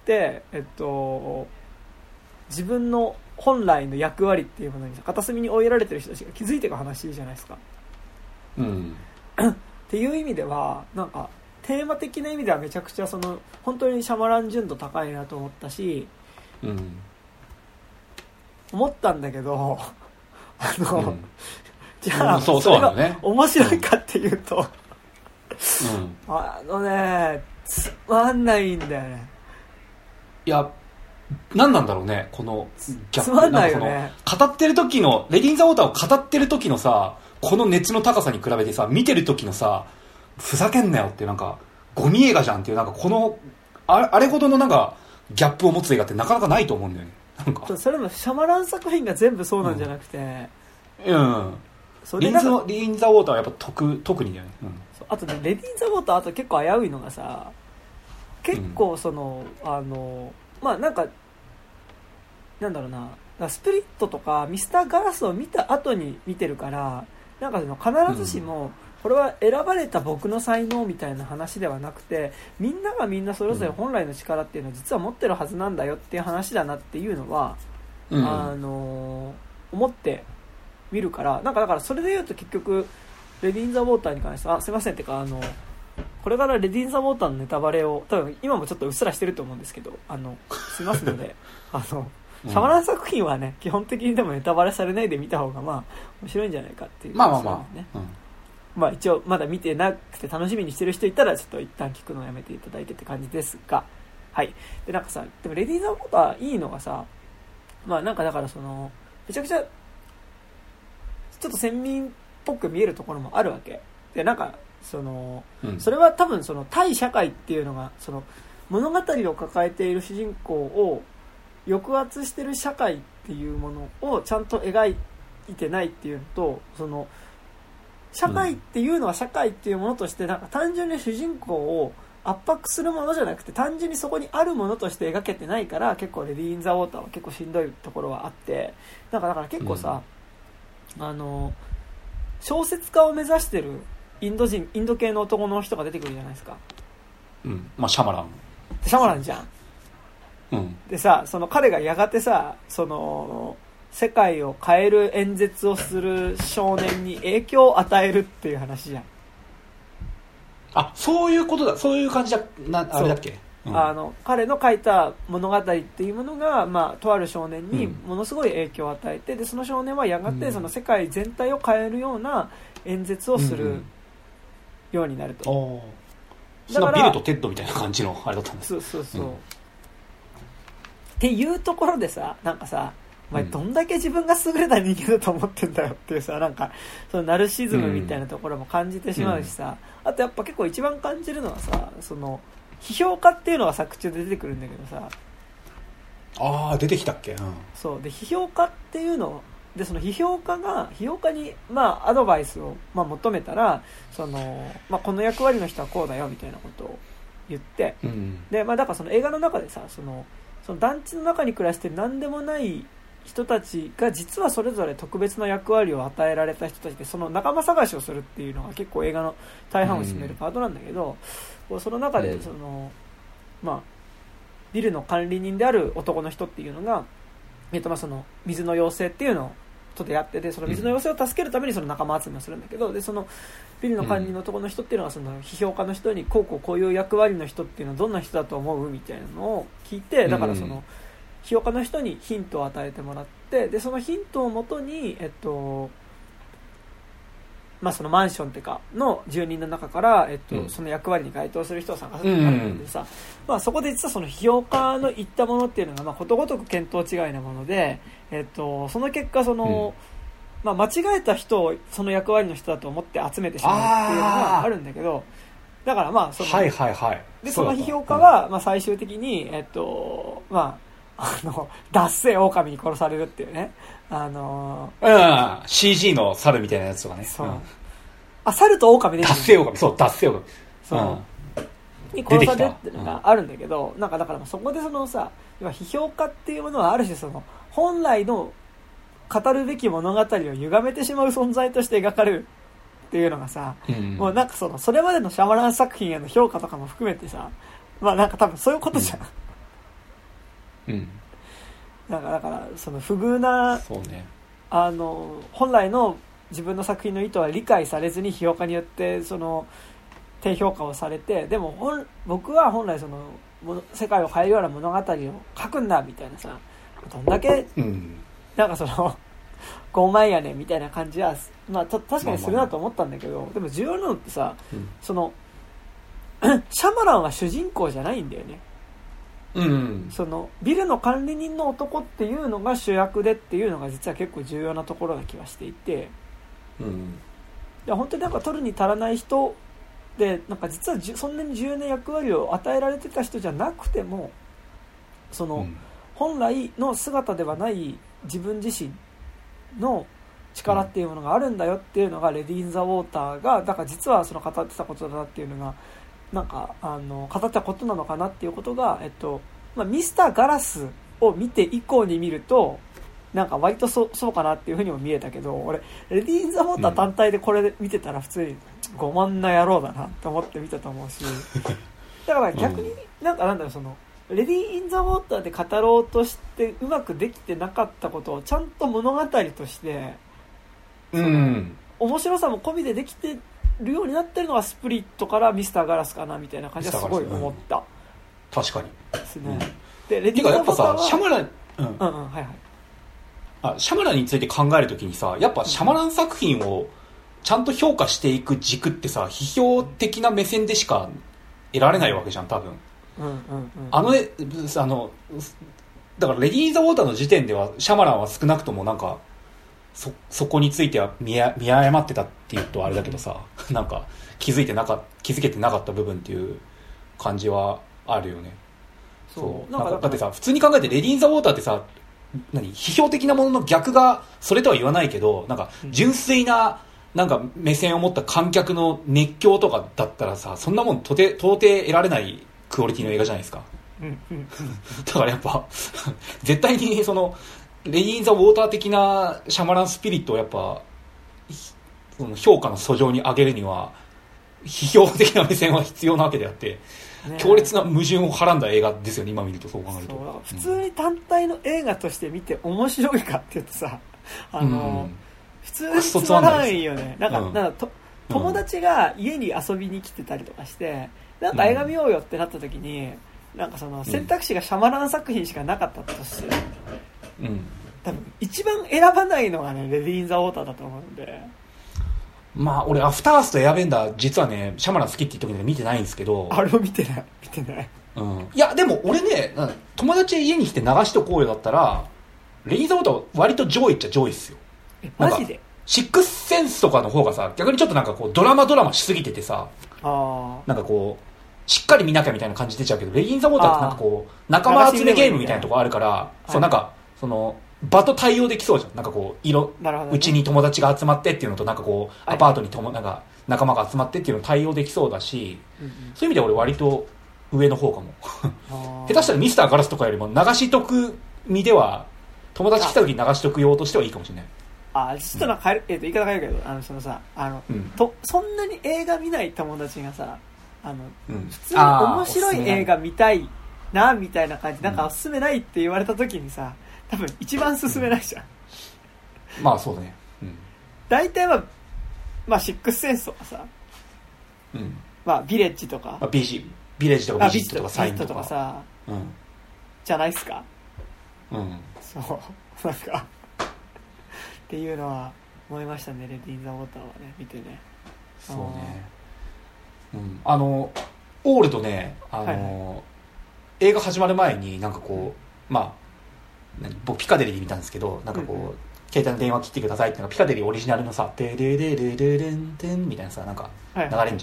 うんえっと、自分の本来の役割っていうものに片隅に追いやられてる人たちが気づいていく話じゃないですか、うん、っていう意味ではなんかテーマ的な意味ではめちゃくちゃその本当にシャマラン純度高いなと思ったし、うん、思ったんだけどあの、うん、じゃあそれが面白いかっていうと、うん、あのねつまんないんだよね。 いや何なんだろうねこのギャップつまんないよね。 語ってる時のレディー・イン・ザ・ウォーターを語ってる時のさこの熱の高さに比べてさ見てる時のさふざけんなよっていうなんかゴミ映画じゃんっていうなんかこのあ れ, あれほどのなんかギャップを持つ映画ってなかなかないと思うんだよね。なんかそれもシャマラン作品が全部そうなんじゃなくて、 うん、うん、それリンズ・リン・ザ・ウォーターはやっぱ 特, 特にだよね、うん、 あとねレディー・ザ・ウォーターあと結構危ういのがさ結構その、うん、あのまあなんかなんだろうなスプリットとかミスターガラスを見た後に見てるからなんかその必ずしもこれは選ばれた僕の才能みたいな話ではなくてみんながみんなそれぞれ本来の力っていうのは実は持ってるはずなんだよっていう話だなっていうのは、うん、あの思って見るからなんかだからそれで言うと結局レディー・イン・ザ・ウォーターに関してはあすいませんってかあのこれからレディー・イン・ザ・ウォーターのネタバレを多分今もちょっとうっすらしてると思うんですけどあのしますのであのシャマラン作品はね基本的にでもネタバレされないで見た方がまあ面白いんじゃないかっていう、 まあまあまあ、ねうんまあ、一応まだ見てなくて楽しみにしてる人いたらちょっと一旦聞くのをやめていただいてって感じですがはいでなんかさでもレディー・ザ・ウォーターいいのがさまあなんかだからそのめちゃくちゃちょっと先民っぽく見えるところもあるわけでなんかその、うん、それは多分その対社会っていうのがその物語を抱えている主人公を抑圧してる社会っていうものをちゃんと描いてないっていうのとその社会っていうのは社会っていうものとしてなんか単純に主人公を圧迫するものじゃなくて単純にそこにあるものとして描けてないから結構レディー・イン・ザ・ウォーターは結構しんどいところはあってなんかだから結構さ、うん、あの小説家を目指してるインド人インド系の男の人が出てくるじゃないですか。 うんまあシャマランシャマランじゃん。 うん、 でさその彼がやがてさその世界を変える演説をする少年に影響を与えるっていう話じゃん。 あそういうことだそういう感じだなあれだっけ、うん、 あの彼の書いた物語っていうものが、まあ、とある少年にものすごい影響を与えて、うん、でその少年はやがてその世界全体を変えるような演説をするようになると、 うんうん、だからビルとテッドみたいな感じのあれだったんです。 そうそうそう、うん、っていうところでさなんかさお前どんだけ自分が優れた人間だと思ってんだよっていうさなんかそのナルシズムみたいなところも感じてしまうしさ、うん、あとやっぱ結構一番感じるのはさその批評家っていうのが作中で出てくるんだけどさああ出てきたっけ、うん、 そうで批評家っていうのでその批評家が批評家にまあアドバイスをまあ求めたらその、まあ、この役割の人はこうだよみたいなことを言って、うん、でまあだからその映画の中でさそのその団地の中に暮らして何でもない人たちが実はそれぞれ特別な役割を与えられた人たちでその仲間探しをするっていうのが結構映画の大半を占めるパートなんだけど、うん、その中でその、まあ、ビルの管理人である男の人っていうのが、えっと、まあその水の妖精っていうのと出会ってでその水の妖精を助けるためにその仲間集めをするんだけどでそのビルの管理の男の人っていうのはその批評家の人にこうこうこういう役割の人っていうのはどんな人だと思うみたいなのを聞いてだからその批評家の人にヒントを与えてもらってでそのヒントをもとに、えっとまあ、そのマンションってかの住人の中から、えっとうん、その役割に該当する人を探すってなるんでさ、うんまあ、そこで実はその批評家の言ったものっていうのが、まあ、ことごとく見当違いなもので、えっと、その結果その、うんまあ、間違えた人をその役割の人だと思って集めてしまうっていうのがあるんだけどだからまあその、 はいはいはい、 でその批評家は、まあ、最終的に、えっとまああの脱製狼に殺されるっていうねあのー、うん シージー の猿みたいなやつとかねそう、うん、あ猿と狼で脱製狼そう脱製狼そう、うん、に殺されるっていうのがあるんだけど、うん、なんかだからそこでそのさ今批評家っていうものはある種その本来の語るべき物語を歪めてしまう存在として描かれるっていうのがさ、うん、もうなんかそのそれまでのシャマラン作品への評価とかも含めてさまあなんか多分そういうことじゃん、うんうん、 だからだからその不遇なそう、ね、あの本来の自分の作品の意図は理解されずに批評家によってその低評価をされてでも本僕は本来その世界を変えるような物語を書くんだみたいなさどんだけ、うん、なんかその傲慢やねみたいな感じは、まあ、確かにするなと思ったんだけど、まあまあまあ、でも重要なのってさ、うん、そのシャマランは主人公じゃないんだよね。 うん、 そのビルの管理人の男っていうのが主役でっていうのが実は結構重要なところな気はしていて、 うん、 いや本当になんか取るに足らない人でなんか実はじそんなに重要な役割を与えられてた人じゃなくてもその、うん、本来の姿ではない自分自身の力っていうものがあるんだよっていうのがレディー・イン・ザ・ウォーターがだから実はその語ってたことだなっていうのがなんかあの語ったことなのかなっていうことが、えっとまあ、ミスター・ガラスを見て以降に見るとなんか割と そ, そうかなっていうふうにも見えたけど俺レディー・イン・ザ・ウォーター単体でこれ見てたら普通にごまんな野郎だなって思って見たと思うしだから逆になんかなんだろうそのレディー・イン・ザ・ウォーターで語ろうとしてうまくできてなかったことをちゃんと物語としてうん、 面白さも込みでできてるようになってるのがスプリットからミスターガラスかなみたいな感じはすごい思った、うん、 確かにですね、うん、 でレディー・イン・ザ・ウォーターはシャマラン、うんうんうんはいはい、 あシャマランについて考えるときにさやっぱシャマラン作品をちゃんと評価していく軸ってさ批評的な目線でしか得られないわけじゃん多分、 うんうんうん、 あのあのだからレディー・イン・ザ・ウォーターの時点ではシャマランは少なくともなんかそ, そこについては見や見誤ってたっていうとあれだけどさなんか気づいてなか気づけてなかった部分っていう感じはあるよね。そうなんかだってさ普通に考えてレディー・イン・ザ・ウォーターってさ何批評的なものの逆がそれとは言わないけどなんか純粋ななんか目線を持った観客の熱狂とかだったらさそんなもん到底、到底得られないクオリティの映画じゃないですか。だからやっぱ絶対にそのレディー・イン・ザ・ウォーター的なシャマランスピリットをやっぱその評価の訴状に上げるには批評的な目線は必要なわけであって、ね、強烈な矛盾をはらんだ映画ですよね今見ると。そう考えると普通に単体の映画として見て面白いかって言うとさあの、うん、普通につまらないよね。なんか、うん、なんかと友達が家に遊びに来てたりとかしてなんか映画見ようよってなった時に、うん、なんかその選択肢がシャマラン作品しかなかったとして、うん、多分一番選ばないのがねレディー・イン・ザ・ウォーターだと思うんで。 まあ俺アフターアースとエアベンダー実はねシャマラン好きって言ったけど見てないんですけどあれも見てない見てない、 うん、いやでも俺ね友達家に来て流しとこうよだったらレディー・イン・ザ・ウォーターは割と上位っちゃ上位っすよ。 えマジでシックスセンスとかの方がさ逆にちょっとなんかこうドラマドラマしすぎててさあなんかこうしっかり見なきゃみたいな感じ出ちゃうけどレディー・イン・ザ・ウォーターってなんかこう仲間集めゲームみたいなとこあるから、はい、そうなんかその場と対応できそうじゃん。なんかこう色うち、ね、に友達が集まってっていうのとなんかこうアパートにともなんか仲間が集まってっていうの対応できそうだし、うんうん、そういう意味では俺割と上の方かも下手したらミスターガラスとかよりも流しとく身では友達来た時に流しとく用としてはいいかもしれない。 あちょっとなんか、うんえー、と言い方変えるけどあのそのさあの、うん、とそんなに映画見ない友達がさあの、うん、普通に面白い映画見たいなみたいな感じなんかおすすめないって言われた時にさ多分一番進めないじゃん、 うん、まあそうだね、うん、 大体はまあシックスセンスとかさ、うんまあ、ビレッジとか、 まあ、ビジビレッジとかビジットとかサインとかとかさ、うん、じゃないっすか、うん、そうなんかっていうのは思いましたねレディー・イン・ザ・ウォーターはね見てね。 そうね、うん、あのオールドねあの、はいはい、映画始まる前になんかこう、うん、まあ僕ピカデリーで見たんですけどなんかこう、うんうん、携帯の電話切ってくださいっていうのがピカデリーオリジナルのさデレレレレレンテンみたいなさなんか流れんじゃん、はいはい、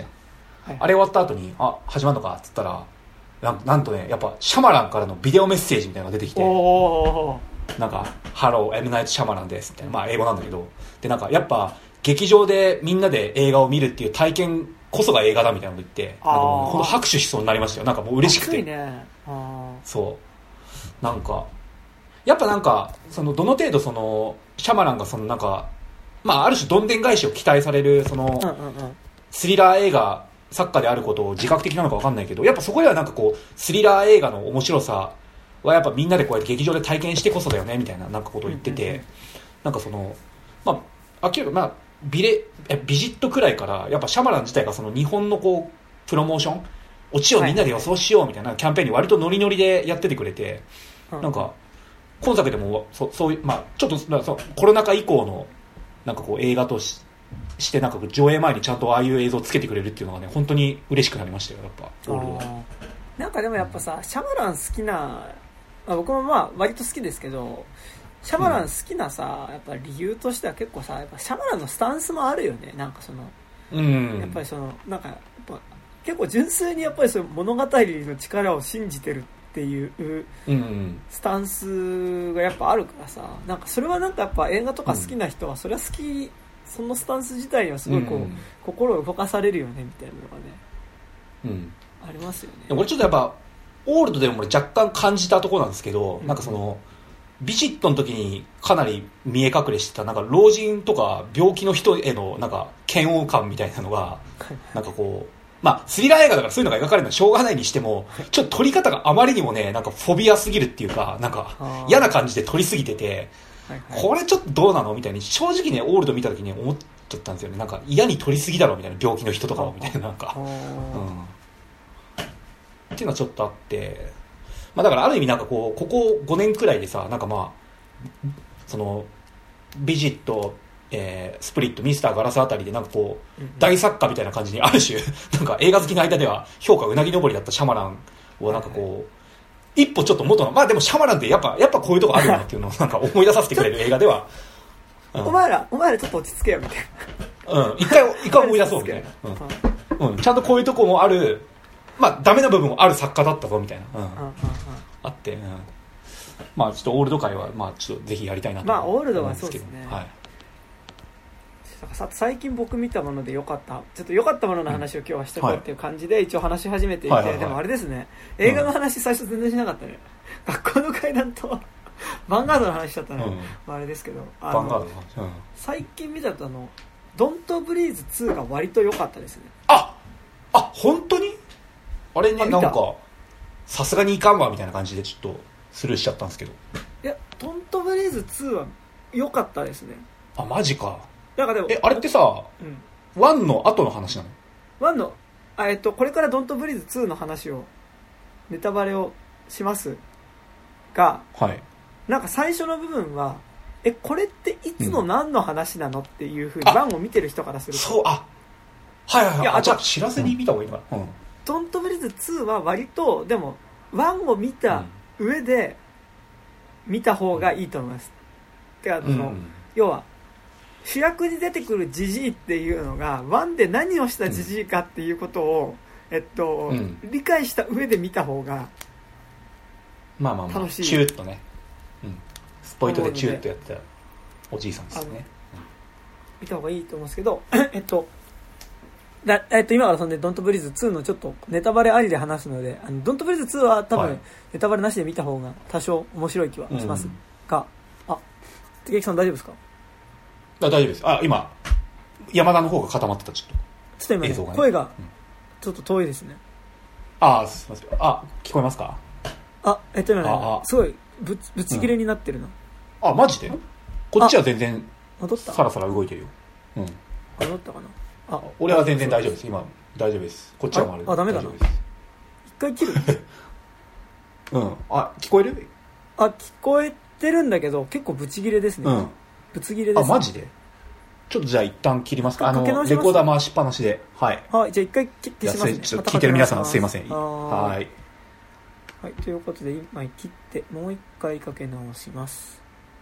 あれ終わった後にあ始まるのかっつったら な, なんとねやっぱシャマランからのビデオメッセージみたいなのが出てきておなんかハローエムナイトシャマランですみたいなまあ英語なんだけどでなんかやっぱ劇場でみんなで映画を見るっていう体験こそが映画だみたいなのを言ってなんかもうほんと拍手しそうになりましたよ。なんかもう嬉しくて、ね、あそうなんかやっぱなんかそのどの程度そのシャマランがそのなんかまあある種どんでん返しを期待されるそのスリラー映画作家であることを自覚的なのか分かんないけどやっぱそこではなんかこうスリラー映画の面白さはやっぱみんなでこうやって劇場で体験してこそだよねみたいななんかことを言っててなんかそのまあ明らかまあビレビジットくらいからやっぱシャマラン自体がその日本のこうプロモーションオチをみんなで予想しようみたいなキャンペーンに割とノリノリでやっててくれてなんか今作でも そ, そういう、まあ、ちょっとそうコロナ禍以降のなんかこう映画と し, してなんか上映前にちゃんとああいう映像をつけてくれるっていうのがね本当に嬉しくなりましたよやっぱオールドは。 なんかでもやっぱさシャマラン好きな、まあ、僕もまあ割と好きですけどシャマラン好きなさ、うん、やっぱ理由としては結構さやっぱシャマランのスタンスもあるよね。なんかそのうん、 やっぱりそのなんかやっぱ結構純粋にやっぱりその物語の力を信じてるっていうスタンスがやっぱあるからさ、なんかそれはなんかやっぱ映画とか好きな人はそれは好き、そのスタンス自体にはすごいこう、うん、心を動かされるよねみたいなのがね、うん、ありますよね。 俺ちょっとやっぱオールドでも俺若干感じたところなんですけど、うん、なんかそのビジットの時にかなり見え隠れしてたなんか老人とか病気の人へのなんか嫌悪感みたいなのがなんかこうまあスリラー映画だからそういうのが描かれるのはしょうがないにしてもちょっと撮り方があまりにもねなんかフォビアすぎるっていうかなんか嫌な感じで撮りすぎててこれちょっとどうなのみたいに正直ねオールド見た時に思っちゃったんですよね。なんか嫌に撮りすぎだろみたいな病気の人とかをみたいななんか、うん、っていうのはちょっとあって、まあ、だからある意味なんかこうここごねんくらいでさなんかまあそのビジット、えー、スプリットミスターガラスあたりでなんかこう、うん、大作家みたいな感じにある種なんか映画好きの間では評価うなぎ登りだったシャマランをなんかこう、はいはい、一歩ちょっと元のまあでもシャマランってやっぱやっぱこういうとこあるなっていうのをなんか思い出させてくれる映画では、 うん、お前らお前らちょっと落ち着けよみたいな、うん、一回一回思い出そうみたいな、うんうん、ちゃんとこういうとこもあるまあダメな部分もある作家だったぞみたいな、うんうんうんうん、あって、うん、まあちょっとオールド界はまあちょっとぜひやりたいなと思うんですけど、まあオールドはそうですね、はい、最近僕見たもので良かったちょっと良かったものの話を今日はしてこうっていう感じで一応話し始めていて、はいはいはい、でもあれですね映画の話最初全然しなかったね、うん、学校の階段とヴァンガードの話しちゃったね、うんまあ、あれですけどあのヴァンガードの話、うん、最近見たとあのドントブリーズツーが割と良かったですね。 ああ本当にあれねなんかさすがにいかんわみたいな感じでちょっとスルーしちゃったんですけど、 いやドントブリーズツーは良かったですね。 あマジか。 なんかでもえあれってさ、うん、ワンの後の話なの？ ワンのあ、えっと、これからドントブリーズツーの話をネタバレをしますが、はい、なんか最初の部分はえこれっていつの何の話なのっていうふうにワンを見てる人からするとそうあはいはいはい、いやあじゃあ知らずに見た方がいいのかな、うん、 ドントブリーズツーは割とでもワンを見た上で見た方がいいと思います、うん、てかその、うん、要は主役に出てくるジジイっていうのがワンで何をしたジジイかっていうことを、うん、えっと、うん、理解した上で見た方がまあまあまあチューッとね、うん、スポイトでチューッとやってたおじいさんですよね、うん、 見た方がいいと思うんですけどえっとだえっと、今からそんでドントブリーズツーのちょっとネタバレありで話すのであのドントブリーズツーは多分ネタバレなしで見た方が多少面白い気はしますが、うん、あ竹木さん大丈夫ですか？ あ大丈夫です。あ今山田の方が固まってたちょっとちょっと今、ねね、声がちょっと遠いですね、 うん、あすいませんあ聞こえますか？ あえっと今ねすごいぶぶち切れになってるな、 うん、あマジでこっちは全然サラサラ動いてるよ、うん、 戻ったかなあ俺は全然大丈夫です。今大丈夫です。こっちは丸ああダメだな。一回切るうんあ聞こえる？ あ聞こえてるんだけど結構ブチ切れですね、うん、ブチ切れです、ね、 あマジでちょっとじゃあ一旦切りますか。あのレコーダー回しっぱなしではいはいじゃあ一回切ってしますね。 ちょっと聞いてる皆さんすいません。はいはいということで今切ってもう一回かけ直します、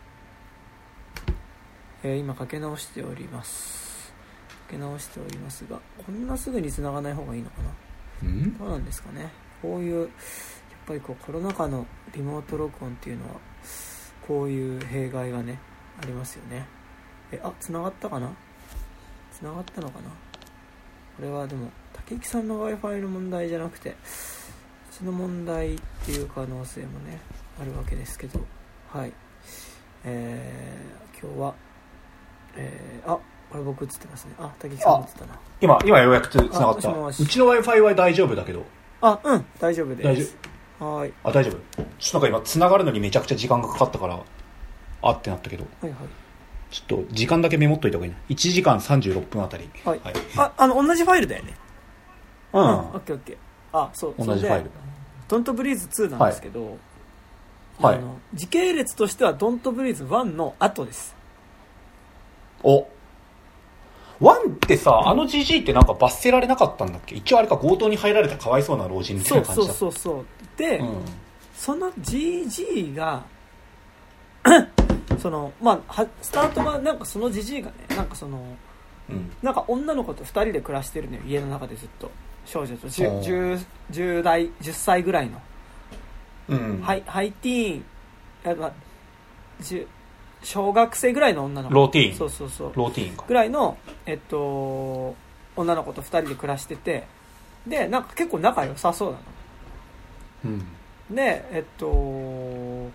えー、今かけ直しておりますかけ直しておりますがこんなすぐに繋がない方がいいのかな。んどうなんですかね。こういうやっぱりこうコロナ禍のリモート録音っていうのはこういう弊害がねありますよね。えあ繋がったかな繋がったのかな。これはでも竹木さんの Wi-Fi の問題じゃなくてうちの問題っていう可能性もねあるわけですけどはいえー、今日はえー、あこれ僕映ってますね。あ、竹木さん映ったな。 今、今ようやくつながった。うちの Wi-Fi は大丈夫だけど。 あ、うん、大丈夫です。大丈夫。はい。あ、大丈夫。ちょっとなんか今、つながるのにめちゃくちゃ時間がかかったから、あってなったけど。はいはい。ちょっと、時間だけメモっといた方がいいな。いちじかんさんじゅうろっぷんあたり。はい。はい、 あ、あの、同じファイルだよね。 うん。うん、 オッケーオッケー。あ、そう。 同じファイル。 ドントブリーズツーなんですけど、はい。あの、時系列としてはドントブリーズワンの後です。 おワンってさ、あのジジイってなんか罰せられなかったんだっけ？一応あれか強盗に入られたかわいそうな老人みたいな感じだった。 そうそうそうそうで、うん、そのジジイがそのまあスタートがなんかそのジジイがねなんかそのうん、 なんか女の子とふたりで暮らしてるのよ、家の中でずっと。少女と 10, 10, 10代じゅっさいぐらいの、 うん、 ハイ、ハイティーン、やっぱ小学生ぐらいの女の子、 ローティーン、 そうそうそう、 ローティーンかぐらいの、えっと、女の子とふたりで暮らしてて、でなんか結構仲良さそうなの、 うん、 でえっと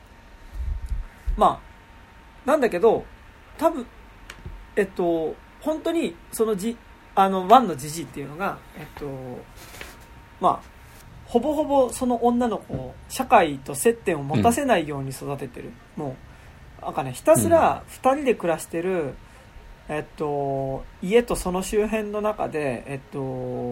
まあなんだけど多分えっと本当にそのじあのワンのジジイっていうのがえっとまあほぼほぼその女の子を社会と接点を持たせないように育ててる、うん、もうなんかねひたすらふたりで暮らしてる、えっと家とその周辺の中でえっと、うん、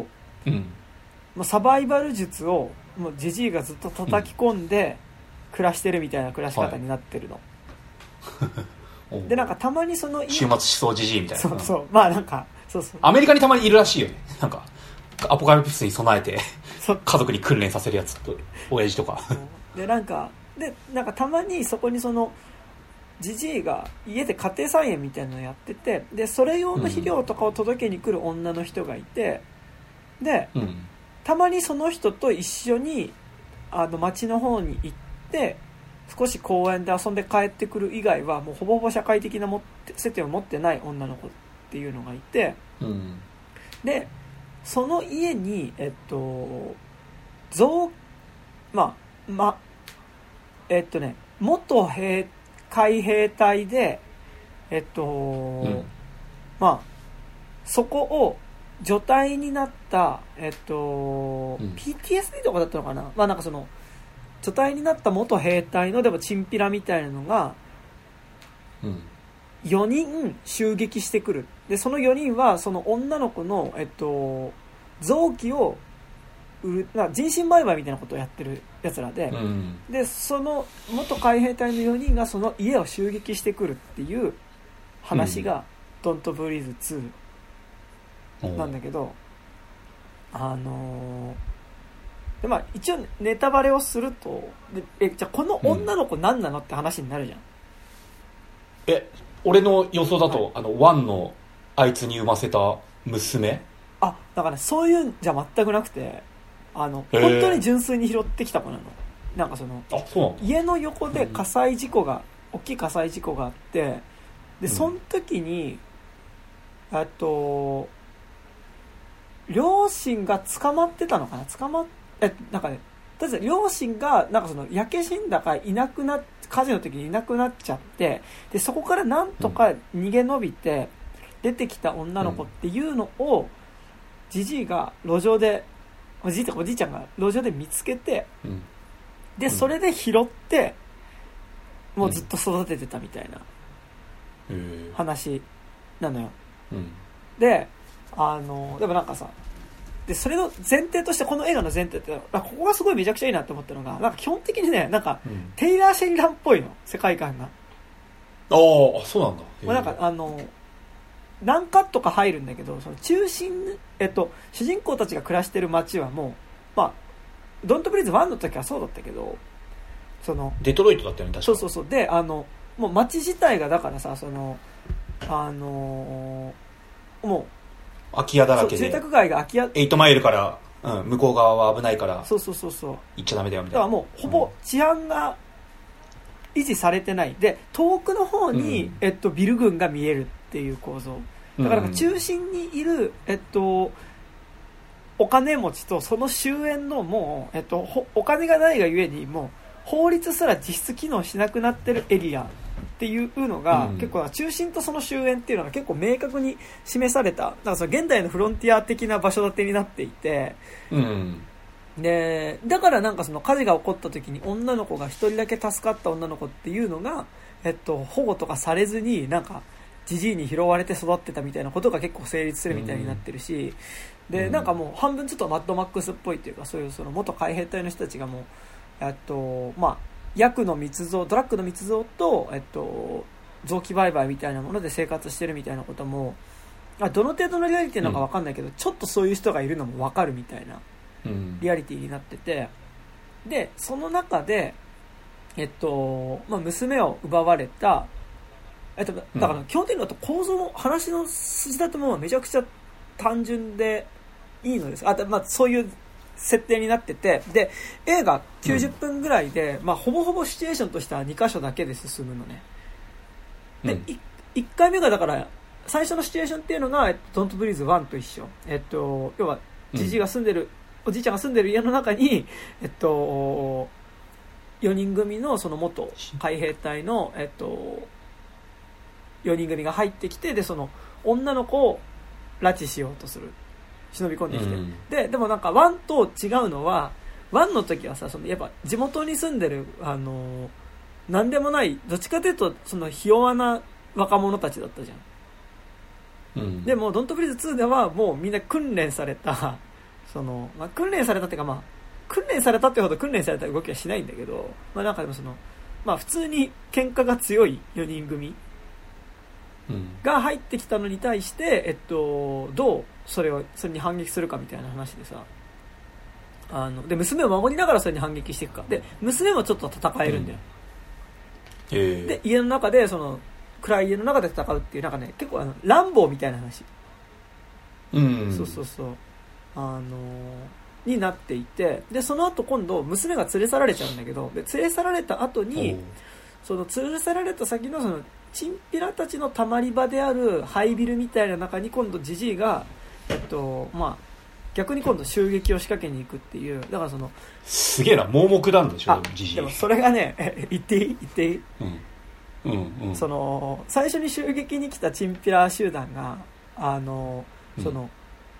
サバイバル術をもうジジイがずっと叩き込んで暮らしてるみたいな暮らし方になってるの、はい、でなんかたまにその週末思想ジジイみたいな、 そうそう、まあなんかそうそう、 アメリカにたまにいるらしいよね、なんかアポカリプスに備えて家族に訓練させるやつと親父とかでなんかでなんかたまにそこにそのジジイが家で家庭菜園みたいなのやってて、でそれ用の肥料とかを届けに来る女の人がいて、で、うん、たまにその人と一緒にあの町の方に行って少し公園で遊んで帰ってくる以外はもうほぼほぼ社会的なもって接点を持ってない女の子っていうのがいて、うん、でその家にえっと増まあまえっとね元兵海兵隊でえっと、うん、まあそこを除隊になったえっと、うん、ピーティーエスディー とかだったのかな、まあなんかその除隊になった元兵隊のでもチンピラみたいなのが、うん、よにん襲撃してくる。でそのよにんはその女の子のえっと臓器を売る、なんか人身売買みたいなことをやってるやつらで、うん、でその元海兵隊のよにんがその家を襲撃してくるっていう話が、うん、Don't Breathe ツーなんだけど、あのー、でまあ一応ネタバレをすると、でえじゃあこの女の子何なのって話になるじゃん。 え俺の予想だと、はい、あのワンのあいつに産ませた娘、 あだから、ね、そういうんじゃ全くなくて、あの本当に純粋に拾ってきた子なの。なんかそのあそうなの、 家の横で火災事故が、うん、大きい火災事故があって、でその時に、うん、あと両親が捕まってたのかな、捕まっえなんかね、とりあえず両親がなんかその焼け死んだかいなくなっ火事の時にいなくなっちゃって、でそこからなんとか逃げ延びて出てきた女の子っていうのをじじいが路上でおじいとかおじいちゃんが路上で見つけて、うん、でそれで拾ってもうずっと育ててたみたいな話なのよ、うん、であのでもなんかさ、でそれの前提としてこの映画の前提ってここがすごいめちゃくちゃいいなって思ったのが、なんか基本的にねなんか、うん、テイラー・シェリランっぽいの世界観が。ああそうなんだ。 まあ、なんかあの何カットか入るんだけど、その中心、えっと、主人公たちが暮らしてる街はもう、まあ、ドントブリーズワンの時はそうだったけど、そのデトロイトだったよね、確か。 そうそうそう。で、あの、もう街自体がだからさ、その、あのー、もう、 空き家だらけで。 住宅街が空き家。 エイトマイルから、うん、向こう側は危ないから。 そうそうそうそう。 行っちゃダメだよみたいな。 だからもう、ほぼ治安が維持されてない。で、遠くの方に、うん、えっと、ビル群が見えるっていう構造。だから中心にいる、えっと、お金持ちとその周辺のもう、えっと、お金がないがゆえにもう法律すら実質機能しなくなってるエリアっていうのが、うん、結構中心とその周辺っていうのが結構明確に示された、だからその現代のフロンティア的な場所建てになっていて、うん、でだからなんかその火事が起こった時に女の子が一人だけ助かった女の子っていうのが、えっと、保護とかされずになんかジジイに拾われて育ってたみたいなことが結構成立するみたいになってるし、うん、でなんかもう半分ちょっとマッドマックスっぽいっていうか、そういうその元海兵隊の人たちがもうえっとまあ薬の密造、ドラッグの密造とえっと臓器売買みたいなもので生活してるみたいなことも、どの程度のリアリティなのか分かんないけど、うん、ちょっとそういう人がいるのも分かるみたいなリアリティになってて、でその中でえっとまあ娘を奪われたえっと、だから基本的には構造も話の筋立てもめちゃくちゃ単純でいいのです。あと、まあ、そういう設定になってて、で映画きゅうじゅっぷんぐらいで、うん、まあ、ほぼほぼシチュエーションとしてはに箇所だけで進むのね。で、うん、いっかいめがだから最初のシチュエーションっていうのが、えっと、Don't Breathe ワンと一緒。えっと、要はじじいが住んでる、うん、おじいちゃんが住んでる家の中に、えっと、よにん組のその元海兵隊の、えっと、よにん組が入ってきて、でその女の子を拉致しようとする、忍び込んできて、うん、ででもなんかワンと違うのは、ワンの時はさ、そのやっぱ地元に住んでるあのなんでもないどっちかというとそのひ弱な若者たちだったじゃん、うん、でもドントブリーズツーではもうみんな訓練されたその、まあ、訓練されたっていうか、まあ訓練されたってほど訓練された動きはしないんだけど、まあなんかでもそのまあ普通に喧嘩が強いよにん組が入ってきたのに対して、えっと、どうそれをそれに反撃するかみたいな話でさ、あので娘を守りながらそれに反撃していくかで、娘もちょっと戦えるんだよ、うん、で家の中でその暗い家の中で戦うっていう、なんかね結構あのランボーみたいな話、うん、そうそうそう、あのになっていて、でその後今度娘が連れ去られちゃうんだけど、で連れ去られた後にその連れ去られた先のそのチンピラたちのたまり場である廃ビルみたいな中に今度ジジイが、えっとまあ、逆に今度襲撃を仕掛けに行くっていう、だからそのすげえな、盲目なんでしょジジイ。 でもそれがね、言っていい言っていい、 うんうんうん、 その最初に襲撃に来たチンピラ集団があのその、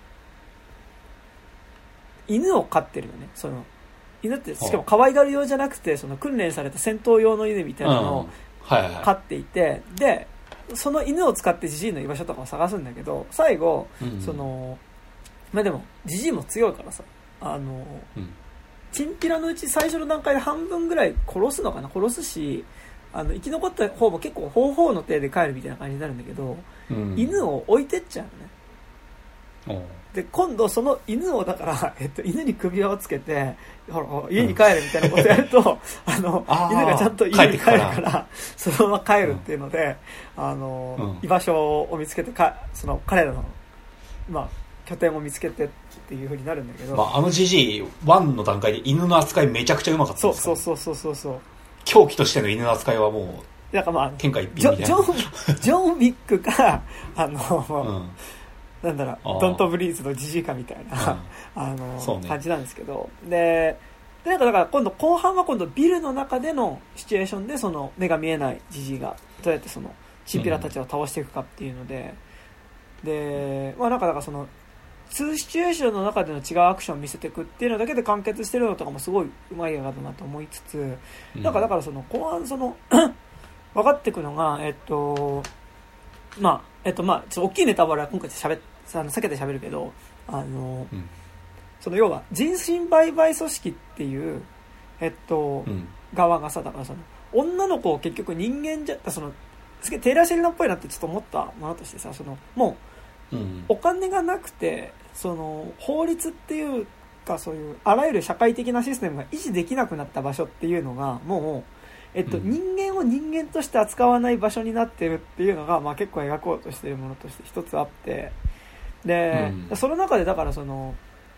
うん、犬を飼ってるのね。その犬ってしかも可愛がる用じゃなくて、その訓練された戦闘用の犬みたいなのを飼っていて、でその犬を使ってジジイの居場所とかを探すんだけど、最後、うん、そのまあでもジジイも強いからさ、あの、うん、チンピラのうち最初の段階で半分ぐらい殺すのかな、殺すし、あの生き残った方も結構方法の手で帰るみたいな感じになるんだけど、うん、犬を置いてっちゃうのね。で今度その犬をだから、えっと、犬に首輪をつけてほら家に帰るみたいなことやると、うん、あのあ犬がちゃんと家に帰るからそのまま帰るっていうので、うん、あの、うん、居場所を見つけてかその彼らの、まあ、拠点を見つけてっていう風になるんだけど、 まあ、あのジジイワンの段階で犬の扱いめちゃくちゃうまかったんですから、ね、 そうそうそうそうそう、 狂気としての犬の扱いはもうなんか、まあ、 天下一品みたいな。 ジョンジョン・ウィックかあの、うん、なんだろう、ドントブリーズのジジイかみたいな、うん、あの、ね、感じなんですけど、で、でなんかだから今度後半は今度ビルの中でのシチュエーションでその目が見えないジジイがどうやってそのチンピラたちを倒していくかっていうので、うん、で、まあなんかだからそのにシチュエーションの中での違うアクションを見せていくっていうのだけで完結してるのとかもすごいうまい映画だなと思いつつ、うん、なんかだからその後半その分かっていくのが、えっとまあえっとまあちょっと大きいネタバレは今回しゃべ避けて喋るけど、あの、うん、その要は人身売買組織っていうえっと、うん、側がさ、だからその女の子を結局人間じゃそのすげえテイラー・シェリナっぽいなってちょっと思ったものとしてさ、そのもう、うん、お金がなくてその法律っていうかそういうあらゆる社会的なシステムが維持できなくなった場所っていうのがもうえっと、うん、人間を人間として扱わない場所になってるっていうのが、まあ、結構描こうとしているものとして一つあって、で、うん、その中でだからその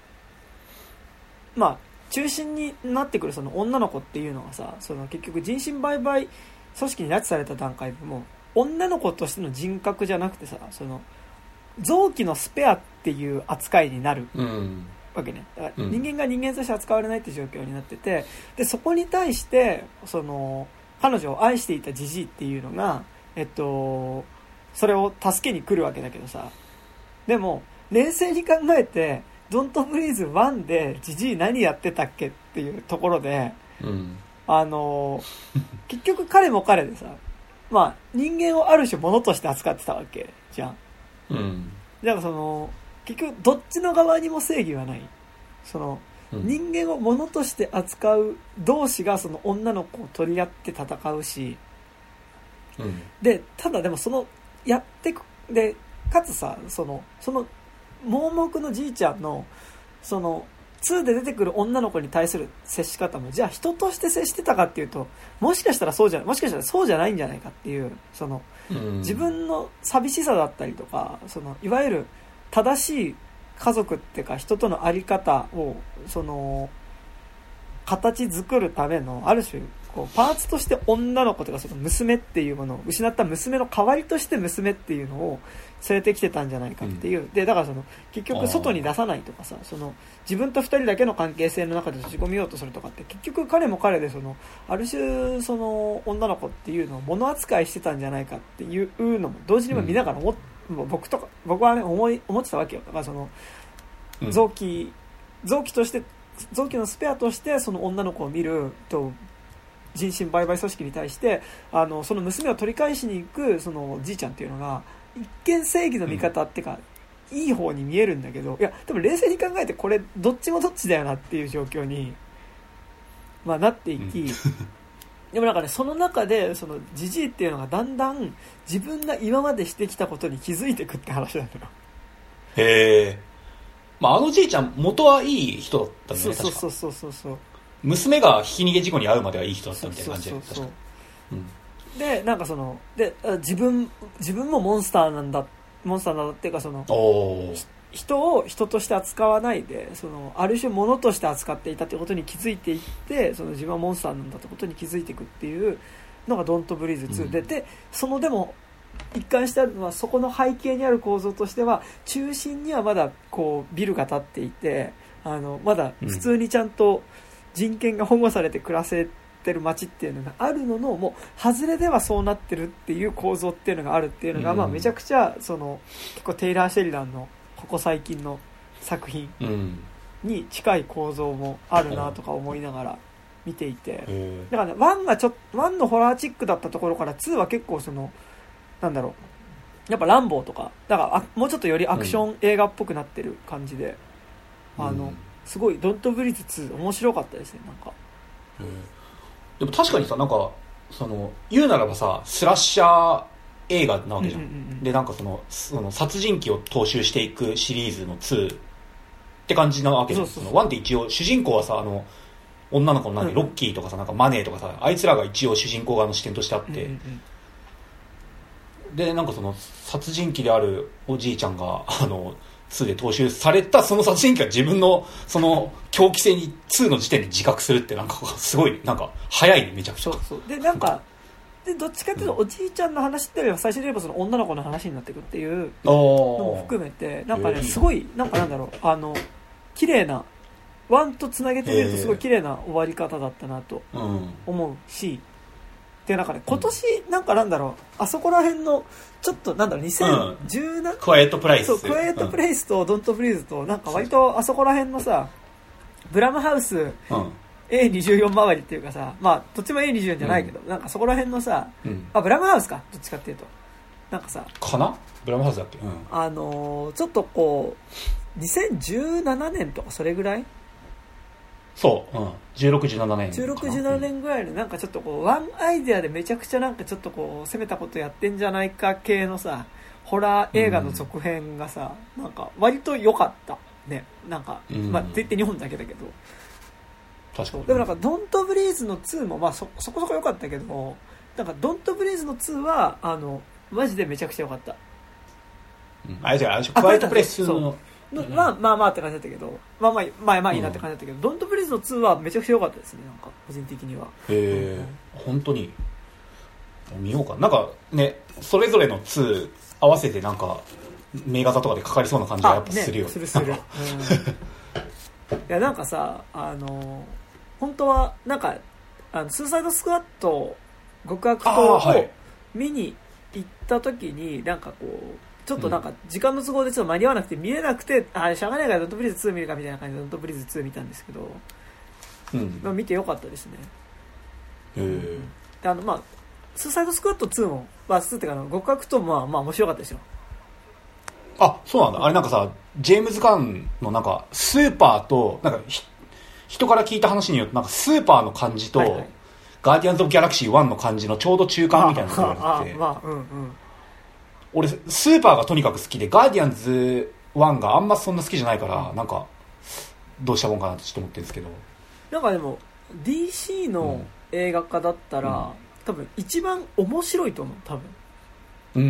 まあ中心になってくるその女の子っていうのがさ、その結局人身売買組織に拉致された段階でも女の子としての人格じゃなくてさ、その臓器のスペアっていう扱いになる、うんわけね、だから人間が人間として扱われないって状況になってて、でそこに対してその彼女を愛していたジジイっていうのが、えっと、それを助けに来るわけだけどさ、でも冷静に考えてドントブリーズワンでジジイ何やってたっけっていうところで、うん、あの結局彼も彼でさ、まあ人間をある種物として扱ってたわけじゃん、うん、だからその結局どっちの側にも正義はない、その、うん、人間を物として扱う同士がその女の子を取り合って戦うし、うん、でただでもそのやってくでかつさ、そのその盲目のじいちゃんのそのにで出てくる女の子に対する接し方もじゃあ人として接してたかっていうともしかしたらそうじゃもしかしたらそうじゃないんじゃないかっていうその、うん、自分の寂しさだったりとかそのいわゆる正しい家族っていうか人との在り方をその形作るためのある種こうパーツとして女の子とかその娘っていうものを失った娘の代わりとして娘っていうのを連れてきてたんじゃないかっていう、うん、でだからその結局外に出さないとかさその自分と二人だけの関係性の中で閉じ込めようとするとかって結局彼も彼でそのある種その女の子っていうのを物扱いしてたんじゃないかっていうのも同時にも見ながら思っ、うん、僕とか僕はね思い思ってたわけよ。だからその臓器、うん、臓器として臓器のスペアとしてその女の子を見ると人身売買組織に対してあのその娘を取り返しに行くそのじいちゃんっていうのが一見正義の味方っていうか、うん、いい方に見えるんだけどいやでも冷静に考えてこれどっちもどっちだよなっていう状況に、まあ、なっていき、うん、でもなんかねその中でそのじじいっていうのがだんだん自分が今までしてきたことに気づいていくって話なんだよ。 へえ。まあ、あのじいちゃん元はいい人だったんだよね。 そうそうそうそうそう。 娘がひき逃げ事故に遭うまではいい人だったみたいな感じで。そうそうそうそう、 うん、でなんかそので自分自分もモンスターなんだモンスターなんだっていうかその人を人として扱わないでそのある種物として扱っていたということに気づいていってその自分はモンスターなんだということに気づいていくっていうのがドントブリーズツーで、うん、でそのでも一貫してあるのはそこの背景にある構造としては中心にはまだこうビルが建っていてあのまだ普通にちゃんと人権が保護されて暮らせてる街っていうのがあるののもう外れではそうなってるっていう構造っていうのがあるっていうのが、まあ、めちゃくちゃその結構テイラー・シェリダンのここ最近の作品に近い構造もあるなとか思いながら見ていてだからねワンがちょっとワンのホラーチックだったところからツーは結構そのなんだろうやっぱランボーとかだからあもうちょっとよりアクション映画っぽくなってる感じで、うん、あのすごいドントブリーズツー面白かったですねなんか。 でも確かにさなんかその言うならばさスラッシャー映画なわけじゃん、うんうんうん、でなんかそのその殺人鬼を踏襲していくシリーズのツーって感じなわけじゃん。そうそうそうワンって一応主人公はさあの女の子のなんかロッキーとかさなんかマネーとかさあいつらが一応主人公側の視点としてあって、うんうんうん、でなんかその殺人鬼であるおじいちゃんがあのツーで踏襲されたその殺人鬼は自分のその狂気性にツーの時点で自覚するってなんかすごいなんか早いねめちゃくちゃ。 そうそうでなんかでどっちかっていうと、うん、おじいちゃんの話っていうよりは最初で言えばその女の子の話になっていくっていうのも含めてなんかねすごいなんかなんだろうあの綺麗なワンとつなげてみるとすごい綺麗な終わり方だったなと思うし、でなんかね今年なんかなんだろうあそこら辺のちょっとなんだろうにせんじゅうなな、うん、 クワイエットプレイスそうクワイエットプレイスとドントブリーズとなんか割とあそこら辺のさブラムハウス、うん、エーにじゅうよん 周りっていうかさまあどっちも エーにじゅうよん じゃないけど、うん、なんかそこら辺のさ、うん、あブラムハウスかどっちかっていうとなんかさかなブラムハウスだっけ、うん、 あのー、ちょっとこうにせんじゅうななねんとかそれぐらいそう、うん、じゅうろく、じゅうななねんじゅうろく、じゅうななねんぐらいでなんかちょっとこうワンアイデアでめちゃくちゃなんかちょっとこう攻めたことやってんじゃないか系のさホラー映画の続編がさ、うん、なんか割と良かったねなんか、うん、まあって言って日本だけだけど確かにでもなんかドントブリーズのツーもまあ そ, そこそこ良かったけどなんかドントブリーズのツーはあのマジでめちゃくちゃ良かった、 うん、あれじゃあクワイエットプレイスののまあまあまあって感じだったけどまあまあまあまあいいなって感じだったけど、うん、ドントブリーズのツーはめちゃくちゃ良かったですねなんか個人的には。 へえ、うん、本当に見ようかなんかねそれぞれのツー合わせてなんか名画座とかでかかりそうな感じはやっぱするよ、 ね、するする、うん、いやなんかさあの本当はなんかあのスーサイドスクワット極悪党を見に行った時になんかこうちょっとなんか時間の都合でちょっと間に合わなくて見れなくて、うん、あしゃがないからドントブリーズツー見るかみたいな感じでドントブリーズツー見たんですけど、うんまあ、見てよかったですね。 へーであのまあスーサイドスクワットツーも、まあ、ツーっていうか極悪党もまあまあ面白かったですよ。 あそうなんだあれなんかさジェームズ・ガンのなんかスーパーとなんか人から聞いた話によってなんかスーパーの感じと、はいはい、ガーディアンズ・オブ・ギャラクシーワンの感じのちょうど中間みたいなのがあって、まあうんうん、俺スーパーがとにかく好きでガーディアンズワンがあんまそんな好きじゃないから、うん、なんかどうしたもんかなってちょっと思ってるんですけど、 なんかでも ディーシー の映画化だったら、うん、多分一番面白いと思う多分うん、うん、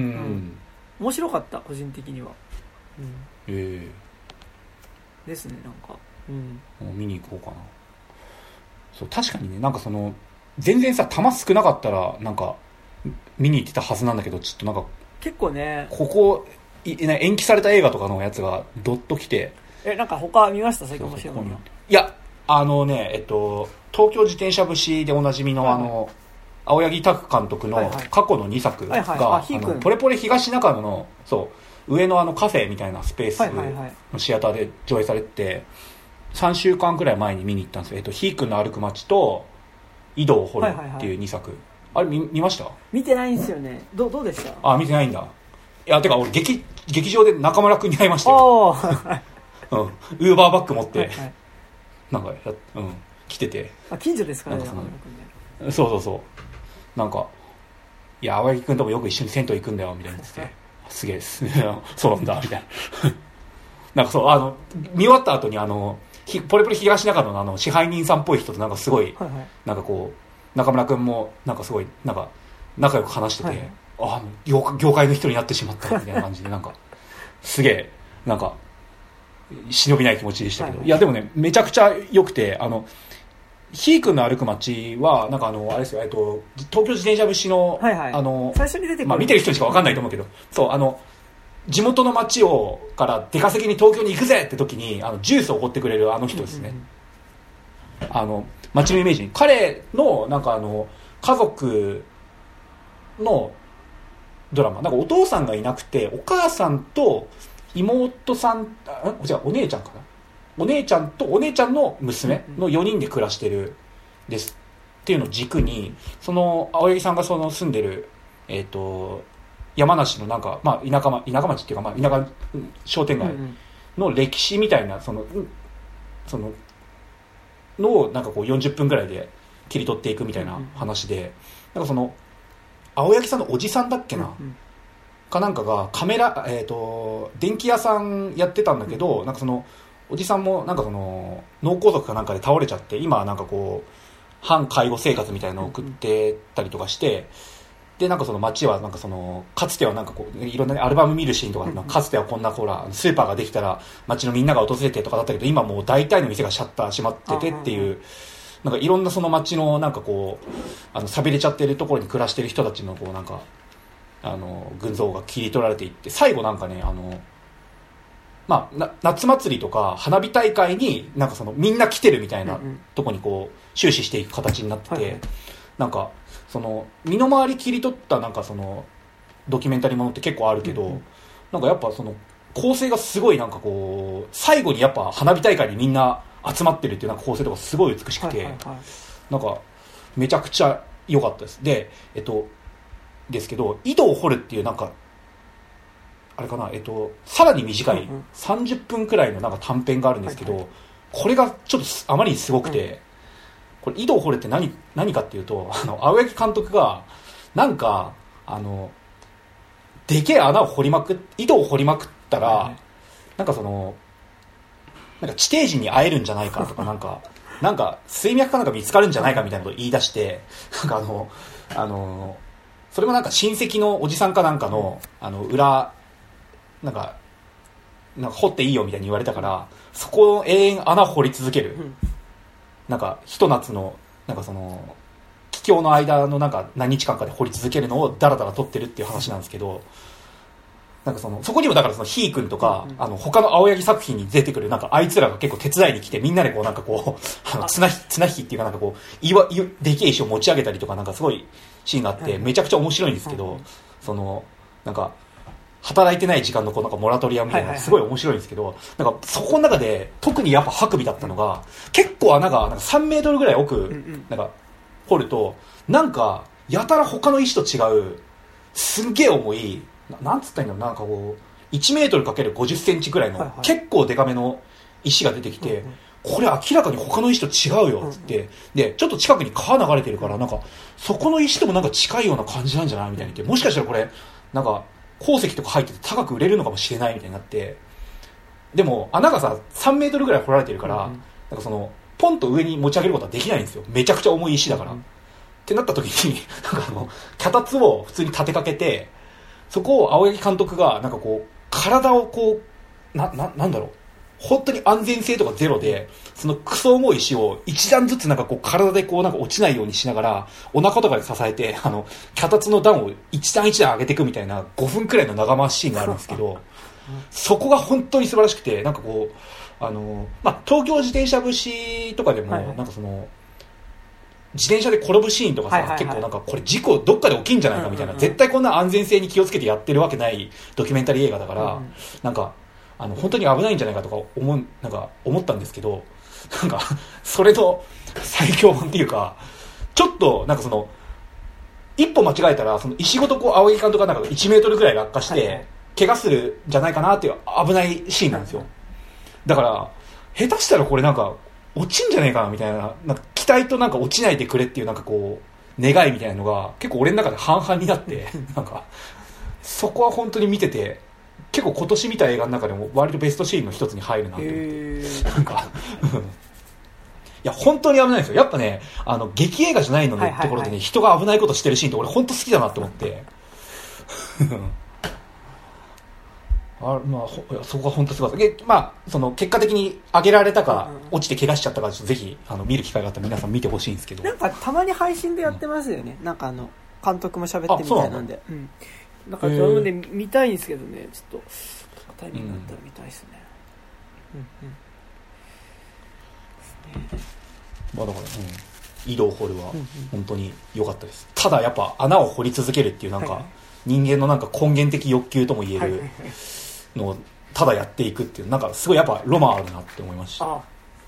面白かった個人的には、うん、 えー、ですねなんか、うん、 もう見に行こうかな。そう確かにねなんかその全然さ弾少なかったらなんか見に行ってたはずなんだけどちょっとなんか結構ねここい延期された映画とかのやつがドッと来てえなんか他見ました最近面白いもの。 いやあのねえっと東京自転車節でおなじみの、はいはい、あの青柳拓監督の過去のにさくが、はいはい、あのポレポレ東中野のそう上のあのカフェみたいなスペースのシアターで上映されてさんしゅうかんくらい前に見に行ったんですよ。えっとひーくんの歩く街と井戸を掘るっていうにさく、はいはいはい、あれ 見, 見ました？ 見てないんですよね。 ど, どうでした？ あ見てないんだ。いやてか俺 劇, 劇場で中村くんに会いましたよ。うん、ウーバーバッグ持って、はいはい、なんかや、うん、来ててあ近所ですからね。中村くんねそうそうそうなんかいや青柳くんともよく一緒に銭湯行くんだよみたいな言っててすげえそうなんだみたいななんかそうあの見終わった後にあのポレポレ東中野のあの支配人さんっぽい人となんかすごい、はいはい、なんかこう中村くんもなんかすごいなんか仲良く話してて、はいはい、あの 業, 業界の人になってしまったみたいな感じでなんかすげえなんか忍びない気持ちでしたけど、はいはい、いやでもねめちゃくちゃ良くてあのひーくんの歩く街はなんかあのあれですよえっと東京自転車節の、 はいはい、 あの最初に出てくる、 まあ、見てる人にしか分かんないと思うけどそうあの地元の町をから出稼ぎに東京に行くぜって時にあのジュースをおごってくれるあの人ですね、うんうんうん、あの町のイメージに彼のなんかあの家族のドラマなんかお父さんがいなくてお母さんと妹さんあじゃあお姉ちゃんかなお姉ちゃんとお姉ちゃんの娘のよにんで暮らしてるですっていうのを軸にその青柳さんがその住んでるえっと山梨のなんか、まあ、田舎, 田舎町っていうか、まあ、田舎商店街の歴史みたいなそのそののをなんかこうよんじゅっぷんぐらいで切り取っていくみたいな話でなんかその青柳さんのおじさんだっけな、うんうん、かなんかがカメラ、えーと、電気屋さんやってたんだけど、うん、なんかそのおじさんもなんかその脳梗塞かなんかで倒れちゃって今はなんかこう半介護生活みたいなのを送ってたりとかして、うんうん、でなんかその街はなんかそのかつてはなんかこういろんな、ね、アルバム見るシーンとか、うんうん、かつてはこんなほらスーパーができたら街のみんなが訪れてとかだったけど今もう大体の店がシャッター閉まっててっていう。なんかいろんなその街のなんかこうあの寂れちゃってるところに暮らしてる人たちのこうなんかあの群像が切り取られていって最後なんかねあのまあな夏祭りとか花火大会になんかそのみんな来てるみたいなとこにこう終始していく形になってて、はいはい、なんかその身の回り切り取ったなんかそのドキュメンタリーものって結構あるけど、うんうん、なんかやっぱその構成がすごいなんかこう最後にやっぱ花火大会にみんな集まってるっていうなんか構成とかすごい美しくて、はいはいはい、なんかめちゃくちゃ良かったです。で、えっとですけど井戸を掘るっていうなんかあれかなえっとさらに短いさんじゅっぷんくらいのなんか短編があるんですけど、はいはい、これがちょっとあまりにすごくて、うん、これ井戸を掘るって何何かっていうとあの青柳監督がなんかあのでけえ穴を掘りまくっ井戸を掘りまくったら、はいはい、なんかそのなんか地底人に会えるんじゃないかとかなんかなんか水脈かなんか見つかるんじゃないかみたいなことを言い出してなんかあのあのそれもなんか親戚のおじさんかなんかのあの裏なんかなんか掘っていいよみたいに言われたからそこを永遠穴を掘り続けるなんかひと夏のなんかその帰郷の間のなんか何日間かで掘り続けるのをダラダラ撮ってるっていう話なんですけどなんかそのそこにもだからそのひーくんとか、うんうん、あの他の青柳作品に出てくるなんかあいつらが結構手伝いに来てみんなでこうなんかこうあの綱引き綱引きっていうかなんかこう岩でけえ石を持ち上げたりとかなんかすごいシーンがあってめちゃくちゃ面白いんですけど、うんうん、そのなんか働いてない時間のこうなんかモラトリアムみたいなすごい面白いんですけど、なんかそこの中で特にやっぱハクビだったのが結構穴がなんかさんメートルぐらい奥なんか掘るとなんかやたら他の石と違うすんげえ重いなんつったらいいんだろうなんかこういちメートルかけるごじゅっセンチくらいの結構デカめの石が出てきて、これ明らかに他の石と違うよっつって、でちょっと近くに川流れてるからなんかそこの石ともなんか近いような感じなんじゃないみたいに言って、もしかしたらこれなんか鉱石とか入ってて高く売れるのかもしれないみたいになって、 でも穴がささんメートルぐらい掘られてるから、うん、なんかそのポンと上に持ち上げることはできないんですよ。めちゃくちゃ重い石だから、うん、ってなった時になんかあの脚立を普通に立てかけて、そこを青柳監督がなんかこう体をこう な, な, なんだろう本当に安全性とかゼロで、そのクソ重い石を一段ずつなんかこう体でこうなんか落ちないようにしながら、お腹とかで支えて、あの、脚立の段を一段一段上げていくみたいなごふんくらいの長回しシーンがあるんですけど、そこが本当に素晴らしくて、なんかこう、あの、まあ、東京自転車節とかでも、なんかその、自転車で転ぶシーンとかさ、はいはいはい、結構なんかこれ事故どっかで起きんじゃないかみたいな、うんうんうん、絶対こんな安全性に気をつけてやってるわけないドキュメンタリー映画だから、うん、なんか、あの本当に危ないんじゃないかとか思うなんか思ったんですけど、なんかそれの最強版っていうか、ちょっとなんかその一歩間違えたらその石ごとこう青柳監督がなんかいちメートルぐらい落下して、はいはい、怪我するんじゃないかなっていう危ないシーンなんですよ。だから下手したらこれなんか落ちんじゃないかなみたいな、なんか期待となんか落ちないでくれっていうなんかこう願いみたいなのが結構俺の中で半々になってなんかそこは本当に見てて。結構今年見た映画の中でも割とベストシーンの一つに入るなって思って、なんかいや本当に危ないですよ。やっぱね、あの劇映画じゃないのね、ところでね、人が危ないことしてるシーンって俺本当好きだなって思ってあ、まあ、そこが本当すごいで、まあ、その結果的に上げられたか、うん、落ちて怪我しちゃったか、ぜひあの見る機会があったら皆さん見てほしいんですけど、 なんかたまに配信でやってますよね、うん、なんかあの監督も喋ってみたいなんで、うんなんか自分で見たいんですけどね、ちょっとタイミングだったら見たいですね。うんうんまあだから、うん、井戸を掘るは本当に良かったです。うんうん、ただやっぱ穴を掘り続けるっていうなんか、はいはい、人間のなんか根源的欲求とも言えるのをただやっていくっていうなんかすごいやっぱロマンあるなって思いました。ああ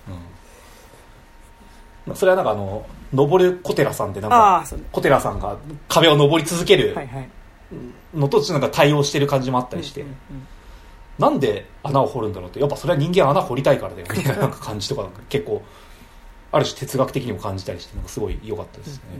うん、それはなんかあの登る小寺さんでなんか小寺さんが壁を登り続ける。はいはいのとなんか対応してる感じもあったりして、うんうんうん、なんで穴を掘るんだろうって、やっぱそれは人間穴掘りたいからだよみたいななんか感じとかなんか結構ある種哲学的にも感じたりしてなんかすごい良かったですね。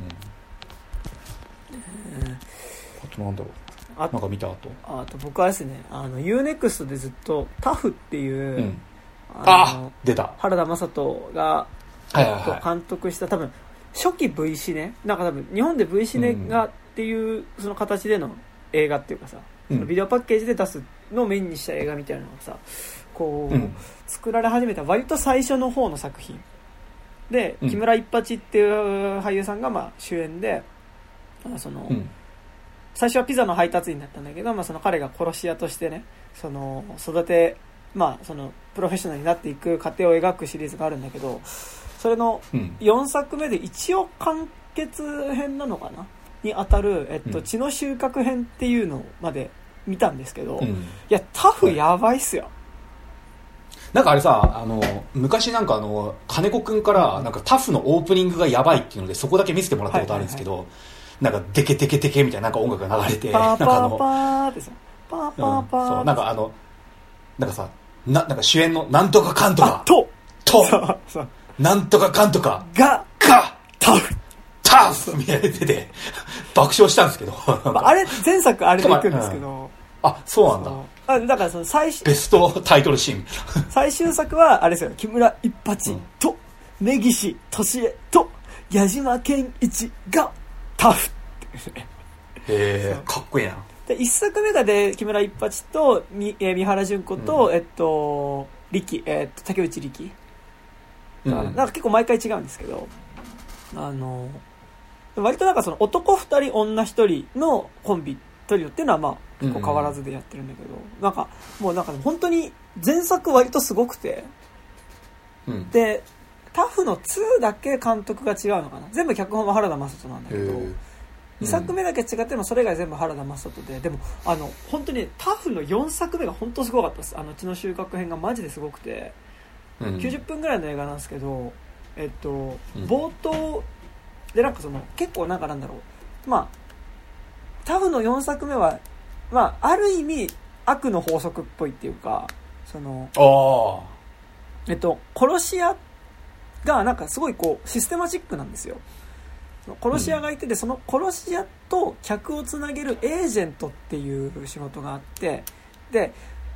うんうんうん、あとなんだろうあなんか見た後あと僕はですねあの ユーネクスト でずっとタフっていう、うん、 ああ出た原田雅人が、はいはいはい、監督した多分初期 V シネなんか多分日本で V シネが、うんっていうその形での映画っていうかさ、うん、そのビデオパッケージで出すのをメインにした映画みたいなのがさこう、うん、作られ始めた割と最初の方の作品で、うん、木村一八っていう俳優さんがまあ主演でその、うん、最初はピザの配達員だったんだけど、まあ、その彼が殺し屋としてねその育て、まあ、そのプロフェッショナルになっていく過程を描くシリーズがあるんだけどそれのよんさくめで一応完結編なのかなに当たる、えっと、血の収穫編っていうのまで見たんですけど、うん、いやタフやばいっすよ、はい、 なんかあれさあの昔なんかあの金子くんからなんかタフのオープニングがやばいっていうのでそこだけ見せてもらったことあるんですけど、はいはいはい、なんかデケデケデケみたいななんか音楽が流れてパーパーパーってさパーパーパー、うん、 そうなんかあのなんかさななんか主演のなんとかかんとかととなんとかかんとかががタフタフみたいな出てて爆笑したんですけどあれ前作あれで行くんですけど、うん、 あそうなんだあだからその最ベストタイトルシーン最終作はあれですよ木村一八と根岸俊恵と矢島健一がタフってへえかっこいいなで一作目がで木村一八とみ、えー、三原純子と、うん、えっと力、えっと竹内力、うん、なんか結構毎回違うんですけどあの割となんかその男ふたり女ひとりのコンビトリオっていうのはまあ結構変わらずでやってるんだけど、うんうん、なんかもうなんか本当に前作割とすごくて、うん、でタフのツーだけ監督が違うのかな全部脚本は原田雅人なんだけどにさくめだけ違ってもそれ以外全部原田雅人ででもあの本当にタフのよんさくめが本当すごかったですあの血の収穫編がマジですごくて、うん、きゅうじゅっぷんぐらいの映画なんですけどえっと、うん、冒頭でなんかその結構なんかなんだろうまあタフのよんさくめはまあある意味悪の法則っぽいっていうかそのあえっと殺し屋がなんかすごいこうシステマチックなんですよ殺し屋がいてて、うん、その殺し屋と客をつなげるエージェントっていう仕事があってで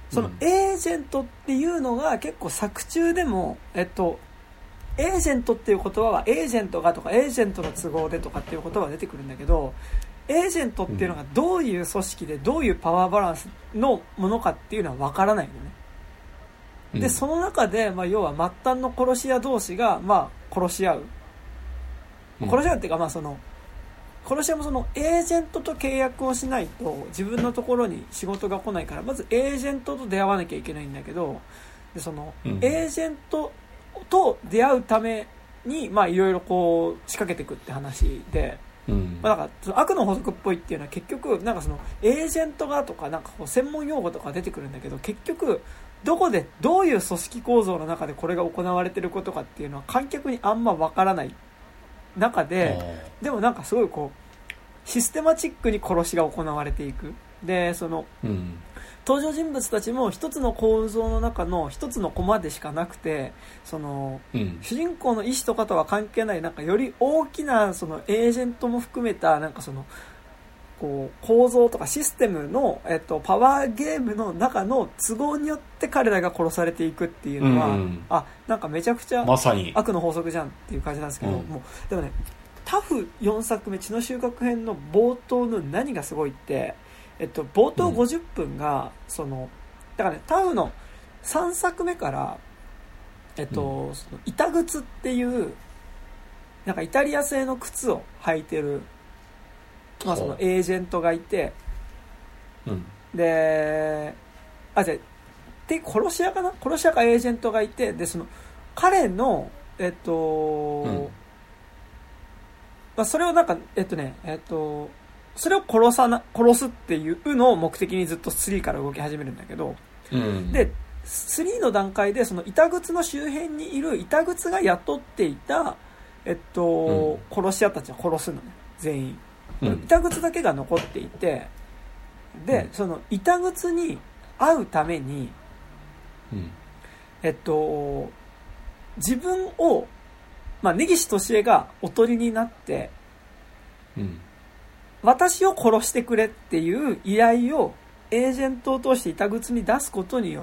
そのエージェントっていうのが結構作中でも、えっと、エージェントっていう言葉はエージェントがとかエージェントの都合でとかっていう言葉が出てくるんだけど、エージェントっていうのがどういう組織でどういうパワーバランスのものかっていうのは分からないのね。で、その中で、まあ、要は末端の殺し屋同士が、まあ、殺し合う。殺し合うっていうか、まあ、その、殺し屋もそのエージェントと契約をしないと自分のところに仕事が来ないから、まずエージェントと出会わなきゃいけないんだけど、で、その、エージェントと出会うために、まあ、いろいろこう、仕掛けていくって話で、 うんまあ、だからその悪の法則っぽいっていうのは結局なんかそのエージェント側とかなんかこう専門用語とか出てくるんだけど、結局どこでどういう組織構造の中でこれが行われてることかっていうのは観客にあんまわからない中で、でもなんかすごいこうシステマチックに殺しが行われていく。で、その、うん、登場人物たちも一つの構造の中の一つのコマでしかなくて、その、うん、主人公の意思とかとは関係ないなんかより大きなそのエージェントも含めたなんかそのこう構造とかシステムの、えっと、パワーゲームの中の都合によって彼らが殺されていくっていうのは、うん、あ、なんかめちゃくちゃ悪の法則じゃんっていう感じなんですけど、うん、もうでもね、タフよんさくめ血の収穫編の冒頭の何がすごいって、えっと、冒頭ごじゅっぷんが、うん、そのだからね、タフのさんさくめから、えっとうん、その板靴っていうなんかイタリア製の靴を履いてる、まあ、そのエージェントがいて、うん、で、あ、じゃあで殺し屋かな殺し屋かエージェントがいて、でその彼のえっと、うんまあ、それをなんかえっとねえっとそれを殺さな殺すっていうのを目的にずっとスリーから動き始めるんだけど、うん、でスリーの段階でその板靴の周辺にいる板靴が雇っていたえっと、うん、殺し屋たちを殺すのね、全員。うん、板靴だけが残っていて、で、うん、その板靴に会うために、うん、えっと自分を、まあ、根岸俊恵がおとりになって、うん、私を殺してくれっていう依頼をエージェントを通して板靴に出すことによって、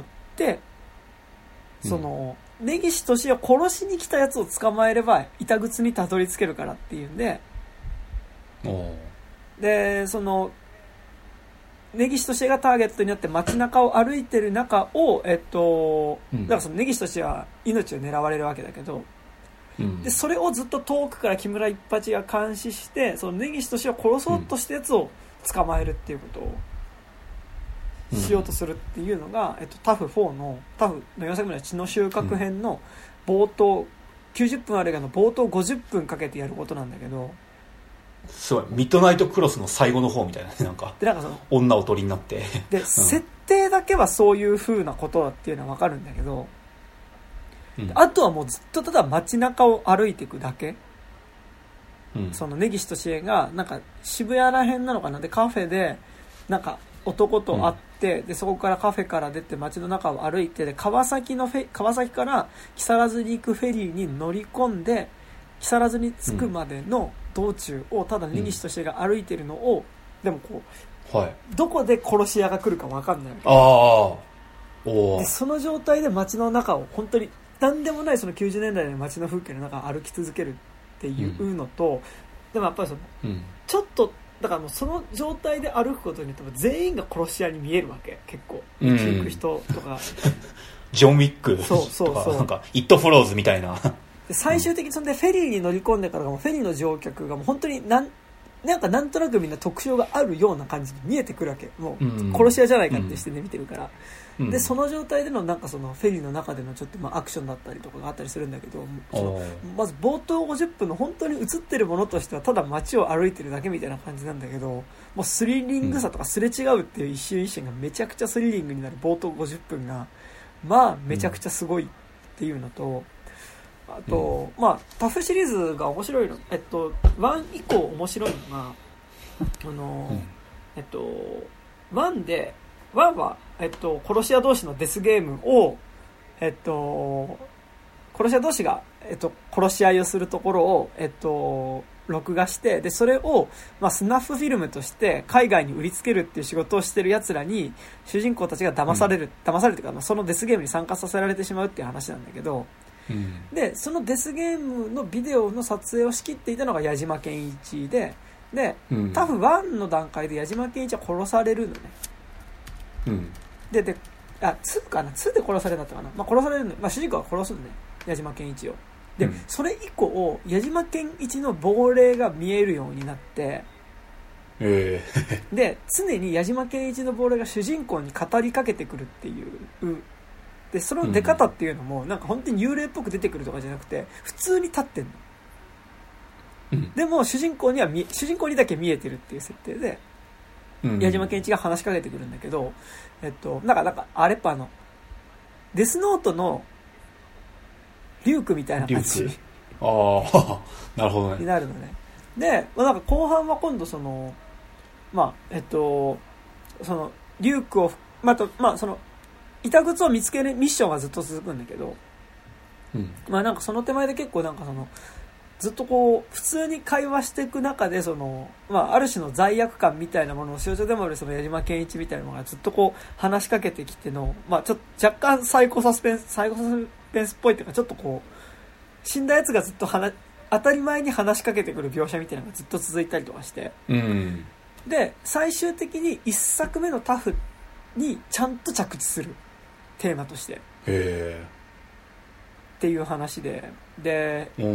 その、うん、根岸俊恵を殺しに来たやつを捕まえれば板靴にたどり着けるからっていうんで、でその根岸俊恵がターゲットになって街中を歩いてる中を、えっと、だからその根岸俊恵は命を狙われるわけだけど、うん、でそれをずっと遠くから木村一八が監視して、その根岸俊恵を殺そうとしたやつを捕まえるっていうことをしようとするっていうのが、うんえっと、タフフォーのタフのよんさくめの血の収穫編の冒頭、きゅうじゅっぷんある映画の冒頭ごじゅっぷんかけてやることなんだけど、 すごいミッドナイトクロスの最後の方みたいな、なんかでなんかその女を取りになってで、うん、設定だけはそういう風なことだっていうのは分かるんだけど、うん、あとはもうずっとただ街中を歩いていくだけ、うん、その根岸俊恵がなんか渋谷ら辺なのかな、でカフェでなんか男と会って、うん、でそこからカフェから出て街の中を歩いて、で川崎のフェ川崎から木更津に行くフェリーに乗り込んで木更津に着くまでの道中をただ根岸俊恵が歩いてるのを、うん、でもこう、はい、どこで殺し屋が来るか分かんないわけ。あおでその状態で街の中を本当に何でもないそのきゅうじゅうねんだいの街の風景の中を歩き続けるっていうのと、うん、でもやっぱりその、うん、ちょっとだからもうその状態で歩くことによって全員が殺し屋に見えるわけ、結構道行く人とか、うん、 ジョン・ウィックとか、そうそうそう、なんかイット・フォローズみたいなで最終的にそれでフェリーに乗り込んでからもフェリーの乗客がもう本当になんなんかなんとなくみんな特徴があるような感じに見えてくるわけ、もう殺し屋じゃないかって視点で見てるから、うん、でその状態でのなんかそのフェリーの中でのちょっとまあアクションだったりとかがあったりするんだけど、そのまず冒頭ごじゅっぷんの本当に映ってるものとしてはただ街を歩いてるだけみたいな感じなんだけど、もうスリリングさとかすれ違うっていう一瞬一瞬がめちゃくちゃスリリングになる冒頭ごじゅっぷんがまあめちゃくちゃすごいっていうのと、あと、うん、まあタフシリーズが面白いの、えっとワン以降面白いのがあの、うん、えっとワンでワンはえっと殺し屋同士のデスゲームをえっと殺し屋同士がえっと殺し合いをするところをえっと録画して、でそれを、まあ、スナッフフィルムとして海外に売りつけるっていう仕事をしてる奴らに主人公たちが騙される、うん、騙されるというか、まあ、そのデスゲームに参加させられてしまうっていう話なんだけど、うん、でそのデスゲームのビデオの撮影を仕切っていたのが矢島健一で、で、うん、タフワンの段階で矢島健一は殺されるのね、うん、でであツーかなツーで殺されたったかな、まあ、殺されるの、まあ、主人公は殺すのね、矢島健一を。で、うん、それ以降矢島健一の亡霊が見えるようになって、えー、で常に矢島健一の亡霊が主人公に語りかけてくるっていう、でその出方っていうのも、うん、なんか本当に幽霊っぽく出てくるとかじゃなくて普通に立ってんの、うん、でも主人公には見主人公にだけ見えてるっていう設定で、うん、矢島健一が話しかけてくるんだけど、えっとなんかなんかあれっぱあのデスノートのリュークみたいな感じ、 ああなるほどね、 になるのね。で、まあ、なんか後半は今度そのまあえっとそのリュークをまたまあその板靴を見つけるミッションがずっと続くんだけど、うん、まあなんかその手前で結構なんかそのずっとこう普通に会話していく中でそのまあある種の罪悪感みたいなものを象徴でもあるその矢島健一みたいなのがずっとこう話しかけてきての、まあちょっと若干サイコサスペンスサイコサスペンスっぽいっていうか、ちょっとこう死んだやつがずっと話当たり前に話しかけてくる描写みたいなのがずっと続いたりとかして、うん、で最終的に一作目のタフにちゃんと着地するテーマとしてへっていう話で、で、うん、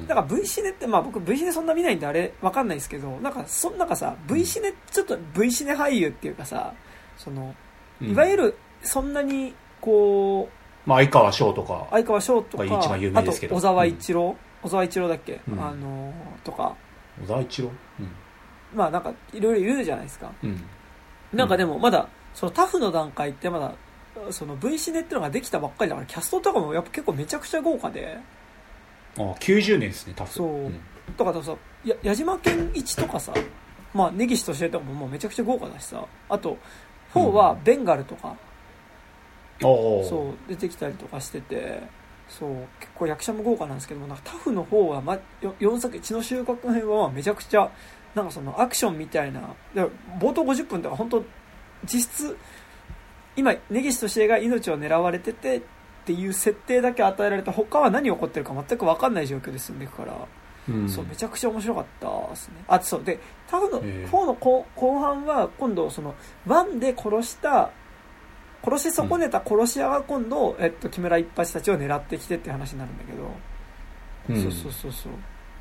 なんか V シネって、まあ僕 V シネそんな見ないんであれわかんないですけど、なんかそんなんかさ V シネちょっと V シネ俳優っていうかさ、そのいわゆるそんなにこう、 まあ相川翔とか相川翔とか一番有名ですけど、 あと小沢一郎、うん、小沢一郎だっけ、 うん、 あのとか小沢一郎、うん、 まあなんかいろいろいるじゃないですか、うん、なんかでもまだそのタフの段階ってまだその V シネってのができたばっかりだからキャストとかもやっぱ結構めちゃくちゃ豪華で、 ああきゅうじゅうねんですねタフ。 そう、うん、とかさや矢島健一とかさ、まあ根岸としてとかももうめちゃくちゃ豪華だしさ、あとフォーはベンガルとか、うん、そう出てきたりとかしてて、そう結構役者も豪華なんですけども、なんかタフの方は、ま、よんさく血の収穫編はめちゃくちゃなんかそのアクションみたいな、冒頭ごじゅっぷんとか本当実質今根岸としえが命を狙われててっていう設定だけ与えられた、他は何起こってるか全く分かんない状況で進んでいくから、うん、そうめちゃくちゃ面白かったですね。あ、そうでタフのフォーの後半は今度そのワンで殺した殺し損ねた殺し屋が今度、うん、えっと、木村一八たちを狙ってきてって話になるんだけど、うん、そうそうそうそう。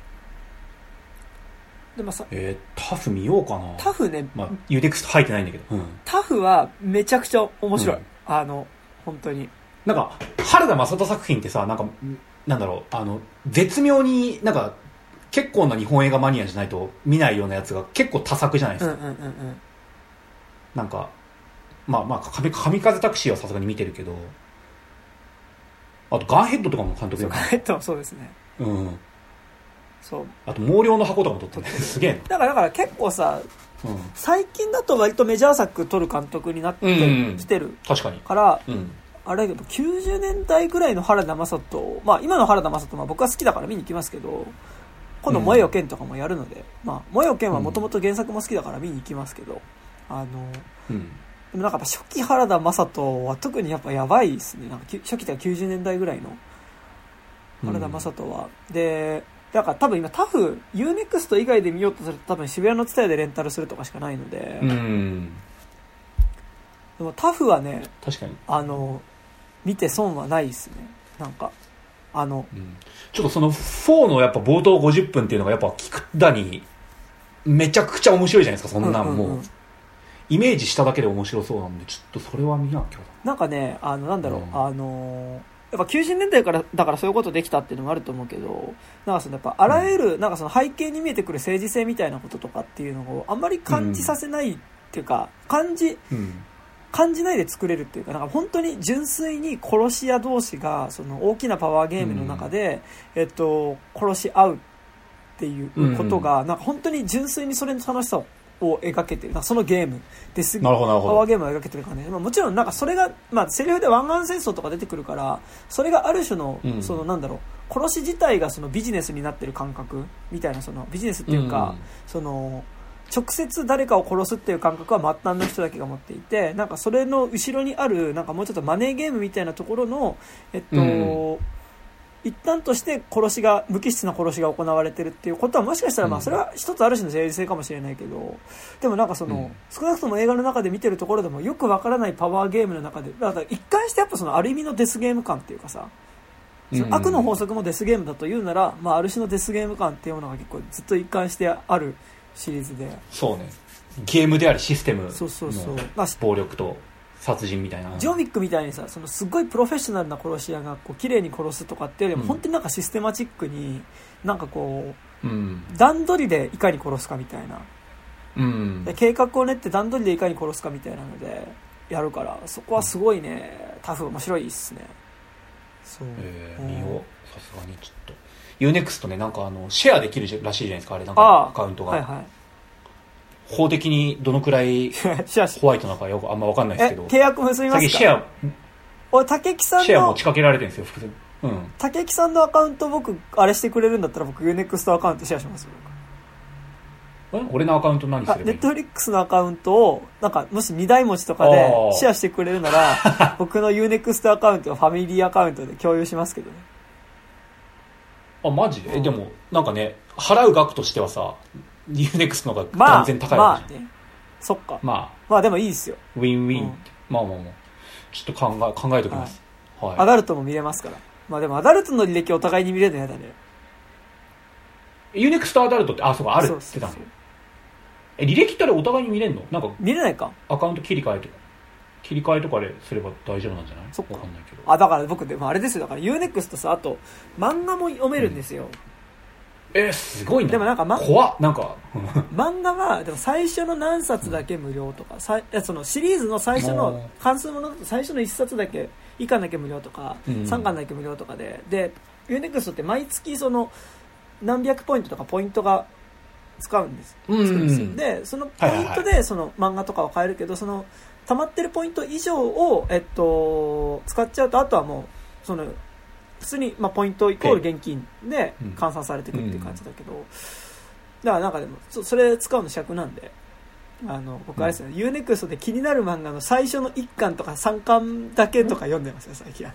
でまあさえー、タフ見ようかな。 タフね、 まあ、ユーデックス入ってないんだけど、うん、 タフはめちゃくちゃ面白い、うん、あの本当になんか原田雅人作品ってさ、なんかなんだろう、あの絶妙になんか結構な日本映画マニアじゃないと見ないようなやつが結構多作じゃないですか、うんうんうんうん、なんかまあまあ神風タクシーはさすがに見てるけど、あとガンヘッドとかも監督で、 ガンヘッドはそうですね、うん、そうあと毛量の箱とかも撮ってるすげえな。 だからだから結構さ、うん、最近だと割とメジャー作撮る監督になってきてる、うんうん、 確かにから、うん、あれだけどきゅうじゅうねんだいぐらいの原田雅人、まあ今の原田雅人は僕は好きだから見に行きますけど、今度萌えよ剣とかもやるので、うん、まあ萌えよ剣はもともと原作も好きだから見に行きますけど、あの、うん、でもなんかやっぱ初期原田雅人は特にやっぱやばいですね。なんか初期とかきゅうじゅうねんだいぐらいの原田雅人は、うん、でだから多分今タフ ユーネクスト 以外で見ようとすると多分渋谷のTSUTAYAでレンタルするとかしかないので、うん、でもタフはね、 確かにあの見て損はないですね。なんかあの、 うん、ちょっとそのフォーのやっぱ冒頭ごじゅっぷんっていうのがやっぱ聞くだにめちゃくちゃ面白いじゃないですか。そんなんもう、うんうんうん、イメージしただけで面白そうなんでちょっとそれは見なきゃ。 なんかね、あのなんだろう、うん、あのやっぱきゅうじゅうねんだいからだからそういうことできたっていうのもあると思うけど、なんかそのやっぱあらゆる、うん、なんかその背景に見えてくる政治性みたいなこととかっていうのをあんまり感じさせないっていうか、うん、感じ、うん、感じないで作れるっていうか、なんか本当に純粋に殺し屋同士がその大きなパワーゲームの中で、うん、えっと殺し合うっていうことが、うん、なんか本当に純粋にそれの楽しさをを描けてる、そのゲームですパワーゲームを描けてるからね、まあ、もちろんなんかそれが、まあ、セリフで湾岸戦争とか出てくるからそれがある種の、うん、そのなんだろう殺し自体がそのビジネスになってる感覚みたいな、そのビジネスっていうか、うん、その直接誰かを殺すっていう感覚は末端の人だけが持っていて、なんかそれの後ろにあるなんかもうちょっとマネーゲームみたいなところの、えっと、うん、一端として殺しが、無機質な殺しが行われてるっていうことはもしかしたらまあそれは一つある種の政治性かもしれないけど、でもなんかその、うん、少なくとも映画の中で見てるところでもよくわからないパワーゲームの中で、だから一貫してやっぱそのある意味のデスゲーム感っていうかさ、その悪の法則もデスゲームだというなら、まあ、ある種のデスゲーム感っていうものが結構ずっと一貫してあるシリーズで、 そうね、ゲームでありシステムのそうそうそう、 暴力と殺人みたいな、 ジョーウィックみたいにさ、そのすごいプロフェッショナルな殺し屋がこう綺麗に殺すとかっていうよりも、うん、本当になんかシステマチックになんかこう、うん、段取りでいかに殺すかみたいな、うん、で計画を練って段取りでいかに殺すかみたいなのでやるから、そこはすごいね、うん、タフ面白いっすね。そう、 えー、見よう、さすがにちょっと ユーネクスト ね、なんかあのシェアできるらしいじゃないですか、あれなんかアカウントが、はいはい、法的にどのくらいホワイトなのかよくあんま分かんないですけど、 契約結びますか。 シェア、 俺竹木さんのシェアも仕掛けられてるんですよ、複数、うん、 竹木さんのアカウント僕あれしてくれるんだったら僕 ユーネクスト アカウントシェアしますよ。 俺のアカウント何すればいい？ ネットフリックスのアカウントをなんかもしにだいもちとかでシェアしてくれるなら僕の ユーネクスト アカウントはファミリーアカウントで共有しますけどね。 あ、マジで？うん、でもなんかね、払う額としてはさ ユーネクスト の方が断然高いわけじゃん。 まあ、まあね、そっか、 まあまあでもいいですよ、 ウィンウィン、うん、まあまあまあちょっと考え考えておきます、 はいはい、アダルトも見れますから。まあでもアダルトの履歴お互いに見れるのやだね。 ユーネクスト アダルトってあそうかあるって言ってたの。え、履歴ってあれお互いに見れんの？なんか見れないか。 アカウント切り替えとか切り替えとかですれば大丈夫なんじゃない？ そっか、 わかんないけど。 あ、だから僕でもあれですよ、だから ユーネクスト さ、あと漫画も読めるんですよ、 うん、えー、すごいね。 でもなんか、ま、 怖っ、なんか漫画はでも最初の何冊だけ無料とか、うん、さそのシリーズの最初の関数もの最初のいっさつだけいっかんだけ無料とか、うん、さんかんだけ無料とかで、で ユーネクスト って毎月その何百ポイントとかポイントが使うんです。使うんですよ。で、そのポイントでその漫画とかは買えるけど、その溜まってるポイント以上をえっと使っちゃうと、あとはもうその普通にまあポイントイコール現金で換算されてくるっていう感じだけど、だからなんかでもそれ使うの尺なんで、あの僕あれですね、ユーネクスト で気になる漫画の最初のいっかんとかさんかんだけとか読んでますよ最近。あ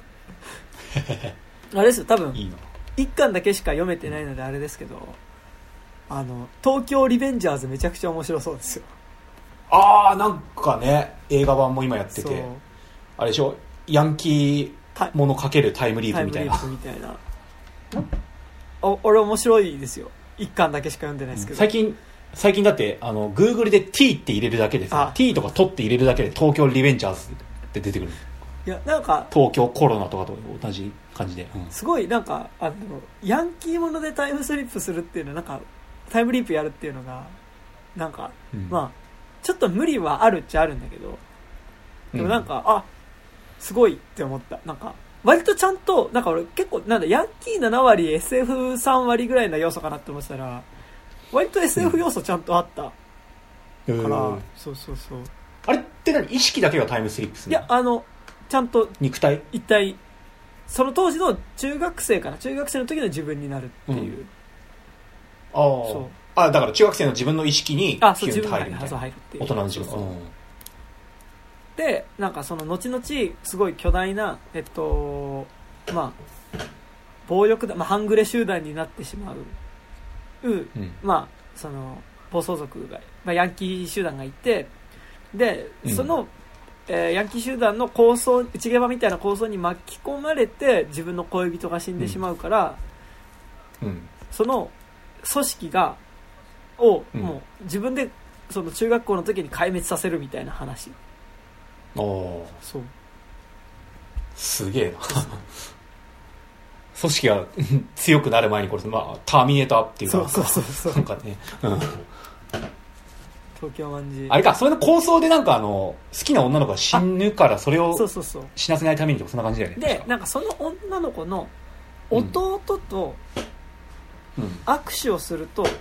のあれですよ、多分いいいっかんだけしか読めてないのであれですけど、あの東京リベンジャーズめちゃくちゃ面白そうですよ。 ああ、なんかね、映画版も今やってて、あれでしょ、ヤンキーものかけるタイムリープみたいな。タイムリープみたいな。お俺面白いですよ。いっかんだけしか読んでないですけど。 最近最近だってあの Google で T って入れるだけでさ、T とか取って入れるだけで東京リベンジャーズって出てくる。 いやなんか東京コロナとかと同じ感じで、うん、 すごいなんかあのヤンキーものでタイムスリップするっていうのはなんかタイムリープやるっていうのがなんか、うん、まあちょっと無理はあるっちゃあるんだけど、でもなんか、うん、あすごいって思った。なんか割とちゃんとなんか俺結構なんだヤンキーななわり エスエフさん 割ぐらいな要素かなって思ってたら割と エスエフ 要素ちゃんとあった、うん、から、そうそうそう。 あれって何、意識だけがタイムスリップするの？ いやあのちゃんと肉体一体その当時の中学生かな、中学生の時の自分になるっていう、うん、 あそうあだから中学生の自分の意識にあそう自分が入るみたいな、 大人の自分が、うん、 でなんかその後々すごい巨大なえっとまあ暴力団、まあ、半グレ集団になってしまう、うん、まあその暴走族が、まあ、ヤンキー集団がいて、でその、うんえー、ヤンキー集団の抗争、内ゲバみたいな抗争に巻き込まれて自分の恋人が死んでしまうから、うんうん、その組織がを、うん、もう自分でその中学校の時に壊滅させるみたいな話。 おー、 そうすげえな組織が強くなる前にこれ、まあ、ターミネーターっていうか、 そうそうそうそうなんかね、うん東京マンジあれか、それの構想でなんかあの好きな女の子が死ぬからそれを死なせないためにとかそんな感じだよね。 でなんかその女の子の弟と握手をすると、うん、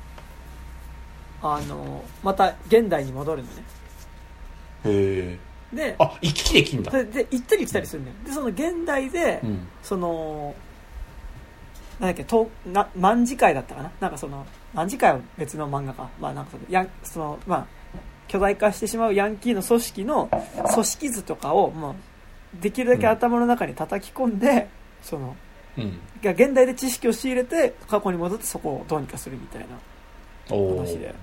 あのまた現代に戻るのね。 へえ。であ行き来できるんだ。 で行ったり来たりするんだよ。でその現代で、うん、そのなんだっけとな卍会だったかな、なんかその卍会は別の漫画か、まあなんかそのやんそのまあ巨大化してしまうヤンキーの組織の組織図とかをもうできるだけ頭の中に叩き込んで、うん、その、うん、現代で知識を仕入れて過去に戻ってそこをどうにかするみたいな話で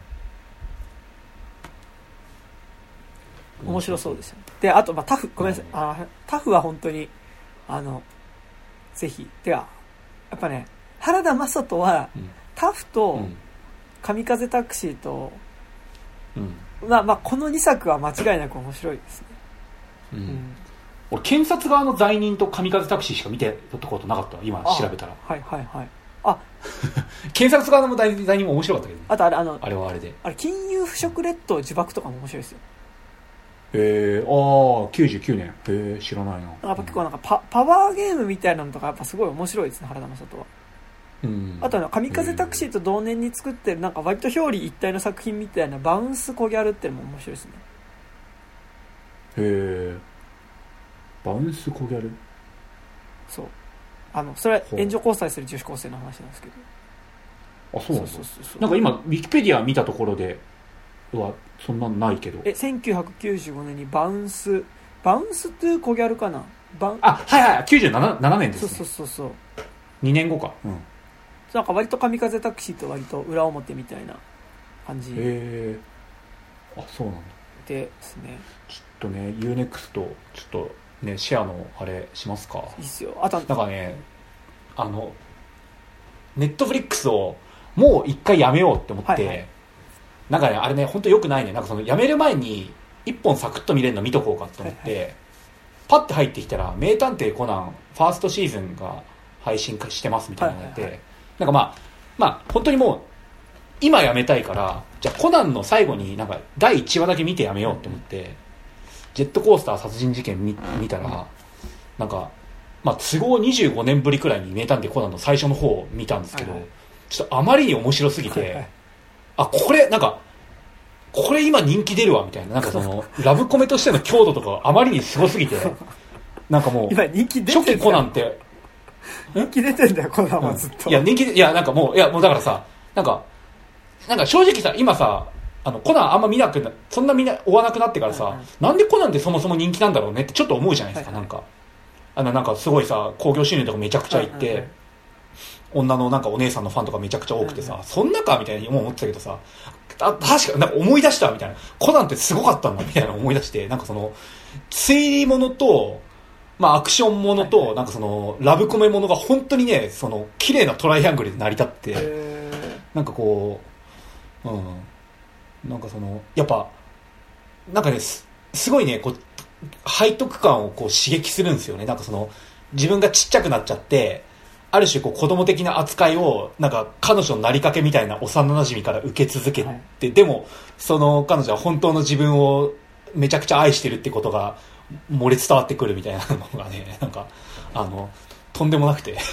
面白そうですよね。であと、まあ、タフごめんなさい、うん、あタフは本当にあのぜひてかやっぱね原田雅人は、うん、タフと神風タクシーと、うん、まあまあこのにさくは間違いなく面白いですね、 うんうん、俺検察側の罪人と神風タクシーしか見てたことなかった今調べたら。 はいはいはい。あ検察側の罪人も面白かったけど、ね、 あとあれあのあれはあれであれ金融腐食列島呪縛とかも面白いですよ。 へえ、ああきゅうじゅうきゅうねん、へえ知らないな。 やっぱ結構なんか パ, パワーゲームみたいなのとかやっぱすごい面白いですね原田雅人は。うん、あとは神風タクシーと同年に作ってるなんか割と表裏一体の作品みたいなバウンスコギャルっていうのも面白いですね。 へえ、バウンスコギャル。 そうあのそれは援助交際する女子高生の話なんですけど。あそうなんですか。なんか今ウィキペディア見たところではそんなのないけど、 えせんきゅうひゃくきゅうじゅうごねんにバウンスバウンストゥーコギャルかな、バウンあはいはいきゅうじゅうななねんですね。 そうそうそうそうにねんごか、うん、 なんか割と神風タクシーと割と裏表みたいな感じ。へえ、あそうなんだ。 ですね。 ちょっとね ユーネクスト ちょっとねシェアのあれしますか。 いいっすよ。あとなんかねあのネットフリックスをもう一回やめようって思って、はいはい、なんかねあれね本当良くないね。なんかそのやめる前に一本サクッと見れるの見とこうかと思って、はいはい、パッて入ってきたら名探偵コナンファーストシーズンが配信化してますみたいなのがあって、はいはいはい、なんかまあまあ本当にもう今やめたいからじゃあコナンの最後になんかだいいちわだけ見てやめようって思って、うん、ジェットコースター殺人事件 見, 見たらなんかまあ都合にじゅうごねんぶりくらいに名探偵コナンの最初の方を見たんですけど、はいはい、ちょっとあまりに面白すぎて、はいはい、あこれなんかこれ今人気出るわみたいな、なんかそのラブコメとしての強度とかあまりにすごすぎてなんかもう今人気出てる初期コナンって人気出てんだよコナンはずっと、 うん、いや人気いやなんかもういやもうだからさなんかなんか正直さ今さあのコナンあんま見なくなそんなみんな追わなくなってからさ、はいはい、なんでコナンってそもそも人気なんだろうねってちょっと思うじゃないですか、はいはい、なんかあのなんかすごいさ興行収入とかめちゃくちゃいって、はいはいはい、女のなんかお姉さんのファンとかめちゃくちゃ多くてさ、はいはい、そんなかみたいに思ってたけどさあ確かなんか思い出したみたいなコナンってすごかったんだみたいな思い出してなんかその推理ものとまあアクションものと、はいはい、なんかそのラブコメものが本当にねその綺麗なトライアングルで成り立ってなんかこううんなんかそのやっぱなんかね す, すごいねこう背徳感をこう刺激するんですよね。なんかその自分がちっちゃくなっちゃってある種こう子供的な扱いをなんか彼女のなりかけみたいな幼馴染から受け続けて、はい、でもその彼女は本当の自分をめちゃくちゃ愛してるってことが漏れ伝わってくるみたいなのがねなんかあのとんでもなくて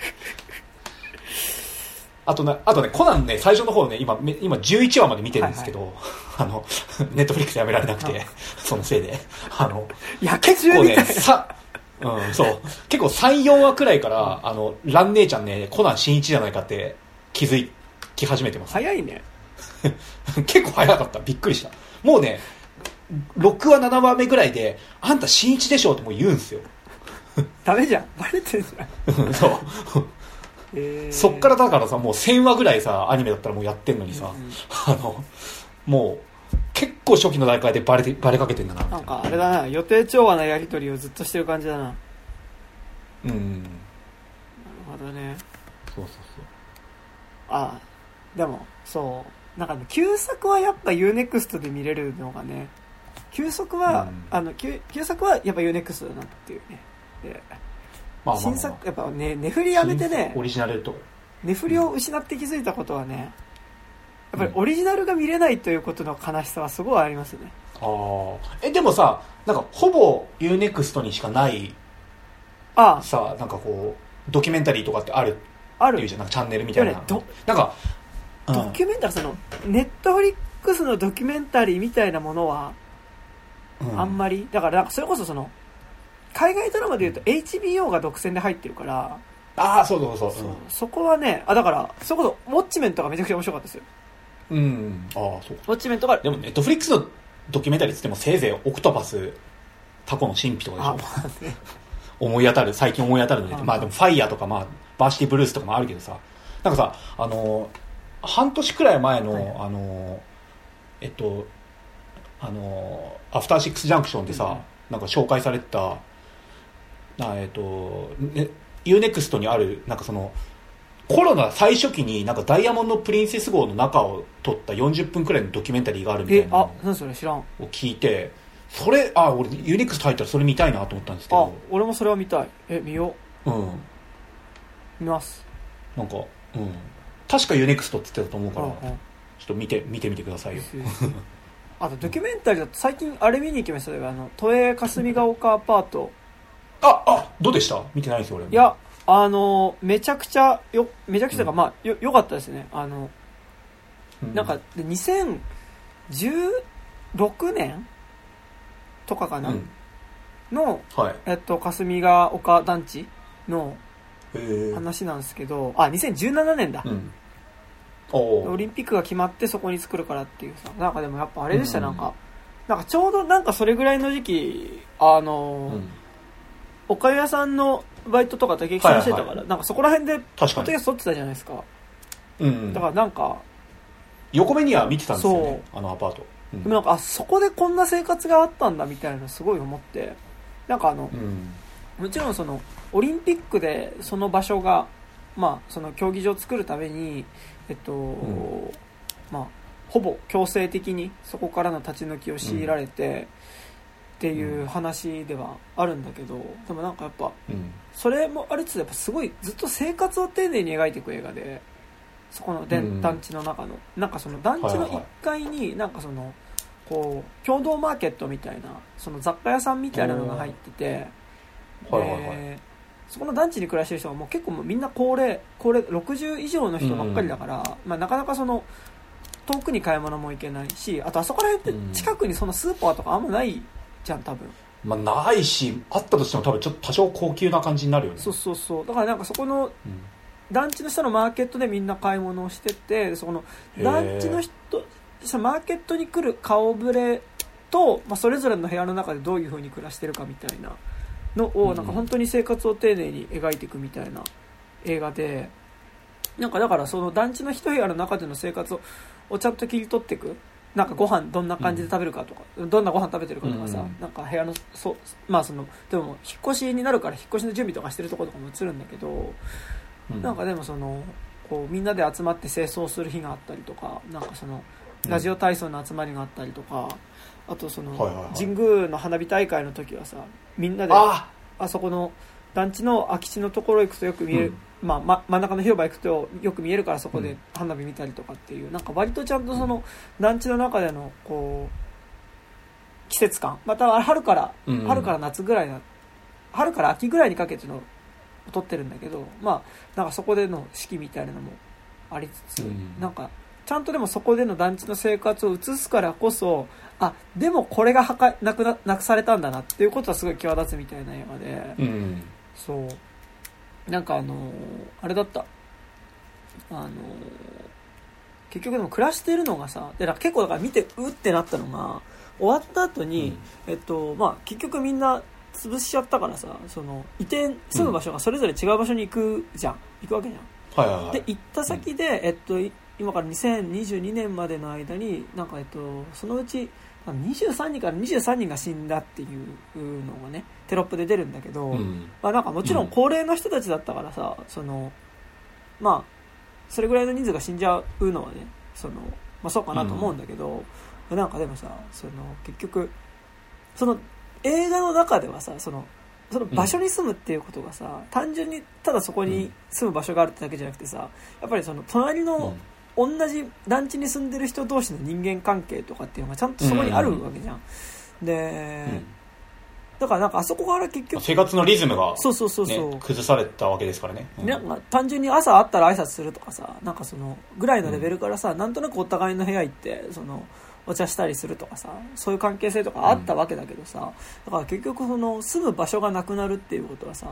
あとなあとねコナンね最初の方ね今今じゅういちわまで見てるんですけど、はいはい、あのネットフリックスやめられなくてそのせいであのいや結構ねさうん、そう結構 さん,よん 話くらいから、うん、あのラン姉ちゃんねコナン新一じゃないかって気づき始めてます。 早いね結構早かったびっくりした。もうねろくわななわめぐらいであんた新一でしょってもう言うんすよダメじゃんバレてるじゃんそうえー、そっからだからさもうせんわぐらいさアニメだったらもうやってんのにさ、うんうん、あのもう結構初期の段階でバレてバレかけてんだなみたいな。 なんかあれだな予定調和なやり取りをずっとしてる感じだな。 うん、うん、なるほどね。 そうそうそう。 あでもそうなんか、ね、旧作はやっぱ ユーネクスト で見れるのがね旧作は、うん、あの 旧, 旧作はやっぱ ユーネクスト だなっていうね。で、まあまあまあ、新作やっぱね値振りやめてねオリジナルと値振りを失って気づいたことはね、やっぱりオリジナルが見れないということの悲しさはすごいありますね。 あえでもさなんかほぼ ユーネクスト にしかないああさなんかこうドキュメンタリーとかってあるっていうじゃんなんかチャンネルみたいな、ね、なんか、 うん、ドキュメンタリーそのネットフリックスのドキュメンタリーみたいなものはあんまり、うん、だからなんかそれこそその海外ドラマでいうと エイチビーオー が独占で入ってるから、 ああそうそうそう、 そう、うん、そこはね、あだからそれこそウォッチメンとかめちゃくちゃ面白かったですよ。 うん、ああそう。 ウォッチメンとかでもネットフリックスのドキュメンタリーっつってもせいぜいオクトパスタコの神秘とかでしょ。あ、まあね、思い当たる最近思い当たるので、まあでもファイヤーとか、まあバーシティブルースとかもあるけどさ、なんかさ、あの半年くらい前の、はい、あのえっとあのアフターシックスジャンクションでさ、うん、なんか紹介されてたな、えっとね、ユーネクストにあるなんかそのコロナ最初期になんかダイヤモンドプリンセス号の中を撮ったよんじゅっぷんくらいのドキュメンタリーがあるみたいなのを聞いて、それあ俺ユーネクスト入ったらそれ見たいなと思ったんですけど。 あ、俺もそれは見たい。え、見よう。うん、見ます。 なんか、うん、確かユーネクストって言ってたと思うから、うんうん、ちょっと見て見てみてくださいよ。 あとドキュメンタリーだと最近あれ見に行きましたよ、あの都営霞ヶ丘アパート。 ああ、どうでした？見てないですよ俺も。 いや、あのめちゃくちゃよめちゃくちゃか、うん、まあよ良かったですね。あの、うん、なんかでにせんじゅうろくねんとかかな、うん、の、はい、えっと霞ヶ丘団地の話なんですけど、あ、にせんじゅうななねんだ。うん、オリンピックが決まってそこに作るからっていうさ、なんかでもやっぱあれでした、うん、なんかなんかちょうどなんかそれぐらいの時期、あの、うん、おかゆ屋さんのバイトとか竹木さんしてたから、はいはい、なんかそこら辺でポッドキャスト撮ってたじゃないですか。うん、だからなんか横目には見てたんですよね、あのアパート。うん、 でもなんかあそこでこんな生活があったんだみたいなのすごい思って、なんかあの、うん、もちろんそのオリンピックでその場所がまあその競技場を作るためにえっと、うん、まあほぼ強制的にそこからの立ち退きを強いられて、うん、っていう話ではあるんだけど、でもなんかやっぱ、うん、それもありつつやっぱすごいずっと生活を丁寧に描いていく映画で、そこの団地の中の、うん、なんかその団地のいっかいになんかそのこう共同マーケットみたいなその雑貨屋さんみたいなのが入ってて、はいはいはい、そこの団地に暮らしてる人はもう結構もうみんな高齢高齢ろくじゅう以上の人ばっかりだから、うんまあ、なかなかその遠くに買い物も行けないし、あとあそこら辺って近くにそのスーパーとかあんまないじゃん多分。 まあ、ないし、あったとしても多分ちょっと多少高級な感じになるよね。 そうそうそう。だからなんかそこの団地の下のマーケットでみんな買い物をしてて、その団地の人マーケットに来る顔ぶれと、まあ、それぞれの部屋の中でどういう風に暮らしてるかみたいなのをなんか本当に生活を丁寧に描いていくみたいな映画で、なんかだからその団地の一部屋の中での生活ををちゃんと切り取っていく、なんかご飯どんな感じで食べるかとか、うん、どんなご飯食べてるかとかさ、うん、なんか部屋のそうまあそのでも引っ越しになるから引っ越しの準備とかしてるところとかも映るんだけど、うん、なんかでもそのこうみんなで集まって清掃する日があったりとか、なんかそのラジオ体操の集まりがあったりとか、あとその神宮の花火大会の時はさ、みんなで あ, あそこの団地の空き地のところ行くとよく見える、うんまあ、ま真ん中の広場行くとよく見えるからそこで花火見たりとかっていう、なんか割とちゃんとその団地の中でのこう季節感、また春から、うん、春から夏ぐらいな春から秋ぐらいにかけての撮ってるんだけど、まあなんかそこでの四季みたいなのもありつつ、うん、なんかちゃんとでもそこでの団地の生活を映すからこそ、あでもこれが破壊なくななくされたんだなっていうことはすごい際立つみたいな映画で、うん、そうなんかあのー、あれだったあのー、結局でも暮らしてるのがさでなんか結構だから見てうってなったのが終わった後に、うん、えっとまあ結局みんな潰しちゃったからさ、その移転住む場所がそれぞれ違う場所に行くじゃん、行くわけじゃん、はいはいはい、で行った先で、うん、えっと今からにせんにじゅうにねんまでの間になんかえっとそのうちにじゅうさんにんからにじゅうさんにんが死んだっていうのがねテロップで出るんだけど、うんまあ、なんかもちろん高齢の人たちだったからさ、うん、そのまあそれぐらいの人数が死んじゃうのはねその、まあ、そうかなと思うんだけど、うん、なんかでもさその結局その映画の中ではさそのその場所に住むっていうことがさ、うん、単純にただそこに住む場所があるってだけじゃなくてさ、やっぱりその隣の、うん、同じ団地に住んでる人同士の人間関係とかっていうのがちゃんとそこにあるわけじゃん、うん、で、うん、だからなんかあそこから結局生活のリズムが、ね、 そうそうそうそう、 崩されたわけですからね、 うん、なんか単純に朝会ったら挨拶するとかさ、なんかそのぐらいのレベルからさ、うん、なんとなくお互いの部屋行ってそのお茶したりするとかさ、そういう関係性とかあったわけだけどさ、だから結局その住む場所がなくなるっていうことはさ、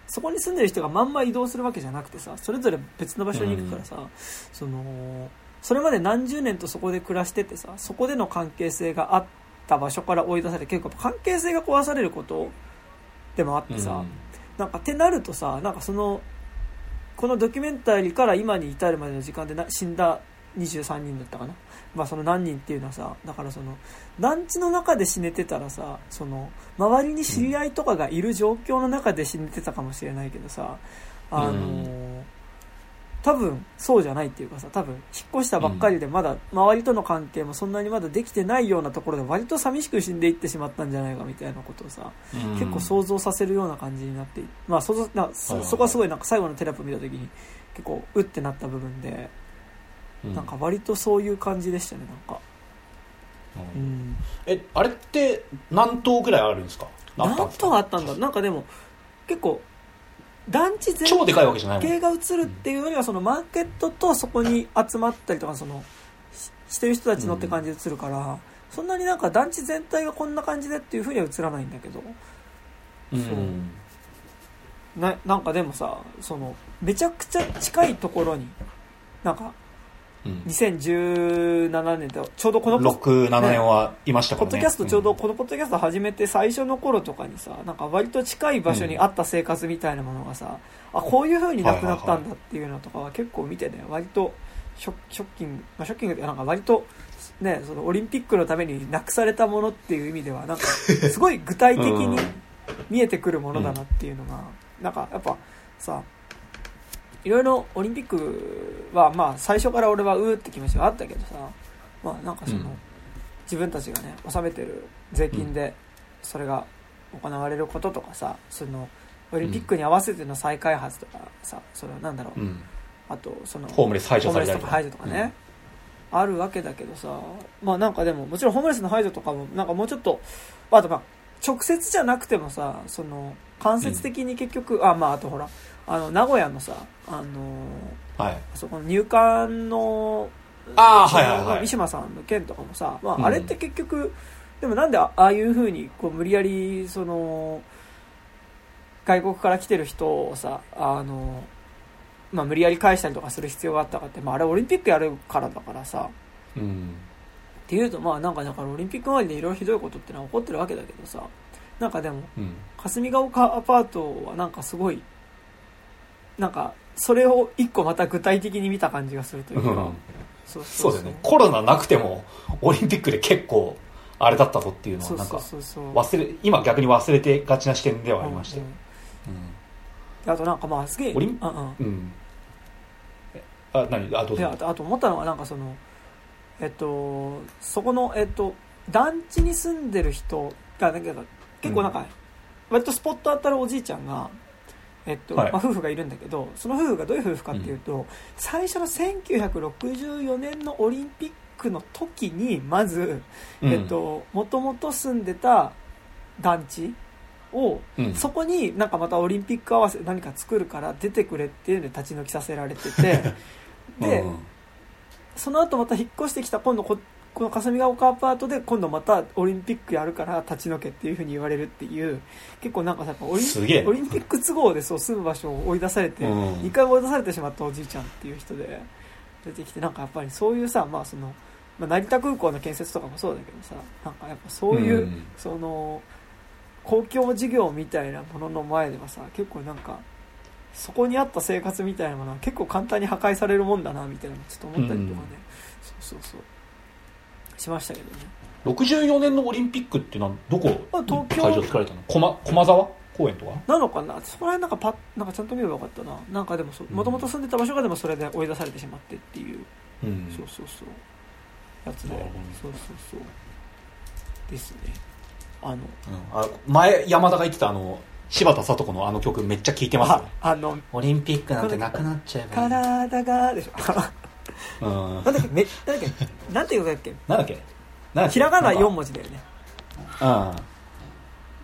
そこに住んでる人がまんま移動するわけじゃなくてさ、それぞれ別の場所に行くからさ、うん、そのそれまで何十年とそこで暮らしててさ、そこでの関係性があった場所から追い出されて、結構関係性が壊されることでもあってさ、うん、なんかってなるとさ、なんかそのこのドキュメンタリーから今に至るまでの時間でな死んだにじゅうさんにんだったかな、まあその何人っていうのはさ、だからその団地の中で死ねてたらさ、その周りに知り合いとかがいる状況の中で死ねてたかもしれないけどさ、あのー、多分そうじゃないっていうかさ、多分引っ越したばっかりでまだ周りとの関係もそんなにまだできてないようなところで割と寂しく死んでいってしまったんじゃないかみたいなことをさ、結構想像させるような感じになって、まあ想像な そ, そこはすごいなんか最後のテラップ見た時に結構うってなった部分で、なんか割とそういう感じでしたね、なんか。 うんうん、え、あれって何棟ぐらいあるんですか？ 何棟あったんだ。なんかでも結構団地全超でかいわけじゃないもん。 系が映るっていうよりは、そのマーケットとそこに集まったりとか、そのしてる人たちのって感じで映るから、うん、そんなになんか団地全体がこんな感じでっていう風には映らないんだけど、 うん、 そうな、なんかでもさ、そのめちゃくちゃ近いところになんかにせんじゅうななねんとちょうどこのろく、ななねんはいましたからね。 ポッドキャストちょうどこのポッドキャスト始めて最初の頃とかにさ、なんか割と近い場所にあった生活みたいなものがさ、うん、あ、こういう風になくなったんだっていうのとかは結構見てね、割とショショッキング、まあショッキングってなんか割とね、そのオリンピックのためになくされたものっていう意味ではなんかすごい具体的に見えてくるものだなっていうのが、うん、なんかやっぱさ、いろいろオリンピックはまあ最初から俺はうーって気持ちがあったけどさ、まあなんかその、うん、自分たちがね納めてる税金でそれが行われることとかさ、そのオリンピックに合わせての再開発とかさ、そのなんだろう、うん、あとそのホームレス排除されたりとか排除とかね、うん、あるわけだけどさ、まあなんかでももちろんホームレスの排除とかもなんかもうちょっと、あとまあ直接じゃなくてもさ、その間接的に結局、うん、あまああとほらあの名古屋のさ、あのーはい、そこの入管のあ、はいはいはい、 三島さんの件とかもさ、まあ、あれって結局、うん、でもなんでああいう風にこう無理やりその外国から来てる人をさ、あの、まあ、無理やり返したりとかする必要があったかって、まあ、あれオリンピックやるからだからさ、 うん、 っていうとまあなんかだからオリンピック周りでいろいろひどいことってのは起こってるわけだけどさ、なんかでも、うん、霞ヶ丘アパートはなんかすごいなんかそれを一個また具体的に見た感じがするというか、うん、 そうそうそう、そうだよね。コロナなくてもオリンピックで結構あれだったぞっていうのはなんか忘れ今逆に忘れてがちな視点ではありましたよ、うんうんうん、あとなんかまあすげえオリン、あ、うん、あ何あどうぞ。 あと、あと思ったのがなんかそのえっとそこのえっと団地に住んでる人がなんか結構なんか、うん、割とスポット当たるおじいちゃんがえっと、はい、まあ、夫婦がいるんだけど、その夫婦がどういう夫婦かっていうと、うん、最初のせんきゅうひゃくろくじゅうよねんのオリンピックの時にまず、うん、えっと、もともと住んでた団地を、うん、そこになんかまたオリンピック合わせ何か作るから出てくれっていうので立ち退きさせられててで、うん、その後また引っ越してきた今度ここの霞ヶ丘アパートで今度またオリンピックやるから立ち退けっていう風に言われるっていう、結構なんかさオリン、オリンピック都合でそう住む場所を追い出されて、うん、にかい追い出されてしまったおじいちゃんっていう人で出てきて、なんかやっぱりそういうさ、まあその、まあ、成田空港の建設とかもそうだけどさ、なんかやっぱそういう、うん、その公共事業みたいなものの前ではさ、結構なんかそこにあった生活みたいなものは結構簡単に破壊されるもんだなみたいなのちょっと思ったりとかね、うん、そうそうそうしましたけどね。 ろくじゅうよねんのオリンピックっていうのはどこ東京会場作られたの？駒、駒沢公園とかなのかな、そこら辺なんかパッなんかちゃんと見ればよかったな。なんかでももともと住んでた場所がでもそれで追い出されてしまってっていう、うん、そうそうそうやつで、そうそうそうですね。あの、うん、 あ前山田が言ってたあの柴田聡子のあの曲めっちゃ聴いてますよ。 ああのオリンピックなんてなくなっちゃえばいい体がでしょうん、なんだっけ、め、なんだっけ、なんていう歌だっけ、 なんだっけ、なんだっけ、 ひらがなよん文字だよね。 うん。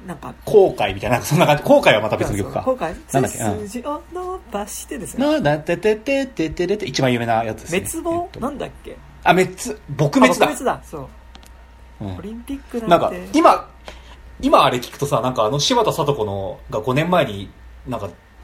なんか後悔みたいな、そんな感じ。後悔はまた別の曲か。 後悔。 なんだっけ、 数字を伸ばしてですね。なだててててててて一番有名なやつですね。 滅亡、えっと、なんだっけ。 あ、滅、撲滅だ。 撲滅だ。そう。うん、オリンピックなんて。なんか今今あれ聞くとさ、なんかあの柴田聡子のがごねんまえになんか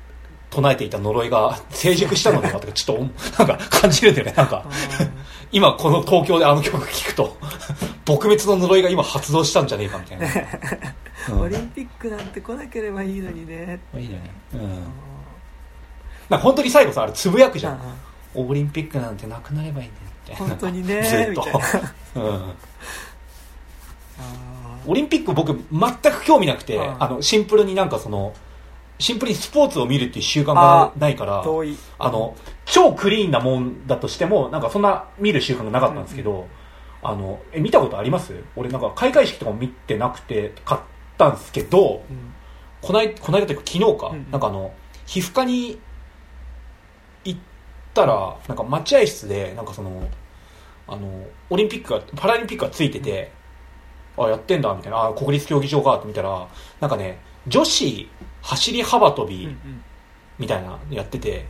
唱えていた呪いが成熟したのではとかちょっとなんか感じるんだよね。なんか今この東京であの曲聴くと撲滅の呪いが今発動したんじゃねえかみたいな、 うん、オリンピックなんて来なければいいのにね。 いいのに、うん、なんか本当に最後さあれつぶやくじゃん、うん、オリンピックなんてなくなればいいねって本当にねずっとみたいな、うん、 あオリンピック僕全く興味なくて、ああのシンプルになんかそのシンプルにスポーツを見るっていう習慣がないから、 あ, あの超クリーンなもんだとしてもなんかそんな見る習慣がなかったんですけど、うんうん、あのえ見たことあります？俺なんか開会式とかも見てなくて買ったんですけど、うん、こないこの間というか昨日か、うんうん、なんかあの皮膚科に行ったらなんか待合室でなんかそのあのオリンピックがパラリンピックがついてて、うん、あやってんだみたいな、あ国立競技場かって見たらなんかね女子走り幅跳びみたいなやってて、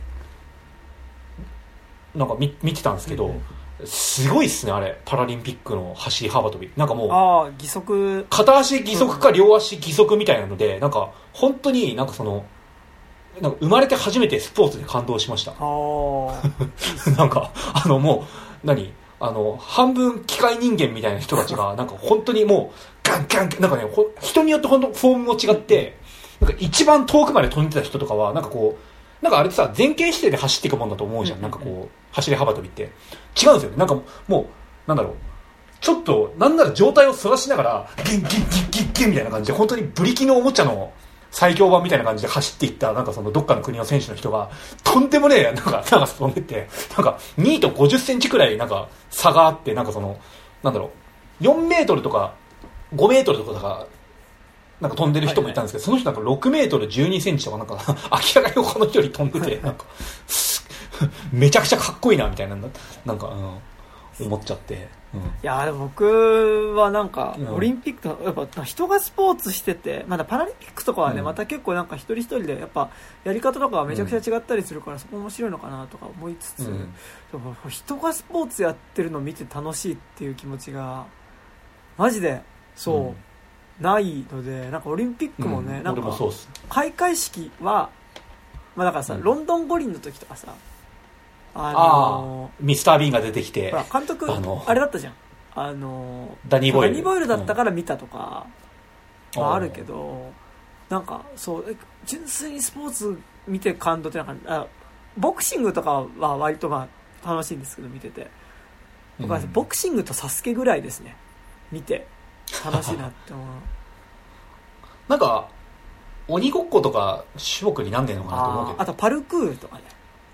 なんか 見, 見てたんですけど、うんうん、すごいっすねあれパラリンピックの走り幅跳びなんかもうあ義足片足義足か両足義足みたいなので、なんか本当になんかそのなんか生まれて初めてスポーツで感動しました。あなんかあのもう何あの半分機械人間みたいな人たちがなんか本当にもうガンガンなんかね人によって本当フォームも違って、なんか一番遠くまで飛んでた人とかはなんかこうなんかあれってさ前傾姿勢で走っていくもんだと思うじゃん、うんうんうん、なんかこう走り幅跳びって違うんですよね。なんかもうなんだろうちょっとなんなら状態を反らしながらギンギンギンギンギンみたいな感じで本当にブリキのおもちゃの最強版みたいな感じで走っていったなんかそのどっかの国の選手の人がとんでもねえなんかなんか飛んでってなんかにいとごじゅっセンチくらいなんか差があって、なんかそのなんだろうよんメートルとかごメートルとかがなんか飛んでる人もいたんですけど、はいはい、その人なんかろくメートルじゅうにセンチとかなんか明らかに他の人より飛んでてなんかめちゃくちゃかっこいいなみたいななんか、うん、思っちゃって、うん、いやでも僕はなんかオリンピックのやっぱ人がスポーツしててまだパラリンピックとかはね、うん、また結構なんか一人一人でやっぱやり方とかはめちゃくちゃ違ったりするから、うん、そこ面白いのかなとか思いつつ、うん、人がスポーツやってるのを見て楽しいっていう気持ちがマジでそう、うんないので、なんかオリンピックもね、うん、なんか開会式は、まあ、だからさ、うん、ロンドン五輪の時とかさあのー、あミスター・ビーンが出てきてほら監督 あ, のあれだったじゃんあのダニー・ボイルダニー・ボイルだったから見たとかはあるけど、うん、なんかそう純粋にスポーツ見て感動ってなんかあボクシングとかは割とまあ楽しいんですけど見てて僕は、うん、ボクシングとサスケぐらいですね見て楽しいなって思うなんか鬼ごっことか種目になんねえのかなと思うけどあ, あとパルクールとかね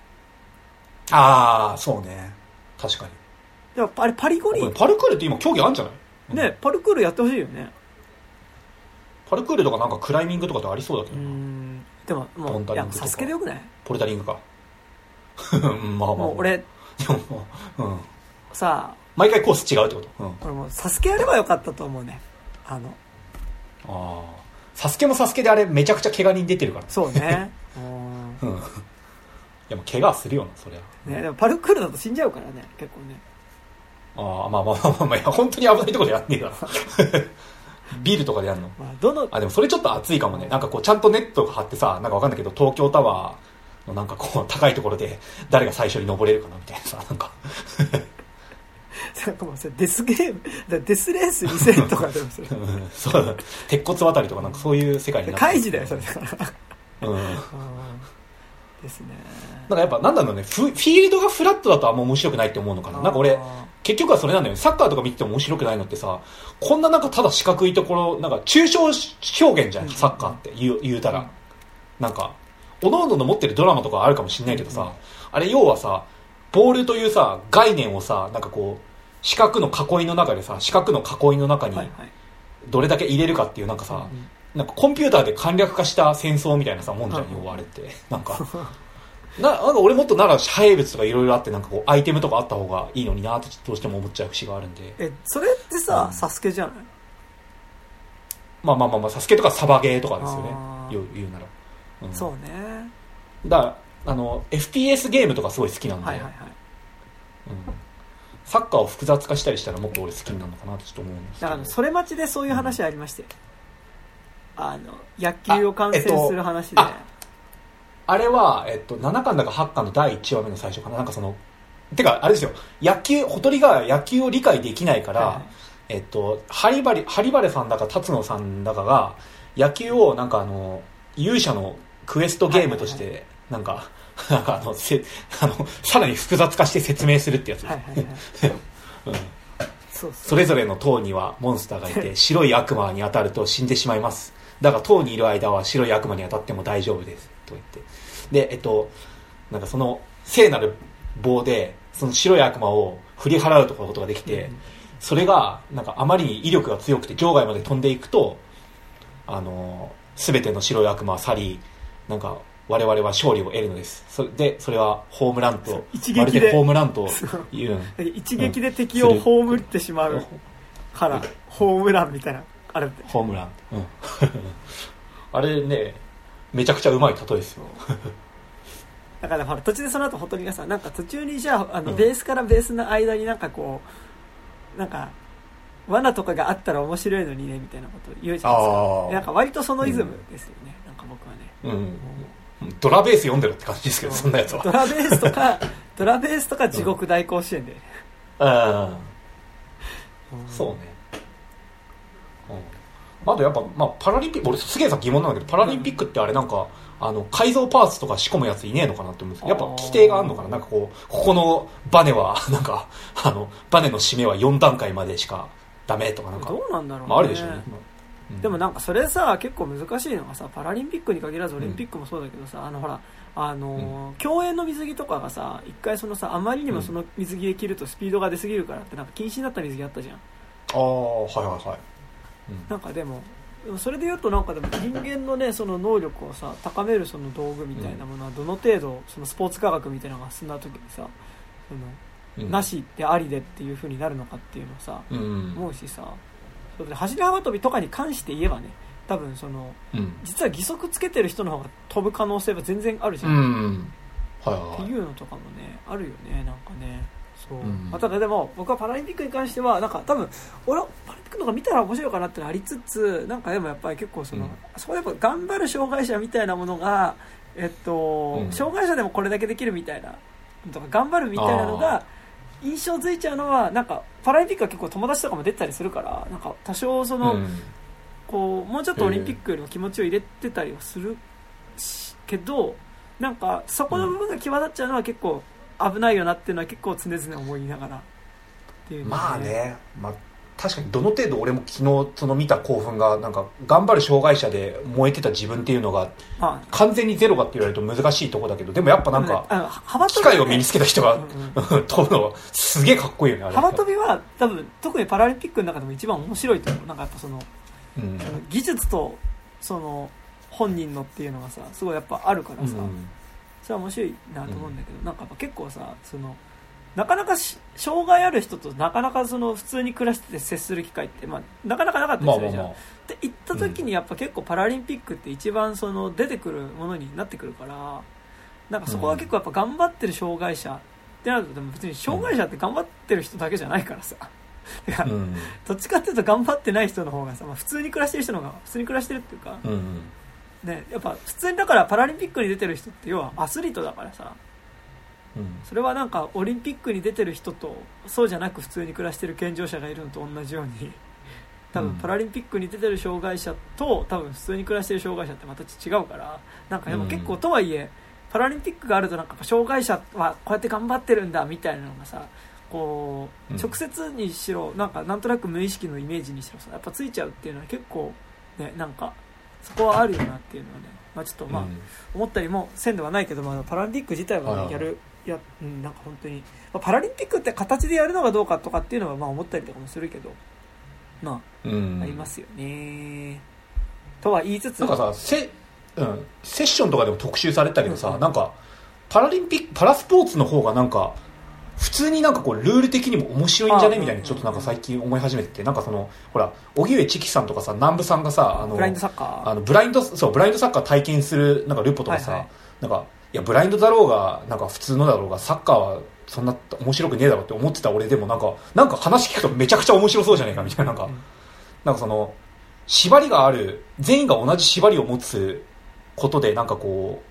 ああそうね確かにでもあれパリ五輪パルクールって今競技あるんじゃない、 うん、ねパルクールやってほしいよね。 パルクールとかなんかクライミングとかってありそうだけどな。 うんでももういやサスケでよくないポルタリングかまあまあもう俺うん、さあ毎回コース違うってこと、うん、 俺もうサスケやればよかったと思うね。あのあサスケもサスケであれめちゃくちゃ怪我人出てるからそうねうんいやもう怪我するよなそりゃ、 ね、でもパルクールだと死んじゃうからね結構ね。 ああまあまあまあまあ、まあ、いや本当に危ないところでやんねえからビルとかでやるの、 まあ、どのあでもそれちょっと熱いかもね。なんかこうちゃんとネットが張ってさなんかわかんないけど東京タワーのなんかこう高いところで誰が最初に登れるかなみたいなさなんかなんかもうそれデスゲームデスレースにせんとかでもそれそうだ鉄骨渡りとかなんかそういう世界になって開示だよそれだからうんですね。 なんかやっぱなんだろうねフ、フィールドがフラットだとあんま面白くないって思うのかな。なんか俺結局はそれなんだよね。サッカーとか見てても面白くないのってさこんななんかただ四角いところなんか抽象表現じゃん、うん、サッカーって言う、言うたら、うん、なんかおのおのの持ってるドラマとかあるかもしれないけどさ、うん、あれ要はさボールというさ概念をさなんかこう四角の囲いの中でさ四角の囲いの中にどれだけ入れるかっていうなんかさ、はいはい、なんかコンピューターで簡略化した戦争みたいなさもんじゃん、うん、要はあれってなんかな, なんか俺もっとなら生物とかいろいろあってなんかこうアイテムとかあった方がいいのになってどうしても思っちゃう節があるんで。 えそれってさ、うん、サスケじゃない？ まあまあまあまあサスケとかサバゲーとかですよね言う, 言うなら、 うん、そうね。 だからあの エフピーエス ゲームとかすごい好きなんで、はいはいはいうん、サッカーを複雑化したりしたらもっと俺好きになるのかなってちょっと思うんですけど。 だからそれ待ちでそういう話ありまして、うん、あの野球を観戦する話で、えっと、 あれは、えっと、ななかんだかはちかんのだいいちわめの最初かな。なんかその、てか、あれですよ、野球、ほとりが野球を理解できないから、はい、えっと、ハリバリ、ハリバレさんだか、達野さんだかが、野球をなんかあの、勇者のクエストゲームとして、はいはいはい、なんか、なんかあの、せ、あの、さらに複雑化して説明するってやつです。はいはいはいうん、そうそう、それぞれの塔にはモンスターがいて、白い悪魔に当たると死んでしまいます。だが塔にいる間は白い悪魔に当たっても大丈夫です。と言って。で、えっと、なんかその聖なる棒で、その白い悪魔を振り払うとかことができて、うん、それが、なんかあまりに威力が強くて場外まで飛んでいくと、あの、すべての白い悪魔は去り、なんか、我々は勝利を得るのです。それで、それはホームランと、まるでホームランという。 一撃で敵を葬ってしまうから、うん、ホームランみたいな、あれホームラン。うん、あれね、めちゃくちゃうまい例えですよ。 だからほら途中でその後ほとりがさ、なんか途中にじゃあ、あのベースからベースの間になんかこう、なんか、罠とかがあったら面白いのにねみたいなこと言うじゃないですか。なんか割とそのイズムですよね、うん、なんか僕はね。 うん、ドラベース読んでるって感じですけど、そんなやつは。 ドラベースとか、ドラベースとか地獄大甲子園で。 うん、あそうね。うん、あとやっぱ、まあ、パラリンピック、俺すげえさ疑問なんだけど、パラリンピックってあれなんか、あの、改造パーツとか仕込むやついねえのかなって思うんですけど、やっぱ規定があるのかな、なんかこう、ここのバネは、なんか、あの、バネの締めはよんだんかいまでしかダメとかなんか。 どうなんだろうね。 まあ、あるでしょうね。 うん、でもなんかそれさ、結構難しいのがさ、パラリンピックに限らずオリンピックもそうだけどさ、うん、あのほら、あのーうん、競泳の水着とかがさ、一回そのさ、あまりにもその水着で着るとスピードが出すぎるからってなんか禁止になった水着あったじゃん。ああ、はいはいはい。 うん、なんかでも、それで言うとなんかでも人間のね、その能力をさ、高めるその道具みたいなものはどの程度、そのスポーツ科学みたいなのが進んだ時にさ、その、うん、なしでありでっていう風になるのかっていうのをさ、うん、思うしさ、それで走り幅跳びとかに関して言えばね、多分その、うん、実は義足つけてる人の方が飛ぶ可能性は全然あるじゃん、うんはいはいはい、っていうのとかもねあるよね、なんかね。そう、うん、ただでも僕はパラリンピックに関してはなんか多分俺はパラリンピックの方が見たら面白いかなってのありつつ、なんかでもやっぱり結構その、うん、そこでやっぱ頑張る障害者みたいなものが、えっとうん、障害者でもこれだけできるみたいなとか頑張るみたいなのが印象づいちゃうのは、なんかパラリンピックは結構友達とかも出たりするから、なんか多少その、うん、こうもうちょっとオリンピックよりも気持ちを入れてたりはするけど、なんかそこの部分が際立っちゃうのは結構危ないよなっていうのは結構常々思いながらっていう、ね、 まあね、まあ、確かにどの程度俺も昨日その見た興奮がなんか頑張る障害者で燃えてた自分っていうのが完全にゼロかって言われると難しいとこだけど、でもやっぱなんか機械を身につけた人が飛ぶのはすげえかっこいいよね。あれ幅跳びは多分特にパラリンピックの中でも一番面白いと思う。なんかやっぱその、うん、技術とその本人のっていうのがさすごいやっぱあるからさ、うんそれは面白いなと思うんだけど、うん、なんかやっぱ結構さそのなかなか障害ある人となかなかその普通に暮らしてて接する機会って、まあ、なかなかなかったりするじゃん、まあまあまあ、って言った時にやっぱ結構パラリンピックって一番その出てくるものになってくるから、なんかそこは結構やっぱ頑張ってる障害者ってなると、でも別に障害者って頑張ってる人だけじゃないからさ、だからどっちかっていうと頑張ってない人の方がさ、まあ、普通に暮らしてる人の方が普通に暮らしてるっていうか、うんうんね、やっぱ普通にだからパラリンピックに出てる人って要はアスリートだからさ、うん、それはなんかオリンピックに出てる人とそうじゃなく普通に暮らしてる健常者がいるのと同じように、多分パラリンピックに出てる障害者と多分普通に暮らしてる障害者ってまた違うから、なんかでも結構とはいえパラリンピックがあるとなんか障害者はこうやって頑張ってるんだみたいなのがさ、こう直接にしろなんかなんとなく無意識のイメージにしろさやっぱついちゃうっていうのは結構ね、なんかそこはあるよなっていうのはね、まあ、ちょっとまあ、うん、思ったりもせんではないけど、まあ、パラリンピック自体は、ね、やるや、うん、なんか本当に、まあ、パラリンピックって形でやるのがどうかとかっていうのはまあ思ったりとかもするけど、まあ、うん、ありますよねとは言いつつ、 なんかさセ、うん、セッションとかでも特集されたけどさ、うん、なんかパラリンピックパラスポーツの方がなんか普通になんかこうルール的にも面白いんじゃねみたいにちょっとなんか最近思い始めてて、なんかそのほら荻上チキさんとかさ南部さんがさあのブラインドサッカーあのブラインドそうブラインドサッカー体験するなんかルポとかさ、はいはい、なんかいやブラインドだろうがなんか普通のだろうがサッカーはそんな面白くねえだろうって思ってた俺でもなんかなんか話聞くとめちゃくちゃ面白そうじゃねえかみたいな、なんか、うん、なんかその縛りがある全員が同じ縛りを持つことでなんかこう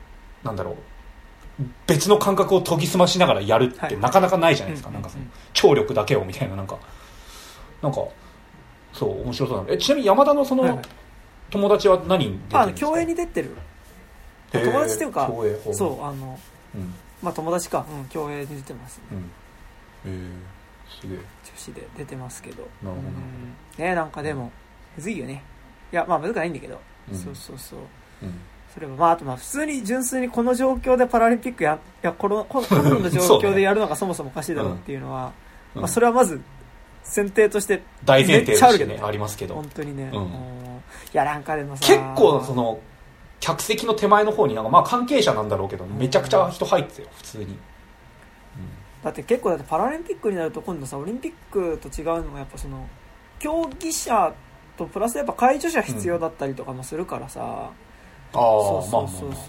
なんだろう別の感覚を研ぎ澄ましながらやるってなかなかないじゃないですか、はい、なんかその聴力だけをみたいななんかなんかそう面白そうなの。えちなみに山田のその、はいはい、友達は何に出てるんですか？ あ競泳に出てる友達っていうかそうあの、うんまあ、友達か、うん、競泳に出てますね、 うん、へえすげえ女子で出てますけどなるほど、 うん、ねなんかでもむずいよね。いやまあむずくないんだけど、うん、そうそうそう、うん、それもまああとまあ普通に純粋にこの状況でパラリンピックやいやコロコロナの状況でやるのがそもそもおかしいだろうっていうのは、うんまあ、それはまず前提として大前提として、ね、ありますけど本当にね、うん、いやなんかでもさ結構その客席の手前の方になんかまあ関係者なんだろうけどめちゃくちゃ人入ってたよ普通に、うん、 だって結構だってパラリンピックになると今度さオリンピックと違うのがやっぱその競技者とプラスやっぱ介助者必要だったりとかもするからさ、うん、ああそうそうそうそう、まあまあま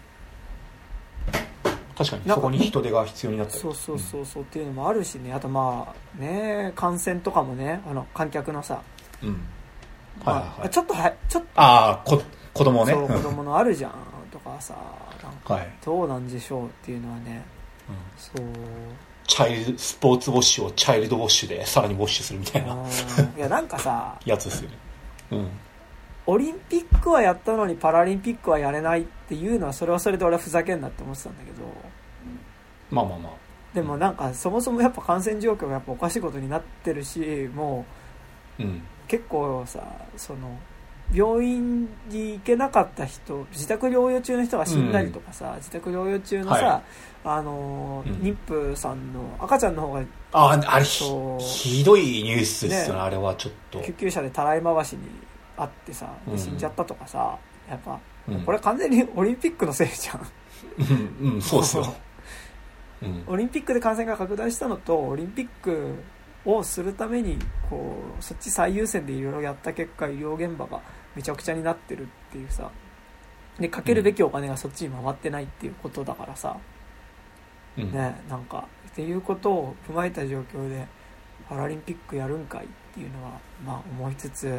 あ、 確かにそこに人手が必要になったりそうそうそうそうっていうのもあるしね。あとまあね観戦とかもねあの観客のさ、うんはいはいはい、ちょっとはちょっとああこ子供ねそう子供のあるじゃんとかさなんかどうなんでしょうっていうのはね、はい、そうチャイルドスポーツウォッシュをチャイルドウォッシュでさらにウォッシュするみたいないやなんかさやつですよね、うん、 オリンピックはやったのにパラリンピックはやれないっていうのはそれはそれで俺はふざけんなって思ってたんだけどまあまあまあでもなんかそもそもやっぱ感染状況がやっぱおかしいことになってるしもう、うん、結構さその病院に行けなかった人自宅療養中の人が死んだりとかさ、うん、自宅療養中のさ、はいあのーうん、妊婦さんの赤ちゃんの方がああれ ひ, ひどいニュースですよね、ねあれはちょっと救急車でたらい回しにあってさで死んじゃったとかさ、うん、やっぱ、うん、これ完全にオリンピックのせいじゃんうん、うん、そうですよ、 うん、オリンピックで感染が拡大したのとオリンピックをするためにこうそっち最優先でいろいろやった結果医療現場がめちゃくちゃになってるっていうさでかけるべきお金がそっちに回ってないっていうことだからさ、うん、ねなんかっていうことを踏まえた状況でパラリンピックやるんかいっていうのはまあ思いつつ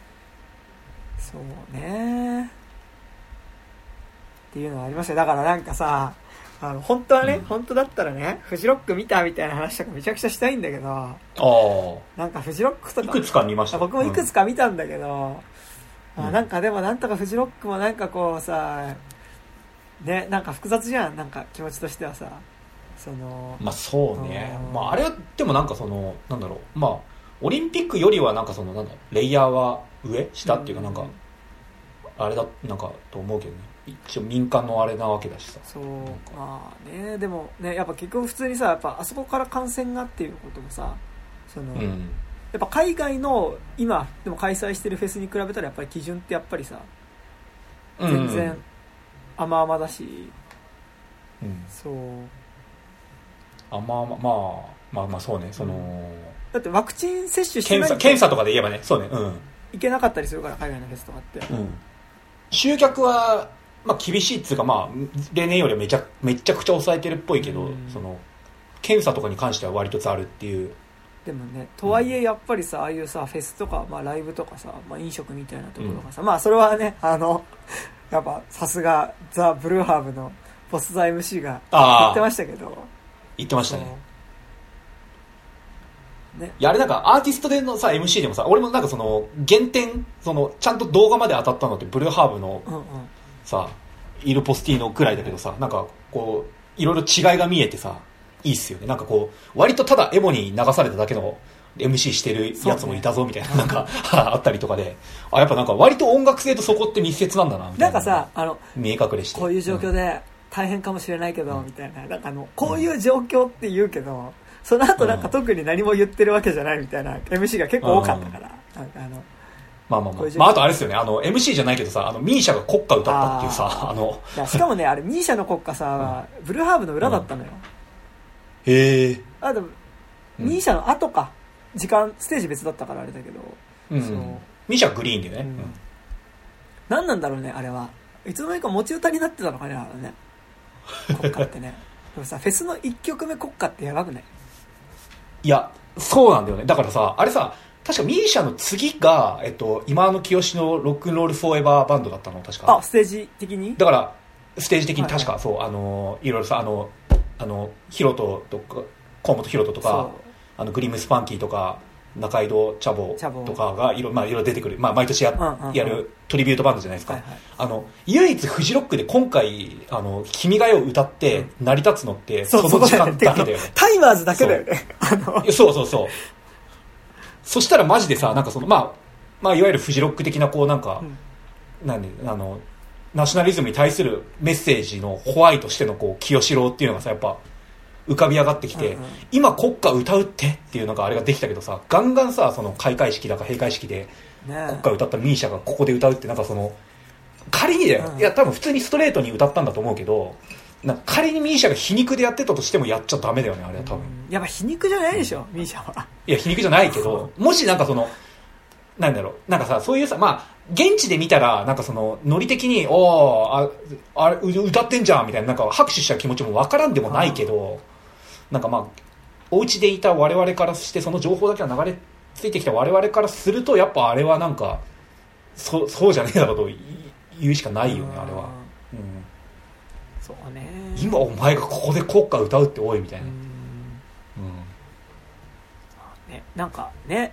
そうねっていうのはありました。だからなんかさあの本当はね、うん、本当だったらねフジロック見たみたいな話とかめちゃくちゃしたいんだけどあなんかフジロックとかいくつか見ました。 僕もいくつか見たんだけど、うん、あなんかでもなんとかフジロックもなんかこうさねなんか複雑じゃんなんか気持ちとしてはさそのまあそうね、まあ、あれはでもなんかそのなんだろうまあオリンピックよりはなんかそのなんだレイヤーは上下っていうかなんか、うん、あれだなんかと思うけどね一応民間のあれなわけだしさそうまあねでもねやっぱ結局普通にさやっぱあそこから感染がっていうこともさその、うん、やっぱ海外の今でも開催してるフェスに比べたらやっぱり基準ってやっぱりさ全然甘々だし、うん、そう甘々まあまあまあそうねその、うん、 だってワクチン接種してないと検査検査とかで言えばねそうねうんいけなかったりするから海外のフェスとかって、うん、 集客はまあ、厳しいっていうか、まあ、例年よりはめちゃめちゃくちゃ抑えてるっぽいけど、うん、その検査とかに関しては割とざるっていうでもねとはいえやっぱりさああいうさフェスとか、まあ、ライブとかさ、まあ、飲食みたいなところがさ、うん、まあそれはねあのやっぱさすがザ・ブルーハーブのポスザ エムシー が言ってましたけど言ってましたねね、いやあれなんかアーティストでのさ エムシー でもさ俺もなんかその減点そのちゃんと動画まで当たったのってブルーハーブの、うんうんさイルポスティーノくらいだけどさなんかこういろいろ違いが見えてさいいっすよねなんかこう割とただエモに流されただけの エムシー してるやつもいたぞみたいな、ね、なんかあったりとかであやっぱなんか割と音楽性とそこって密接なんだなみたいななんかさあの見え隠れしてこういう状況で大変かもしれないけど、うん、みたいななんかあのこういう状況って言うけど、うん、その後なんか特に何も言ってるわけじゃないみたいな エムシー が結構多かったから、うん、なんかあのまあまあまあ、まあ、あとあれですよねあの エムシー じゃないけどさあのミーシャが国歌歌ったっていうさあのしかもねあれミーシャの国歌さ、うん、ブルーハーブの裏だったのよ、 うん、へえあでも、うん、ミーシャの後か時間ステージ別だったからあれだけど、 うん、そうミーシャグリーンでね、うん、 何なんだろうねあれはいつの間にか持ち歌になってたのかねあれね国歌ってねでもさフェスのいっきょくめ国歌ってやばくない？ いやそうなんだよねだからさあれさ確かミーシャの次が、えっと、今の清のロックンロールフォーエバーバンドだったの確かあステージ的にだからステージ的に確か、はいはい、そうあのいろいろさあのあのヒロトとか河本ヒロトとかあのグリムスパンキーとか中井戸チャボとかがいろいろ、まあ、いろいろ出てくる、まあ、毎年 や,、うんうんうん、やるトリビュートバンドじゃないですか、はいはい、あの唯一フジロックで今回あの君が代を歌って成り立つのって、うん、その時間だけだよね。 タイマーズだけだよね。 そうそうそうそう。そしたらマジでさなんかその、まあ、まあいわゆるフジロック的なこうなんか、うん、なんであのナショナリズムに対するメッセージのホワイトしてのこう清志郎っていうのがさやっぱ浮かび上がってきて、うんうん、今国歌歌うってっていうのがあれができたけどさガンガンさその開会式だか閉会式で国歌歌ったミーシャがここで歌うってなんかその仮にだよ、うん、いや多分普通にストレートに歌ったんだと思うけどなんか仮にミーシャが皮肉でやってたとしてもやっちゃダメだよねあれは多分、 うん、やっぱ皮肉じゃないでしょ、うん、ミーシャはいや皮肉じゃないけどもしなんかそのなんだろうなんかさそういうさまあ現地で見たらなんかそのノリ的におー あ, あれ歌ってんじゃんみたいななんか拍手した気持ちも分からんでもないけどなんかまあお家でいた我々からしてその情報だけが流れついてきた我々からするとやっぱあれはなんか そ, そうじゃねえだろうと言うしかないよねあれは、うん、 そうね今お前がここで国歌歌うっておいみたいな、うんうんね、なんかね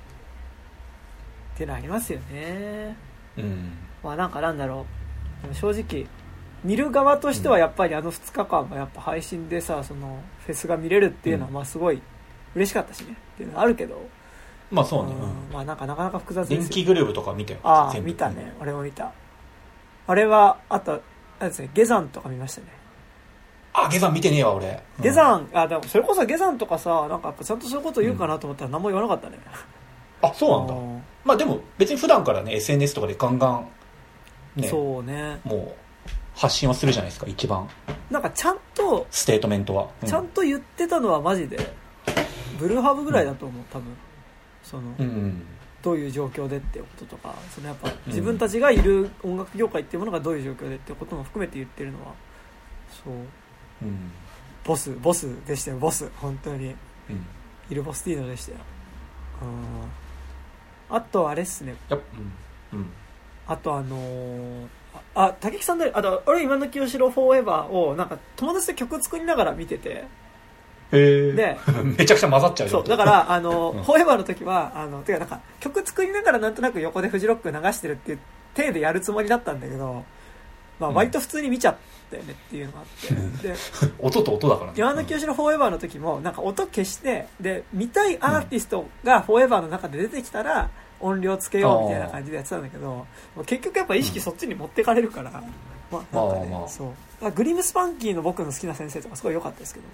ってのありますよね、うん、まあなんかなんだろう正直見る側としてはやっぱりあのふつかかんがやっぱ配信でさそのフェスが見れるっていうのはまあすごい嬉しかったしねっていうのはあるけどまあそうね、 うん、まあなんかなかなか複雑ですよ。 電気グルーヴとか見たよ。 ああ見たね、俺も見た。あれはあとあれですね下山とか見ましたね。 あ下山見てねえわ俺、 うん、下山あでもそれこそ下山とかさなんかちゃんとそういうこと言うかなと思ったら何も言わなかったね、 うん、あそうなんだ。まあでも別に普段からね エスエヌエス とかでガンガンねそうねもう発信はするじゃないですか一番なんかちゃんとステートメントは、 うん、ちゃんと言ってたのはマジでブルーハーブぐらいだと思う、うん、多分その、うんうん、どういう状況でってこととかそのやっぱ自分たちがいる音楽業界っていうものがどういう状況でってことも含めて言ってるのはそう、うん、ボスボスでしたよボス本当に、うん、イルボスティーノでしたよ、うん、あとあれっすねやっ、うんうん、あとあのーあ、竹木さんで、あと、俺今の清志郎フォーエバーを、なんか友達と曲作りながら見てて。 へで、めちゃくちゃ混ざっちゃうそう、だから、あの、うん、フォーエバーの時は、あの、てかなんか、曲作りながらなんとなく横でフジロック流してるっていう体でやるつもりだったんだけど、まあ割と普通に見ちゃったよねっていうのがあって。うん、で、 音と音だからね。 今の清志郎フォーエバーの時も、なんか音消して、で、見たいアーティストがフォーエバーの中で出てきたら、音量つけようみたいな感じでやってたんだけど結局やっぱ意識そっちに持ってかれるから、うん、まあなんかね、まあまあ、そうグリムスパンキーの僕の好きな先生とかすごい良かったですけどね。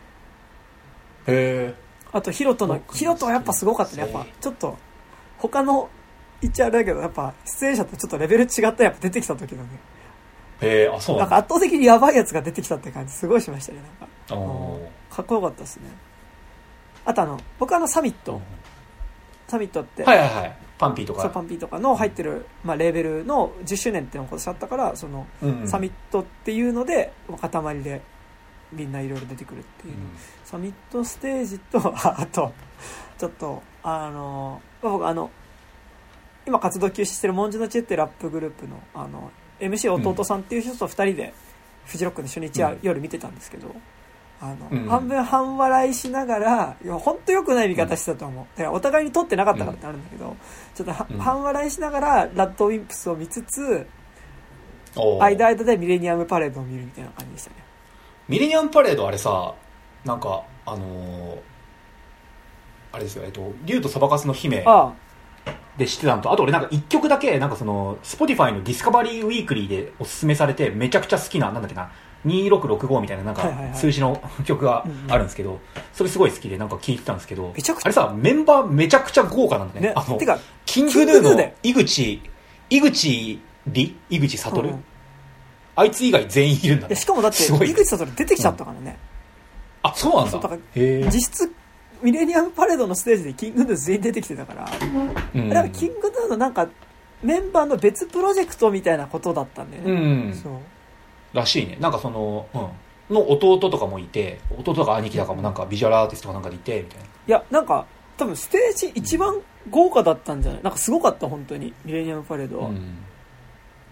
へえ。 あとヒロトのヒロトはやっぱすごかったね。やっぱちょっと他の言っちゃあれだけどやっぱ出演者とちょっとレベル違ったやっぱ出てきた時のね。 へえ、あそうなんだ。 なんか圧倒的にヤバいやつが出てきたって感じすごいしましたね。なんかかっこよかったですね。あとあの僕あのサミット、うんサミットって、 はいはいはい、パンピーとかそうパンピーとかの入ってる、まあ、レーベルのじゅっしゅうねんっていうのを今年あったからその、うんうん、サミットっていうので塊でみんないろいろ出てくるっていう、うん、サミットステージとあとちょっとあの僕あの今活動休止してるモンジュノチェってラップグループのあの エムシー 弟さんっていう人とふたりでフジロックの初日は夜見てたんですけど、うんあのうん、半分半笑いしながらいや本当良くない見方してたと思う、うん、だからお互いに撮ってなかったからってあるんだけど、うん、ちょっと、うん、半笑いしながらラッドウィンプスを見つつ間間でミレニアムパレードを見るみたいな感じでしたね。 ミレニアムパレードあれさなんかあのー、あれですよえっと竜とそばかすの姫で知ってたのと あ, あと俺なんかいっきょくだけなんかその Spotify のディスカバリーウィークリーでおすすめされてめちゃくちゃ好きななんだっけなにろくろくごみたいななんか数字の曲があるんですけど、はいはいはい、それすごい好きでなんか聴いてたんですけどめちゃくちゃあれさメンバーめちゃくちゃ豪華なんだ ね, ねあのてかキングヌーの井口井口理井口悟、うん、あいつ以外全員いるんだね。 しかもだって井口悟出てきちゃったからね、 うん、あそうなんだ。そうだから実質ミレニアムパレードのステージでキングヌー全員出てきてたから、うん、あれはキングヌーのなんかメンバーの別プロジェクトみたいなことだったんだよね、うん、そうらしいね。なんかその、うん、の弟とかもいて弟とか兄貴とかもなんかビジュアルアーティストかなんかでいてみたいな。いやなんか多分ステージ一番豪華だったんじゃない、なんかすごかった本当にミレニアムパレードは、うん、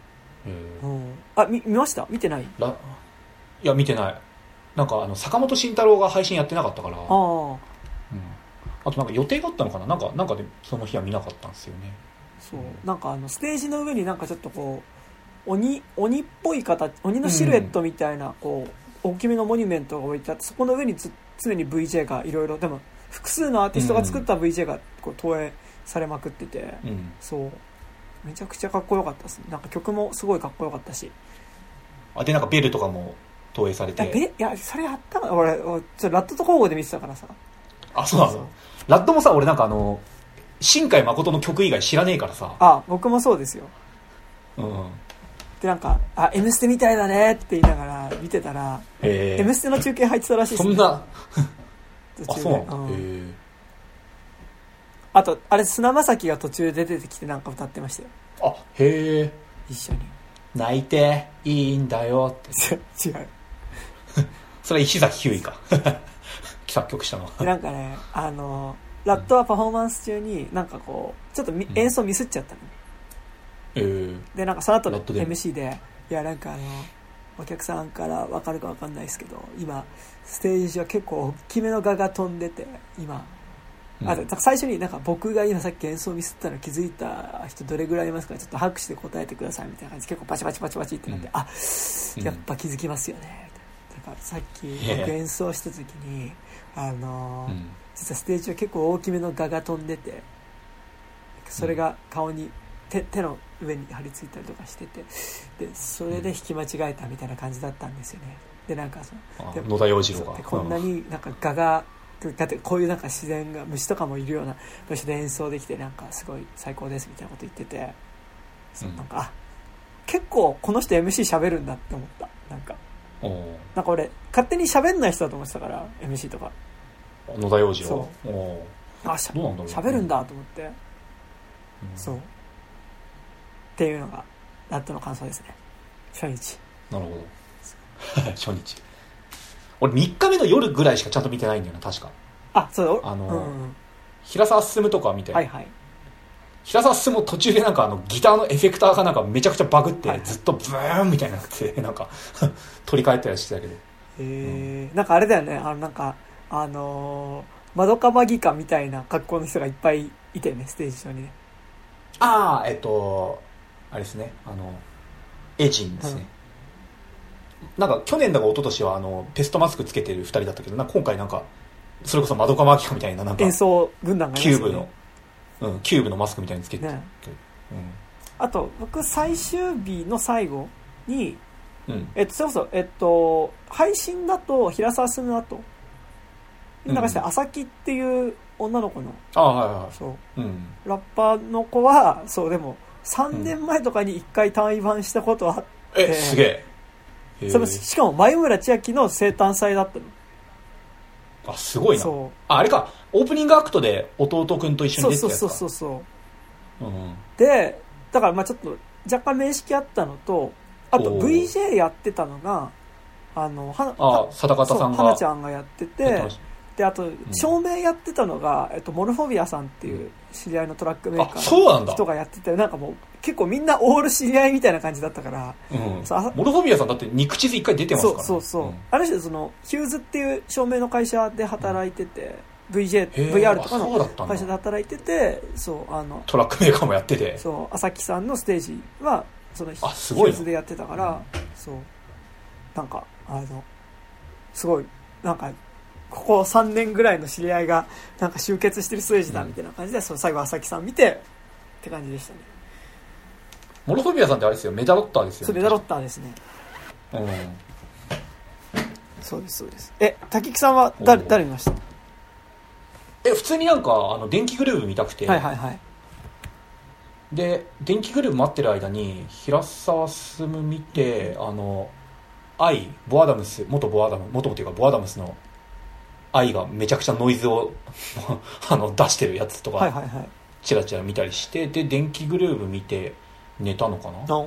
えーうん、あ、見見ました？見てない？ らいや見てない。なんかあの坂本慎太郎が配信やってなかったから、あ、 あ、 うん、あとなんか予定があったのかな、なんかなんかでその日は見なかったんですよね。 そう、なんかあのステージの上になんかちょっとこう鬼鬼っぽい形、鬼のシルエットみたいな、こう大きめのモニュメントが置いてあって、そこの上につ常に ブイジェー がいろいろ、でも複数のアーティストが作った ブイジェー がこう投影されまくってて、 うん、 そうめちゃくちゃかっこよかったです。なんか曲もすごいかっこよかったし、 あでなんかベルとかも投影されて、 いや、ベいやそれやったの俺ちょっとラットと交互で見てたからさ。 あ、そうなの。ラッドもさ、俺なんかあの新海誠の曲以外知らねえからさ。 あ、僕もそうですよ。 うん。 でなんかあ M ステみたいだねって言いながら見てたら、 えー、 M ステの中継入ってたらしいですね。そんな途中で。 あ、そうなんだ。 うん、 へー。 あとあれ砂正輝が途中で出てきてなんか歌ってましたよ。 あ、へえ。 一緒に泣いていいんだよって違うそれは石崎ひゅういか作曲したのは。 なんかね、あのラットはパフォーマンス中になんかこうちょっとみ、うん、演奏ミスっちゃったの、 えー、 でなんかその後の エムシー でいやなんかあのお客さんから分かるか分かんないですけど今ステージは結構大きめの蛾が飛んでて今、うん、あと最初になんか僕が今さっき演奏ミスったの気づいた人どれぐらいいますか、ちょっと拍手で答えてくださいみたいな感じで結構パチパチパチパチってなって、うん、あやっぱ気づきますよねみたいな。なんかさっき僕演奏した時にあの、うん、実はステージは結構大きめの蛾が飛んでてそれが顔に 手, 手の上に張り付いたりとかしてて、でそれで弾き間違えたみたいな感じだったんですよね。でなんかそので野田洋次郎がこんなになんか蛾がこういうなんか自然が虫とかもいるような場所で演奏できてなんかすごい最高ですみたいなこと言ってて、そうなんか、うん、あ結構この人 エムシー 喋るんだって思った。なんかなんか俺勝手に喋んない人だと思ってたから エムシー とか野田洋次郎そうあしゃ喋るんだと思って、うん、そうっていうのがラットの感想ですね。初日。 なるほど初日。俺みっかめの夜ぐらいしかちゃんと見てないんだよな確か。 あ、そうだ。 あの、 うんうん、 平沢進とか見て、 はいはい、 平沢進も途中でなんかあのギターのエフェクターがなんかめちゃくちゃバグって、はいはい、ずっとブーンみたいになってなんか取り替えたりしてたけど、 へー、なんかあれだよね、あのなんかあのー、マドカマギカみたいな格好の人がいっぱいいてねステージ上にね。 ああえっとあれですね、あのエジンですね、うん、なんか去年だか一昨年はあのペストマスクつけてるふたりだったけど、なんか今回なんかそれこそマドカマギカみたいななんか演奏軍団がいますよね、 キューブのうん、キューブのマスクみたいにつけて、ね、うん、 あと僕最終日の最後に、 うん、 えっとそれこそえっと配信だと平沢進の後なんかして朝木っていう女の子の、 ああはいはいそう、 うん、 ラッパーの子はそうでもさんねんまえとかにいっかい対バンしたことあって、 うん、えすげえ、 それしかも前村千秋の生誕祭だったの。 あすごいな。 そうああれかオープニングアクトで弟くんと一緒に出てたやつか。 そうそうそうそう、うん、 でだからまあちょっと若干面識あったのと、あと ブイジェー やってたのがあのはあ貞方さんが花ちゃんがやってて、であと照明やってたのが、うん、えっと、モルフォビアさんっていう知り合いのトラックメーカーの人がやってて、なんかもう結構みんなオール知り合いみたいな感じだったから、 うん、モルフォビアさんだって肉地図一回出てますからね。 そうそうそう、 うん、 ある種そのヒューズっていう照明の会社で働いてて、うん、ブイジェー、ブイアール とかの会社で働いてて、そうあのトラックメーカーもやってて、 そう朝木さんのステージはそのヒューズでやってたから、うん、そうなんかあのすごいなんかここさんねんぐらいの知り合いがなんか集結してるステージだみたいな感じで、うん、その最後朝木さん見てって感じでしたね。 モルフォビアさんってあれですよ、メダロッターですよね。 そうメダロッターですね。 うん。 そうですそうです。え滝木さんは誰誰見ました？ え普通になんかあの電気グルーヴ見たくて、 はいはいはい。 で電気グルーヴ待ってる間に平沢進見て、あの愛ボアダムス元ボアダム元っていうかボアダムスの愛がめちゃくちゃノイズをあの出してるやつとかチラチラ見たりして、で電気グルーヴ見て寝たのかな、うん、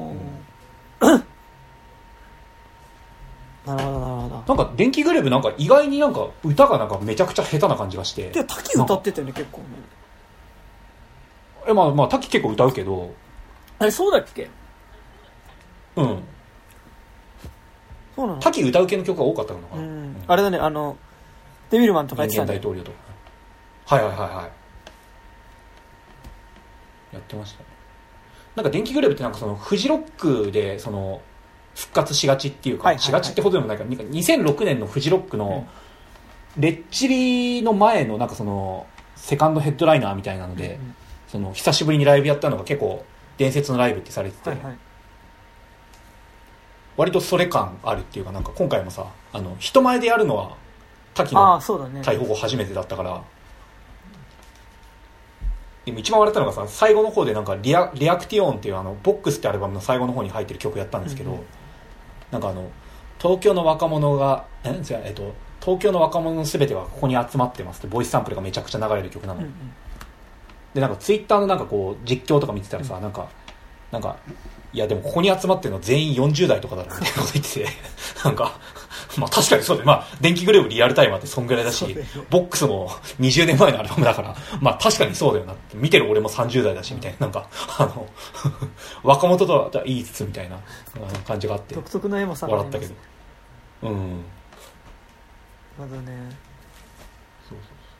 なるほどなるほど。 なんか電気グルーヴなんか意外になんか歌がなんかめちゃくちゃ下手な感じがして。 で滝歌ってたよね結構ね。 えまあまあ滝結構歌うけど、 あれそうだっけ？ うんそうなの。 滝歌う系の曲が多かったのかな、 うんうん、あれだね、あのデビルマンとかやってたね。 人間大統領とか、はいはいはいはい、やってましたね。なんか電気グレーブってなんかそのフジロックでその復活しがちっていうか、はいはいはい、しがちってほどでもないから、にせんろくねんのフジロックのレッチリの前のなんかそのセカンドヘッドライナーみたいなので、うんうん、その久しぶりにライブやったのが結構伝説のライブってされてて、はいはい、割とそれ感あるっていうか、なんか今回もさ、あの人前でやるのは滝の逮捕後初めてだったから、でも一番笑ったのがさ、最後の方でなんかリア、リアクティオンっていうあのボックスってアルバムの最後の方に入ってる曲やったんですけど、うんうん、なんかあの東京の若者がえ違うえっと東京の若者の全てはここに集まってますってボイスサンプルがめちゃくちゃ流れる曲なの、うんうん、でなんかツイッターのなんかこう実況とか見てたらさ、うん、なんかなんかいやでもここに集まってるのは全員よんじゅう代とかだろみたいなこと言っててなんかまあ確かにそうで、まあ電気グレーブリアルタイマーってそんぐらいだし、ボックスもにじゅうねんまえのアルバムだから、まあ確かにそうだよなって、見てる俺もさんじゅう代だしみたいな、なんかあの若者とは言いつつみたいな感じがあって、 独特の絵もさ笑ったけど、うん。 なるほどね。 そう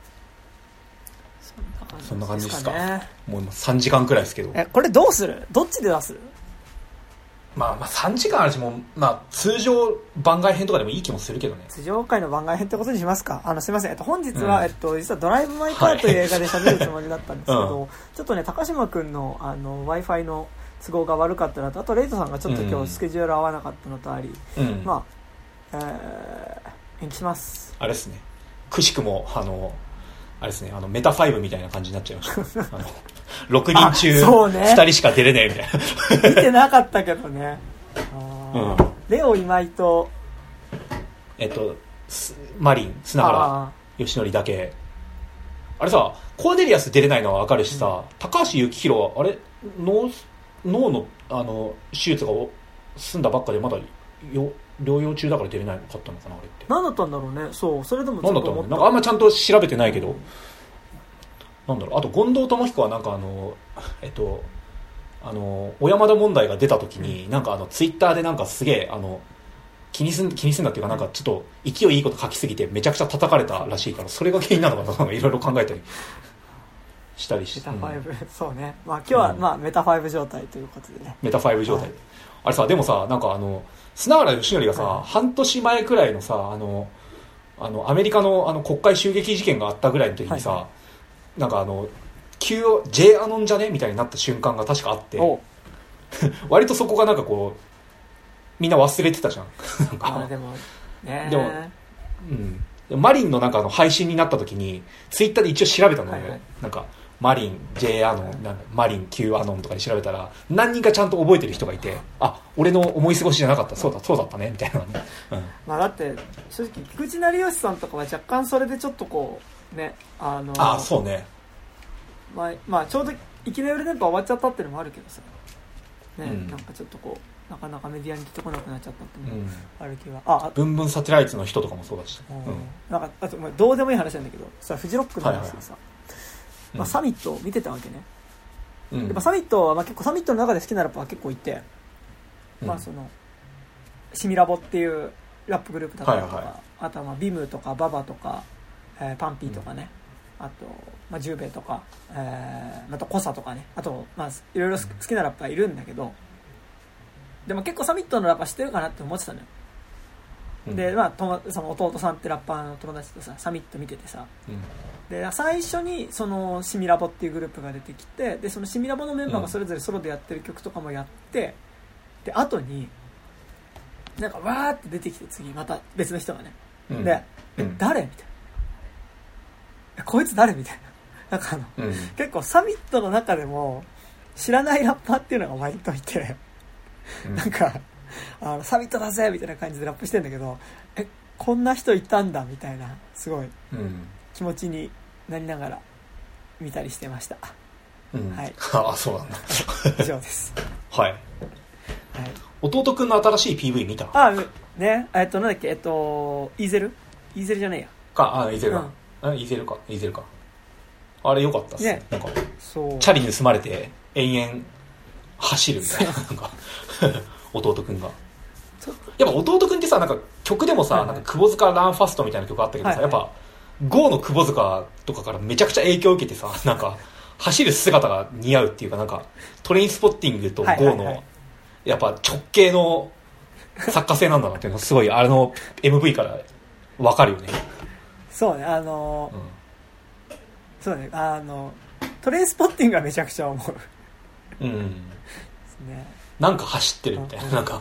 そうそう。そんな感じですか。もう今さんじかんくらいですけど。 え、これどうする？どっちで出す？ まあ、まあさんじかんあるし、もう、まあ、通常番外編とかでもいい気もするけどね。 通常回の番外編ってことにしますか。あのすいません、えっと、本日は、うん、えっと、実はドライブ・マイ・カーという映画で喋るつもりだったんですけど、はい、ちょっとね高島くんの、あの Wi-Fi の都合が悪かったのと、あとレイトさんがちょっと今日スケジュール合わなかったのとあり、うん、まあ、えー、延期します。 あれですね、くしくもあのあれですね、あのメタファイブみたいな感じになっちゃいましたあのろくにん中ふたりしか出れねえみたいな。 見てなかったけどね。あ、うん、レオ今井とえっとマリン砂原義則だけ。あれさ、コーネリアス出れないのは分かるしさ、うん、高橋幸宏はあれ脳脳のあの手術が済んだばっかでまだよ療養中だから出れないかったのかな、あれって。 何だったんだろうね。そう、それでもちょっと思った。何だったのね。 なんかあんまちゃんと調べてないけど、なんだろう。あと権藤智彦はなんかあのえっとあの小山田問題が出た時に、うん、なんかあのツイッターでなんかすげえあの気にすん気にすんだっていうか、なんかちょっと勢いいいこと書きすぎてめちゃくちゃ叩かれたらしいから、それが原因なのかな、なんかいろいろ考えたりしたりして。 メタファイブ、うん、そうね。まあ今日は、うん、まあメタファイブ状態ということでね。 メタファイブ状態。はい、あれさ、でもさ、なんかあの砂原義則がさ、はい、半年前くらいのさ、あのあのアメリカのあの国会襲撃事件があったぐらいの時にさ、はいはい、なんかあのQ J アノンじゃねみたいになった瞬間が確かあって割とそこがなんかこうみんな忘れてたじゃん。なんかあでもねでも、うん、マリンのなんかあの配信になった時にツイッターで一応調べたので、はいはい、なんかマリン J アノンなんかマリン Q アノンとかで調べたら何人かちゃんと覚えてる人がいて、あ、俺の思い過ごしじゃなかった、そうだそうだったねみたいなね、うん、 まあだって正直菊池成吉さんとかは若干それでちょっとこうね、あのあそうね、 まあ、まあちょうどいきなり電波終わっちゃったっていうのもあるけどさ、ね、うん、なんかちょっとこうなかなかメディアに出てこなくなっちゃったっていうのもある気は、うん、ああブンブンサテライトの人とかもそうだし、うん、 なんかあとどうでもいい話なんだけどさ、フジロックの話でさ、はいはい、まあ、サミットを見てたわけね、うん、でまあ、サミットはまあ結構サミットの中で好きなラップは結構いて、うん、まあそのシミラボっていうラップグループだったりとか、はいはい、あとはまあビムとかババとか、えー、パンピーとかね、うん、あと、まあ、ジューベとか、えー、またコサとかね、あと、まあ、いろいろ好きなラッパーいるんだけど、でも結構サミットのラッパー知ってるかなって思ってたのよ、うん、で、まあ、とその弟さんってラッパーの友達とさサミット見ててさ、うん、で最初にそのシミラボっていうグループが出てきて、でそのシミラボのメンバーがそれぞれソロでやってる曲とかもやって、で後になんかわーって出てきて、次また別の人がね、うん、で、うん、え誰みたいな、こいつ誰みたいな、なんかあの、うん、結構サミットの中でも知らないラッパーっていうのが割といて、うん、なんかあのサミットだぜみたいな感じでラップしてんだけど、えこんな人いたんだみたいな、すごい気持ちになりながら見たりしてました、 うん、 はい。 ああそうなんだ以上ですはい、はい、弟くんの新しい ピーブイ 見た？ あね、えっとなんだっけ、えっとイーゼルイーゼルじゃねえやか、あイーゼルか、うん、イーゼルかイーゼルか、あれ良かったっすね。なんかそうチャリ盗まれて延々走るみたいな、なんか弟くんが。やっぱ弟くんってさ、なんか曲でもさ、はいはい、なんか窪塚ランファストみたいな曲あったけどさ、はいはい、やっぱゴーの窪塚とかからめちゃくちゃ影響を受けてさ、なんか走る姿が似合うっていうか、なんかトレインスポッティングとゴーのやっぱ直系の作家性なんだなっていうのがすごいあの エムブイ から分かるよね。 そうね、あのーうん、そうね、あのトレインスポッティングはめちゃくちゃ思う。うん。ですね。なんか走ってるみたいな、なんか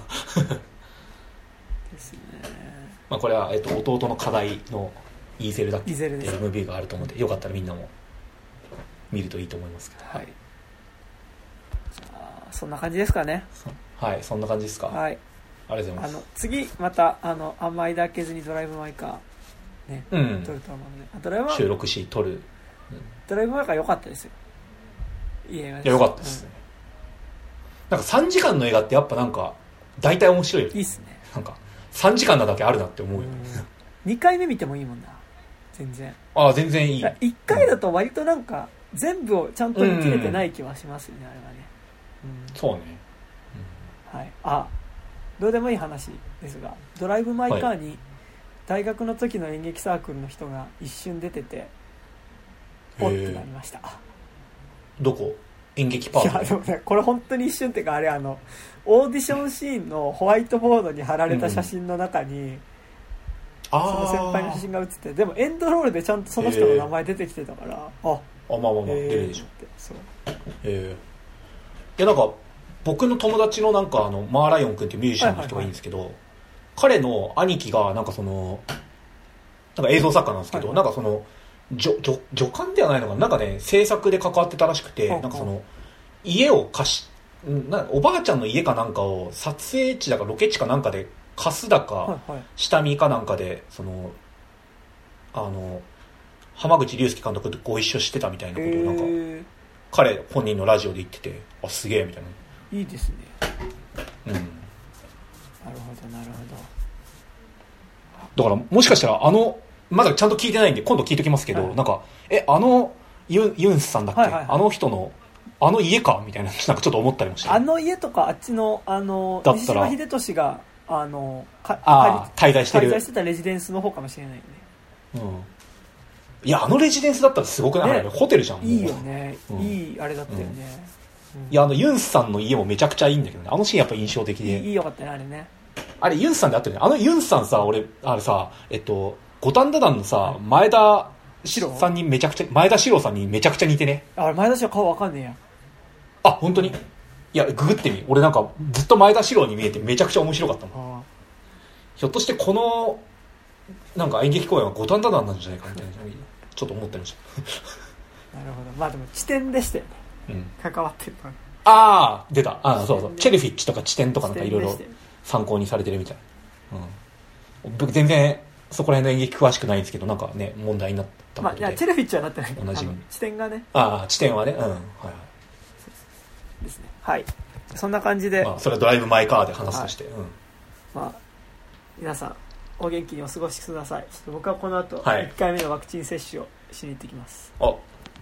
ですね。まあこれは、えっと、弟の課題のイーゼルだっけって エムブイ があると思うんで、よかったらみんなも見るといいと思いますけど。はい。 じゃあそんな感じですかね。 はい、そんな感じですか。はい。ありがとうございます。 あの次またあのあんまりだけずにドライブ・マイ・カーね、うん、撮ると思うので、ドライブ収録し撮る、うん、 ドライブ・マイ・カー良かったですよ。いい映画です。 いや良かったですね。うん、なんかさんじかんの映画ってやっぱなんか大体面白いよね。 いいっすね。 なんかさんじかんなだけあるなって思うよ、ね。 うん、にかいめ見てもいいもんな。全然。 ああ全然いい。 いっかいだと割となんか全部をちゃんと見切れてない気はしますよね、うん、あれはね。 うん、そうね。 うん、はい。あ、どうでもいい話ですが、ドライブ・マイ・カーに大学の時の演劇サークルの人が一瞬出てて、おってなりました。 どこ？演劇パート？ いやでもね、これ本当に一瞬っていうか、あれあのオーディションシーンのホワイトボードに貼られた写真の中に、うん、その先輩の写真が写って、でもエンドロールでちゃんとその人の名前出てきてたから、あ、 あ、まあまあまあ、出るでしょ。そう。えー、いやなんか僕の友達のなんかあのマーライオン君っていうミュージシャンの人がいいんですけど、はいはいはい、彼の兄貴がなんかそのなんか映像作家なんですけど、はいはい、なんかその助助助監ではないのかな、なんかね制作で関わってたらしくて、はいはい、なんかその家を貸しなおばあちゃんの家かなんかを撮影地だかロケ地かなんかで貸すだか、はいはい、下見かなんかでそのあの濱口竜介監督とご一緒してたみたいなことをなんか、えー、彼本人のラジオで言ってて、あすげえみたいな。 いいですね。 うん。 なるほどなるほど。だからもしかしたらあのまだちゃんと聞いてないんで今度聞いときますけど、はい、なんかえあのユンユンスさんだっけ、はいはいはい、あの人のあの家かみたいななんかちょっと思ったりもして、 あの家とかあっちのあのだったら西島秀俊があのかあ滞在してる滞在してたレジデンスの方かもしれないよね。 うん。いやあのレジデンスだったらすごくない、ね、ホテルじゃん。 いいよね、うん、いいあれだったよね。うんいやあのユンスさんの家もめちゃくちゃいいんだけどね、あのシーンやっぱ印象的でいいよかったねあれね。 あれユンスさんであったよね。あのユンスさんさ、俺あれさえっと五反田団のさ前田さんにめちゃくちゃ前田史郎さんにめちゃくちゃ似てね。 あれ前田史郎顔わかんねえや。 あ本当に。いやググってみ、俺なんかずっと前田史郎に見えてめちゃくちゃ面白かったもん。ひょっとしてこのなんか演劇公演は五反田団なんじゃないかみたいなちょっと思ってましたなるほど。まあでも地点でしたよね、うん、関わってるから。 ああ出たあそうそうチェルフィッチとか地点とかなんかいろいろ参考にされてるみたい、うん、僕全然そこら辺の演劇詳しくないんですけどなんかね問題になったことで、 まあ、いやチェルフィッチはなってないけど同じ地点がねああ地点はねうんはいはいですね。はいそんな感じで、 まあ、それはドライブ・マイ・カーで話すとして、はいうんまあ、皆さんお元気にお過ごしください。ちょっと僕はこの後、はい、いっかいめのワクチン接種をしに行ってきます。 あ、はい、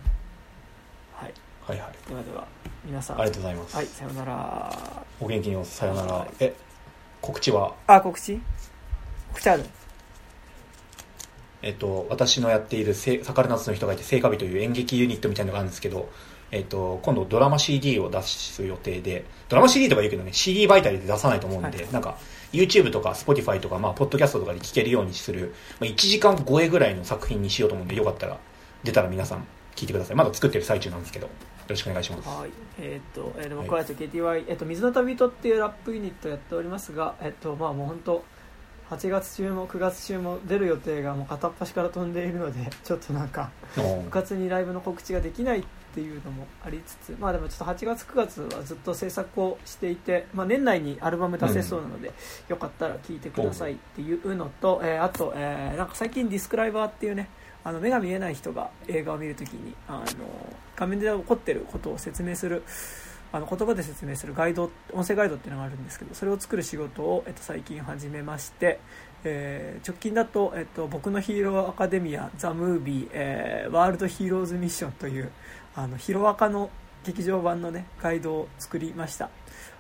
はいはいではでは皆さんありがとうございます。 はいさよなら。 お元気におさよなら。え告知はあ告知告知ある。 えっと私のやっているサカルナツの人がいて聖火日という演劇ユニットみたいなのがあるんですけど、えっと今度ドラマ シーディー を出す予定で、ドラマ シーディー とか言うけどね シーディー 媒体で出さないと思うんで、はい、なんか YouTube とか Spotify とかまあポッドキャストとかで聴けるようにする、まあ、いちじかん超えぐらいの作品にしようと思うんで、よかったら出たら皆さん聞いてください。まだ作ってる最中なんですけどよろしくお願いします。 はいえー、っと、えー、僕は ケーティーワイ、はいえー、っと水の旅人っていうラップユニットやっておりますが、えー、っとまあもう本当はちがつ中もくがつ中も出る予定がもう片っ端から飛んでいるのでちょっとなんか部活にライブの告知ができないっていうのもありつつ、まあでもちょっとはちがつくがつはずっと制作をしていて、まあ、年内にアルバム出せそうなので、うん、よかったら聴いてくださいっていうのと、えー、あと、えー、なんか最近ディスクライバーっていうねあの目が見えない人が映画を見るときにあの画面で起こってることを説明するあの言葉で説明するガイド音声ガイドっていうのがあるんですけど、それを作る仕事を、えっと、最近始めまして、えー、直近だと、えっと、僕のヒーローアカデミアザ・ムービー、えー、ワールドヒーローズミッションというあのヒロアカの劇場版のねガイドを作りました。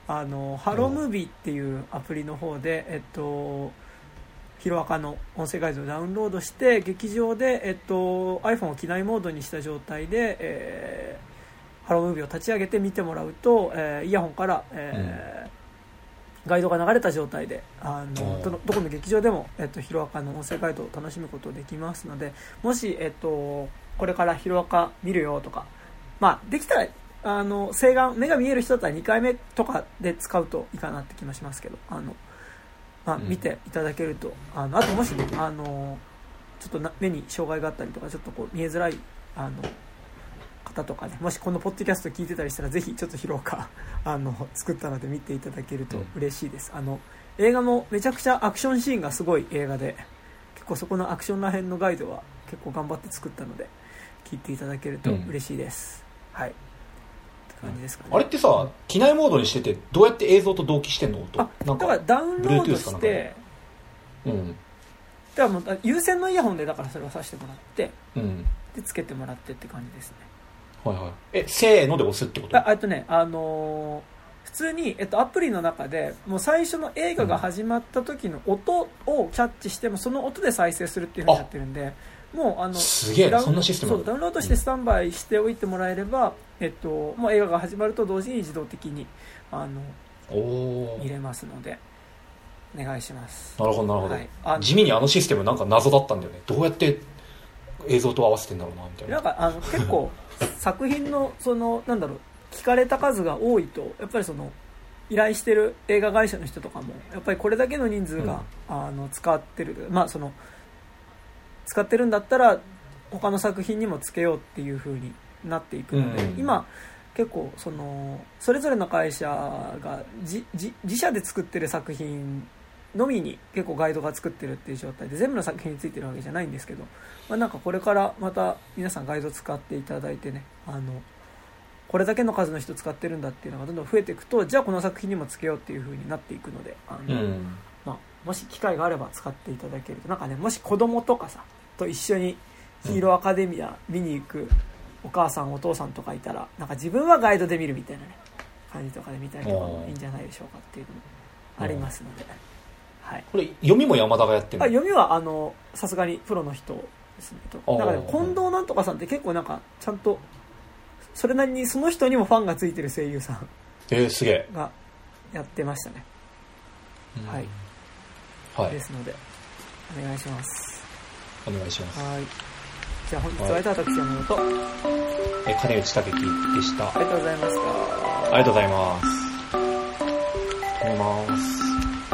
あのハロームービーっていうアプリの方で、えっとヒロアカの音声ガイドをダウンロードして劇場で、えっと、iPhone を機内モードにした状態で、えー、ハロームービーを立ち上げて見てもらうと、えー、イヤホンから、えーうん、ガイドが流れた状態であの ど, のどこの劇場でも、えっと、ヒロアカの音声ガイドを楽しむことができますので、もし、えっと、これからヒロアカ見るよとか、まあ、できたらあの静眼目が見える人だったらにかいめとかで使うといいかなって気もしますけど、あのまあ、見ていただけると、うん、あのあともしねあのちょっとな目に障害があったりとかちょっとこう見えづらいあの方とかね、もしこのポッドキャスト聞いてたりしたらぜひちょっとヒロアカあの作ったので見ていただけると嬉しいです、うん、あの映画もめちゃくちゃアクションシーンがすごい映画で、結構そこのアクションら辺のガイドは結構頑張って作ったので聞いていただけると嬉しいです、うん、はい感じですかね。 あれってさ、機内モードにしててどうやって映像と同期してんの？音あなんかだからダウンロードして、うん、だからもう有線のイヤホンでだからそれを挿してもらって、うん、でつけてもらってって感じですね。 はいはい。えせーので押すってこと？ あえっとねあのー、普通に、えっと、アプリの中でもう最初の映画が始まった時の音をキャッチしてもその音で再生するっていう風になってるんで、もうあのすげえなそんなシステム。 そうダウンロードしてスタンバイしておいてもらえれば、うんえっと、もう映画が始まると同時に自動的にあの見れますのでお願いします。 なるほどなるほど、はい、あ地味にあのシステムなんか謎だったんだよね。どうやって映像と合わせてんだろうなみたいな。 なんかあの結構作品のそのなんだろう聞かれた数が多いとやっぱりその依頼してる映画会社の人とかもやっぱりこれだけの人数が、うん、あの使ってるまあその使ってるんだったら他の作品にもつけようっていう風になっていくので、うん、今結構そのそれぞれの会社が自, 自, 自社で作ってる作品のみに結構ガイドが作ってるっていう状態で全部の作品についてるわけじゃないんですけど、まあ、なんかこれからまた皆さんガイド使っていただいてねあのこれだけの数の人使ってるんだっていうのがどんどん増えていくとじゃあこの作品にもつけようっていう風になっていくのであの、うんまあ、もし機会があれば使っていただけるとなんかねもし子供とかさと一緒にヒーローアカデミア見に行くお母さんお父さんとかいたらなんか自分はガイドで見るみたいなね感じとかで見たりとかもいいんじゃないでしょうかっていうのもありますので、はい、 これ読みも山田がやってるの？ あ読みはあのさすがにプロの人ですねとだからね近藤なんとかさんって結構なんかちゃんとそれなりにその人にもファンがついてる声優さんえー、すげえがやってましたね、はい、はい、ですのでお願いしますお願いします。 はいじゃあ本日は私山本と、 え金内武樹でした。 ありがとうございました。 ありがとうございます。ありがとうございます。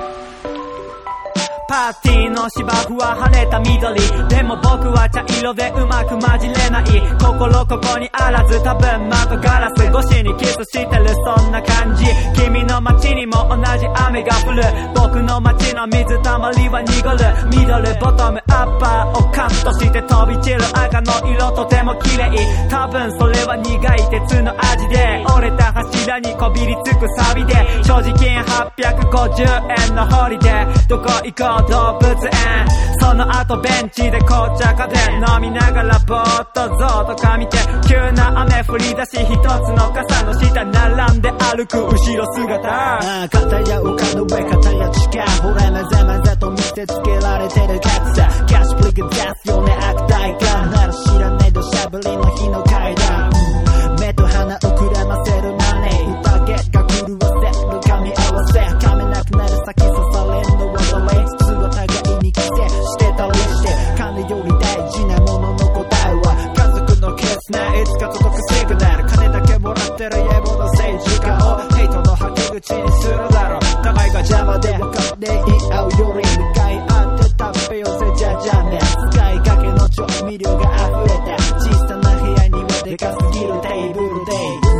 パーティーの芝生は晴れた緑でも僕は茶色でうまく混じれない心ここにあらず多分窓ガラス越しにキスしてるそんな感じ君の街にも同じ雨が降る僕の街の水たまりは濁るミドルボトムアッパーをカットして飛び散る赤の色とても綺麗多分それは苦い鉄の味で折れた柱にこびりつく錆で所持金はっぴゃくごじゅうえんのホリデーどこ行こう動物園その後ベンチで紅茶家電飲みながらぼーっとゾウとか見て急な雨降り出し一つの傘の下並んで歩く後ろ姿ああ片や丘の上片や地下ほらなぜまぜと見せつけられてるカツさキャッシュプリク出すよね悪態かなら知らねえどしゃぶりの日の階段目と鼻をくらませるマネー宴が狂わせる噛み合わせ噛めなくなる先刺されんのはどれお互いに寄せしてたりして金より大事なものの答えは家族のキスねいつか届くシグナル金だけもらってる野望の政治家をヘイトの吐き口にするだろう互いが邪魔で分かって言い合うより向かい合って食べようぜじゃじゃね使いかけの調味料が溢れた小さな部屋にはでかすぎるテーブルで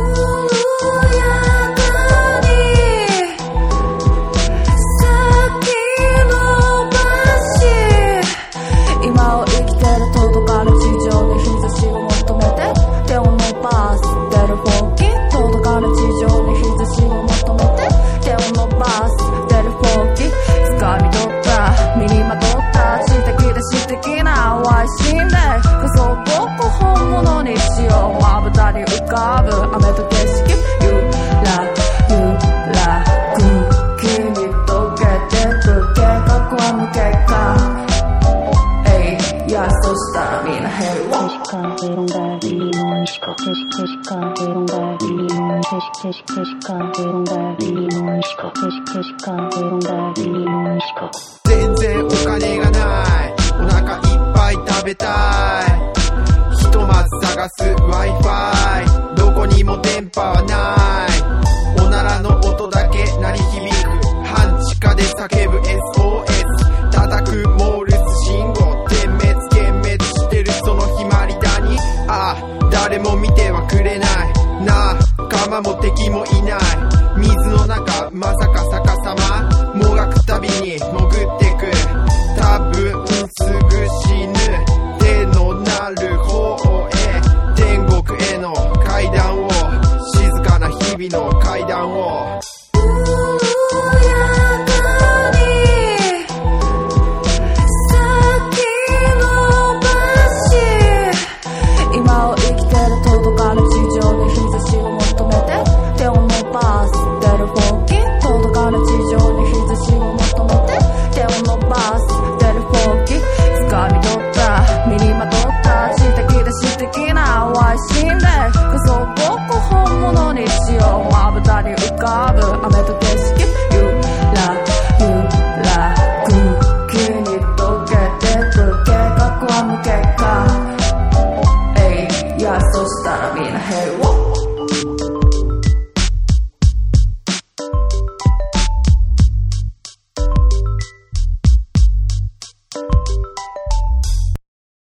今を生きてる届かぬ地上に日差しを求めて手を伸ばす出るフォーキー届かぬ地上に日差しを求めて手を伸ばす出るフォーキー掴み取った身にまとった知的で詩的なワイシンで仮想ごっこ本物にしようまぶたに浮かぶ雨と景色ゆらゆら結果えいやそしたらみんなヘルワ全然お金がない